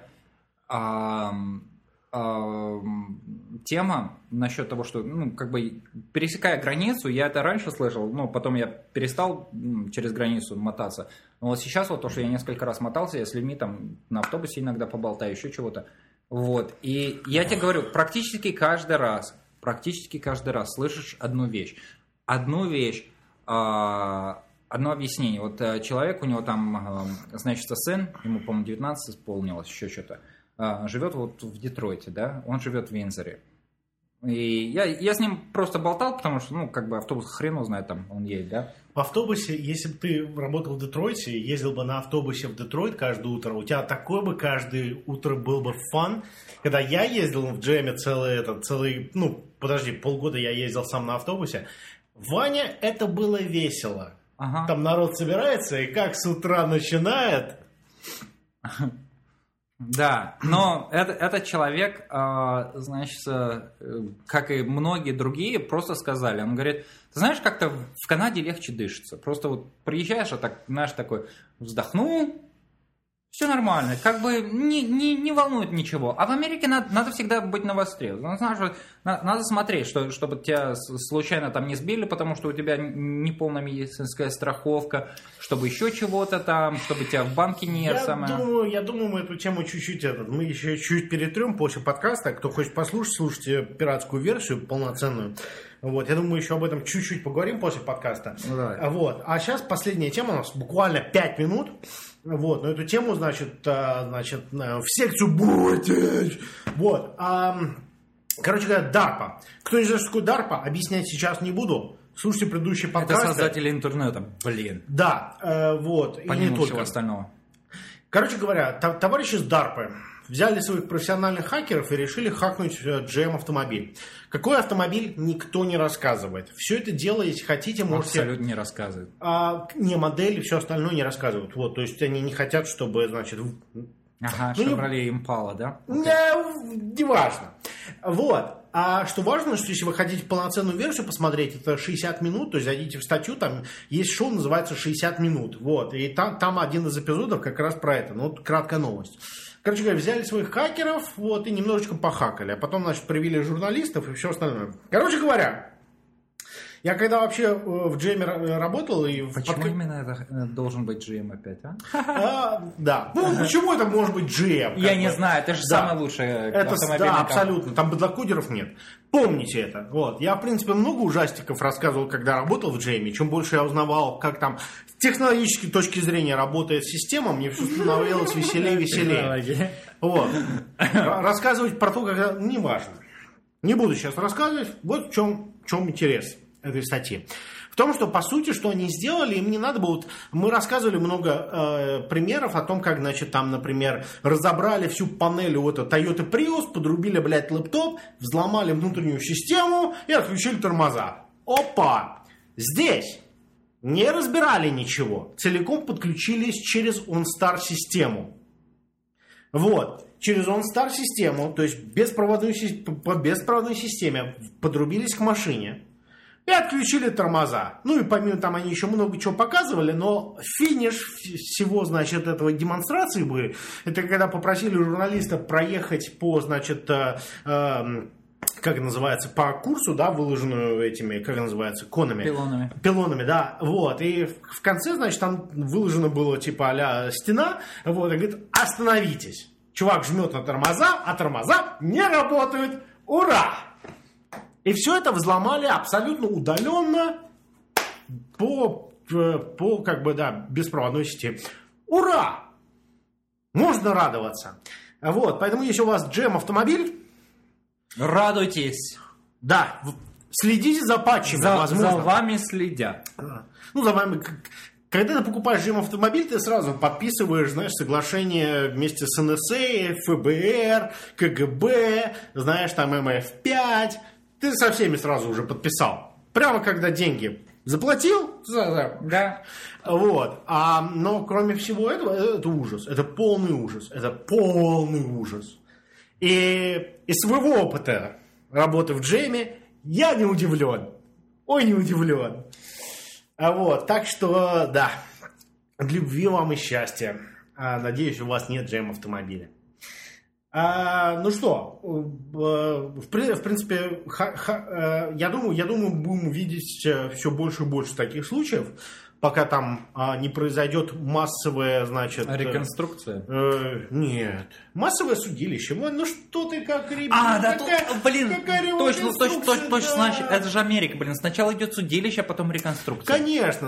тема насчет того, что, ну, как бы, пересекая границу, я это раньше слышал, но потом я перестал через границу мотаться. Но вот сейчас вот то, что я несколько раз мотался, я с людьми там на автобусе иногда поболтаю, еще чего-то. Вот. И я тебе говорю, практически каждый раз слышишь одну вещь. Одно объяснение. Вот человек, у него там, значит, сын, ему, по-моему, 19 исполнилось, еще что-то. Живет вот в Детройте, да, он живет в Виндзоре. И я с ним просто болтал, потому что, ну, как бы автобус хрен узнает, там он едет, да. В автобусе, если бы ты работал в Детройте, ездил бы на автобусе в Детройт каждое утро, у тебя такое бы каждое утро был бы фан. Когда я ездил в джеме полгода я ездил сам на автобусе, Ваня, это было весело. Ага. Там народ собирается, и как с утра начинает... Да, но этот человек, значит, как и многие другие, просто сказали, он говорит: ты знаешь, как-то в Канаде легче дышится, просто вот приезжаешь, а так, знаешь, такой вздохнул, все нормально, как бы не волнует ничего. А в Америке надо всегда быть навостре. Ну, знаешь, надо смотреть, чтобы тебя случайно там не сбили, потому что у тебя неполная медицинская страховка, чтобы еще чего-то там, чтобы тебя в банке не... Я думаю, мы эту тему мы еще чуть перетрем после подкаста. Кто хочет послушать, слушайте пиратскую версию полноценную. Вот, я думаю, еще об этом чуть-чуть поговорим после подкаста. Вот. А сейчас последняя тема, у нас буквально 5 минут. Вот, но эту тему, значит, в секцию будете. Вот. Короче говоря, DARPA. Кто не знает, что такое DARPA, объяснять сейчас не буду. Слушайте предыдущие подкасты. Это создатели интернета, блин. Да, вот. Помимо и не всего только остального. Короче говоря, товарищи с DARPA взяли своих профессиональных хакеров и решили хакнуть GM-автомобиль. Какой автомобиль, никто не рассказывает. Все это дело, если хотите, можете... Абсолютно не рассказывают. Не модель и все остальное не рассказывают. Вот, то есть они не хотят, чтобы, значит... Ага, Chevrolet Impala, да? Не важно. Вот. А что важно, что если вы хотите полноценную версию посмотреть, это 60 минут, то есть зайдите в статью, там есть шоу, называется 60 минут. Вот, и там один из эпизодов как раз про это. Ну, вот краткая новость. Короче говоря, взяли своих хакеров, вот, и немножечко похакали. А потом, значит, привели журналистов и все остальное. Короче говоря, я когда вообще в GM работал и... Почему именно это должен быть GM опять, а? Да. Ну, почему это может быть GM? Я не знаю, это же самое лучшее автомобильное. Да, абсолютно. Там быдлокодеров нет. Помните это. Вот. Я, в принципе, много ужастиков рассказывал, когда работал в GM. Чем больше я узнавал, как там с технологической точки зрения работает система, мне все становилось веселее и веселее. Вот. Рассказывать про то, как... Неважно. Не буду сейчас рассказывать. Вот в чем интерес этой статьи. В том, что, по сути, что они сделали, им не надо было... Мы рассказывали много примеров о том, как, значит, там, например, разобрали всю панель у этого Toyota Prius, подрубили, блядь, лэптоп, взломали внутреннюю систему и отключили тормоза. Опа! Здесь не разбирали ничего. Целиком подключились через OnStar систему. Вот. Через OnStar систему, то есть по беспроводной системе подрубились к машине. И отключили тормоза. Ну и помимо там они еще много чего показывали, но финиш всего, значит, этого демонстрации были, это когда попросили журналиста проехать по, значит, как называется, по курсу, да, выложенную этими, как называется, конами. Пилонами, да, вот. И в конце, значит, там выложено было типа а-ля стена, вот, и говорит, остановитесь. Чувак жмет на тормоза, а тормоза не работают. Ура! И все это взломали абсолютно удаленно по как бы, да, беспроводной сети. Ура! Можно радоваться. Вот, поэтому если у вас GM автомобиль... Радуйтесь. Да, следите за патчами, возможно. За вами следят. Ну, за вами... Когда ты покупаешь GM автомобиль, ты сразу подписываешь, знаешь, соглашение вместе с НСА, ФБР, КГБ, знаешь, там МФ-5... Ты со всеми сразу уже подписал. Прямо когда деньги заплатил. Да. Вот. Но кроме всего этого, это ужас. Это полный ужас. Это полный ужас. И из своего опыта работы в GM я не удивлен. Ой, не удивлен. Вот. Так что, да. Любви вам и счастья. Надеюсь, у вас нет GM автомобиля. Ну что, в принципе, я думаю, будем видеть все больше и больше таких случаев, пока там не произойдет массовая, значит... Реконструкция? Нет. Массовое судилище. Ну что ты как, ребята? Да, блин, точно, значит, это же Америка, блин. Сначала идет судилище, а потом реконструкция. Конечно.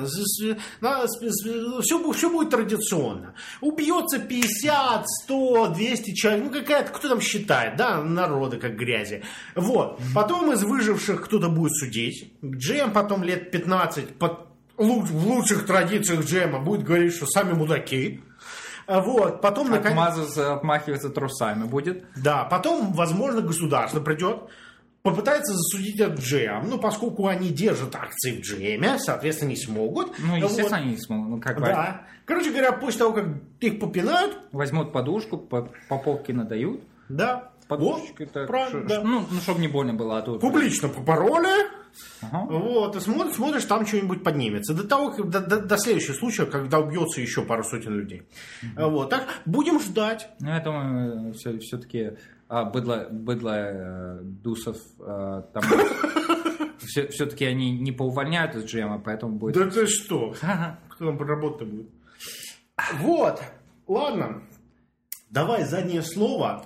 Все будет традиционно. Убьется 50, 100, 200 человек. Ну, какая-то, кто там считает, да, народа как грязи. Вот. Потом из выживших кто-то будет судить. GM потом лет 15 в лучших традициях GM будет говорить, что сами мудаки. Вот, потом... Отмахиваться трусами будет. Да, потом, возможно, государство придет, попытается засудить от GM. Ну, поскольку они держат акции в GM, соответственно, не смогут. Ну, естественно, они не смогут. Ну, как да. Короче говоря, после того, как их попинают... Возьмут подушку, по полке надают. Да. Подушечкой так. Да. Ну, чтобы не больно было. А то... Публично попороли. Вот, и смотришь, там что-нибудь поднимется. До следующего случая, когда убьется еще пару сотен людей. Вот, так, будем ждать. Ну, я думаю, все-таки быдло дусов там... Все-таки они не поувольняют из GM, поэтому будет... Да ты что? Кто там работать будет? Вот, ладно. Давай заднее слово.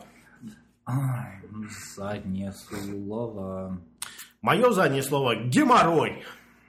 Заднее слово... Мое заднее слово – геморрой.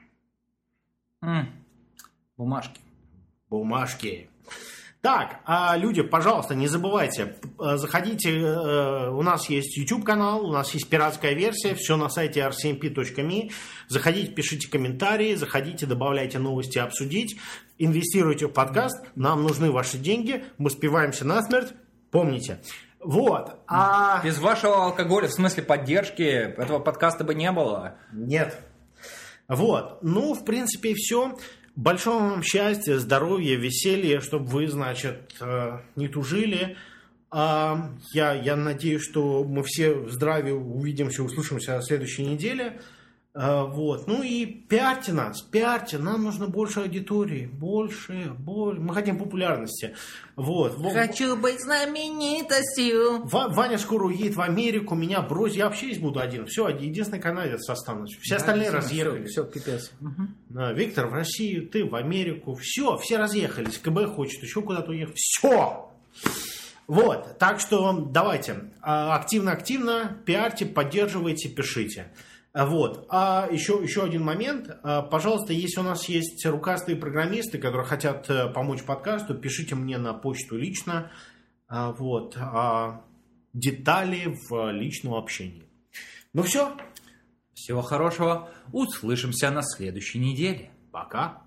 Бумажки. Так, люди, пожалуйста, не забывайте, заходите, у нас есть YouTube-канал, у нас есть пиратская версия, все на сайте r7p.me. Заходите, пишите комментарии, заходите, добавляйте новости обсудить, инвестируйте в подкаст, нам нужны ваши деньги, мы спиваемся насмерть, помните. Вот. Без вашего алкоголя, в смысле поддержки, этого подкаста бы не было. Нет. Вот. Ну, в принципе, и все. Большого вам счастья, здоровья, веселья, чтобы вы, значит, не тужили. Я надеюсь, что мы все в здравии увидимся, услышимся на следующей неделе. Вот. Ну и пиарьте нас, нам нужно больше аудитории, больше. Мы хотим популярности. Вот. Хочу быть знаменитостью. Ваня скоро уедет в Америку, меня бросит, я вообще здесь буду один. Все, единственный канадец останусь. Все остальные разъехались. Все, пипец. Виктор в Россию, ты в Америку. Все разъехались. КБ хочет еще куда-то уехать. Все. Вот, так что давайте активно пиарьте, поддерживайте, пишите. Вот. А еще один момент. Пожалуйста, если у нас есть рукастые программисты, которые хотят помочь подкасту, пишите мне на почту лично. Вот. Детали в личном общении. Ну все. Всего хорошего. Услышимся на следующей неделе. Пока.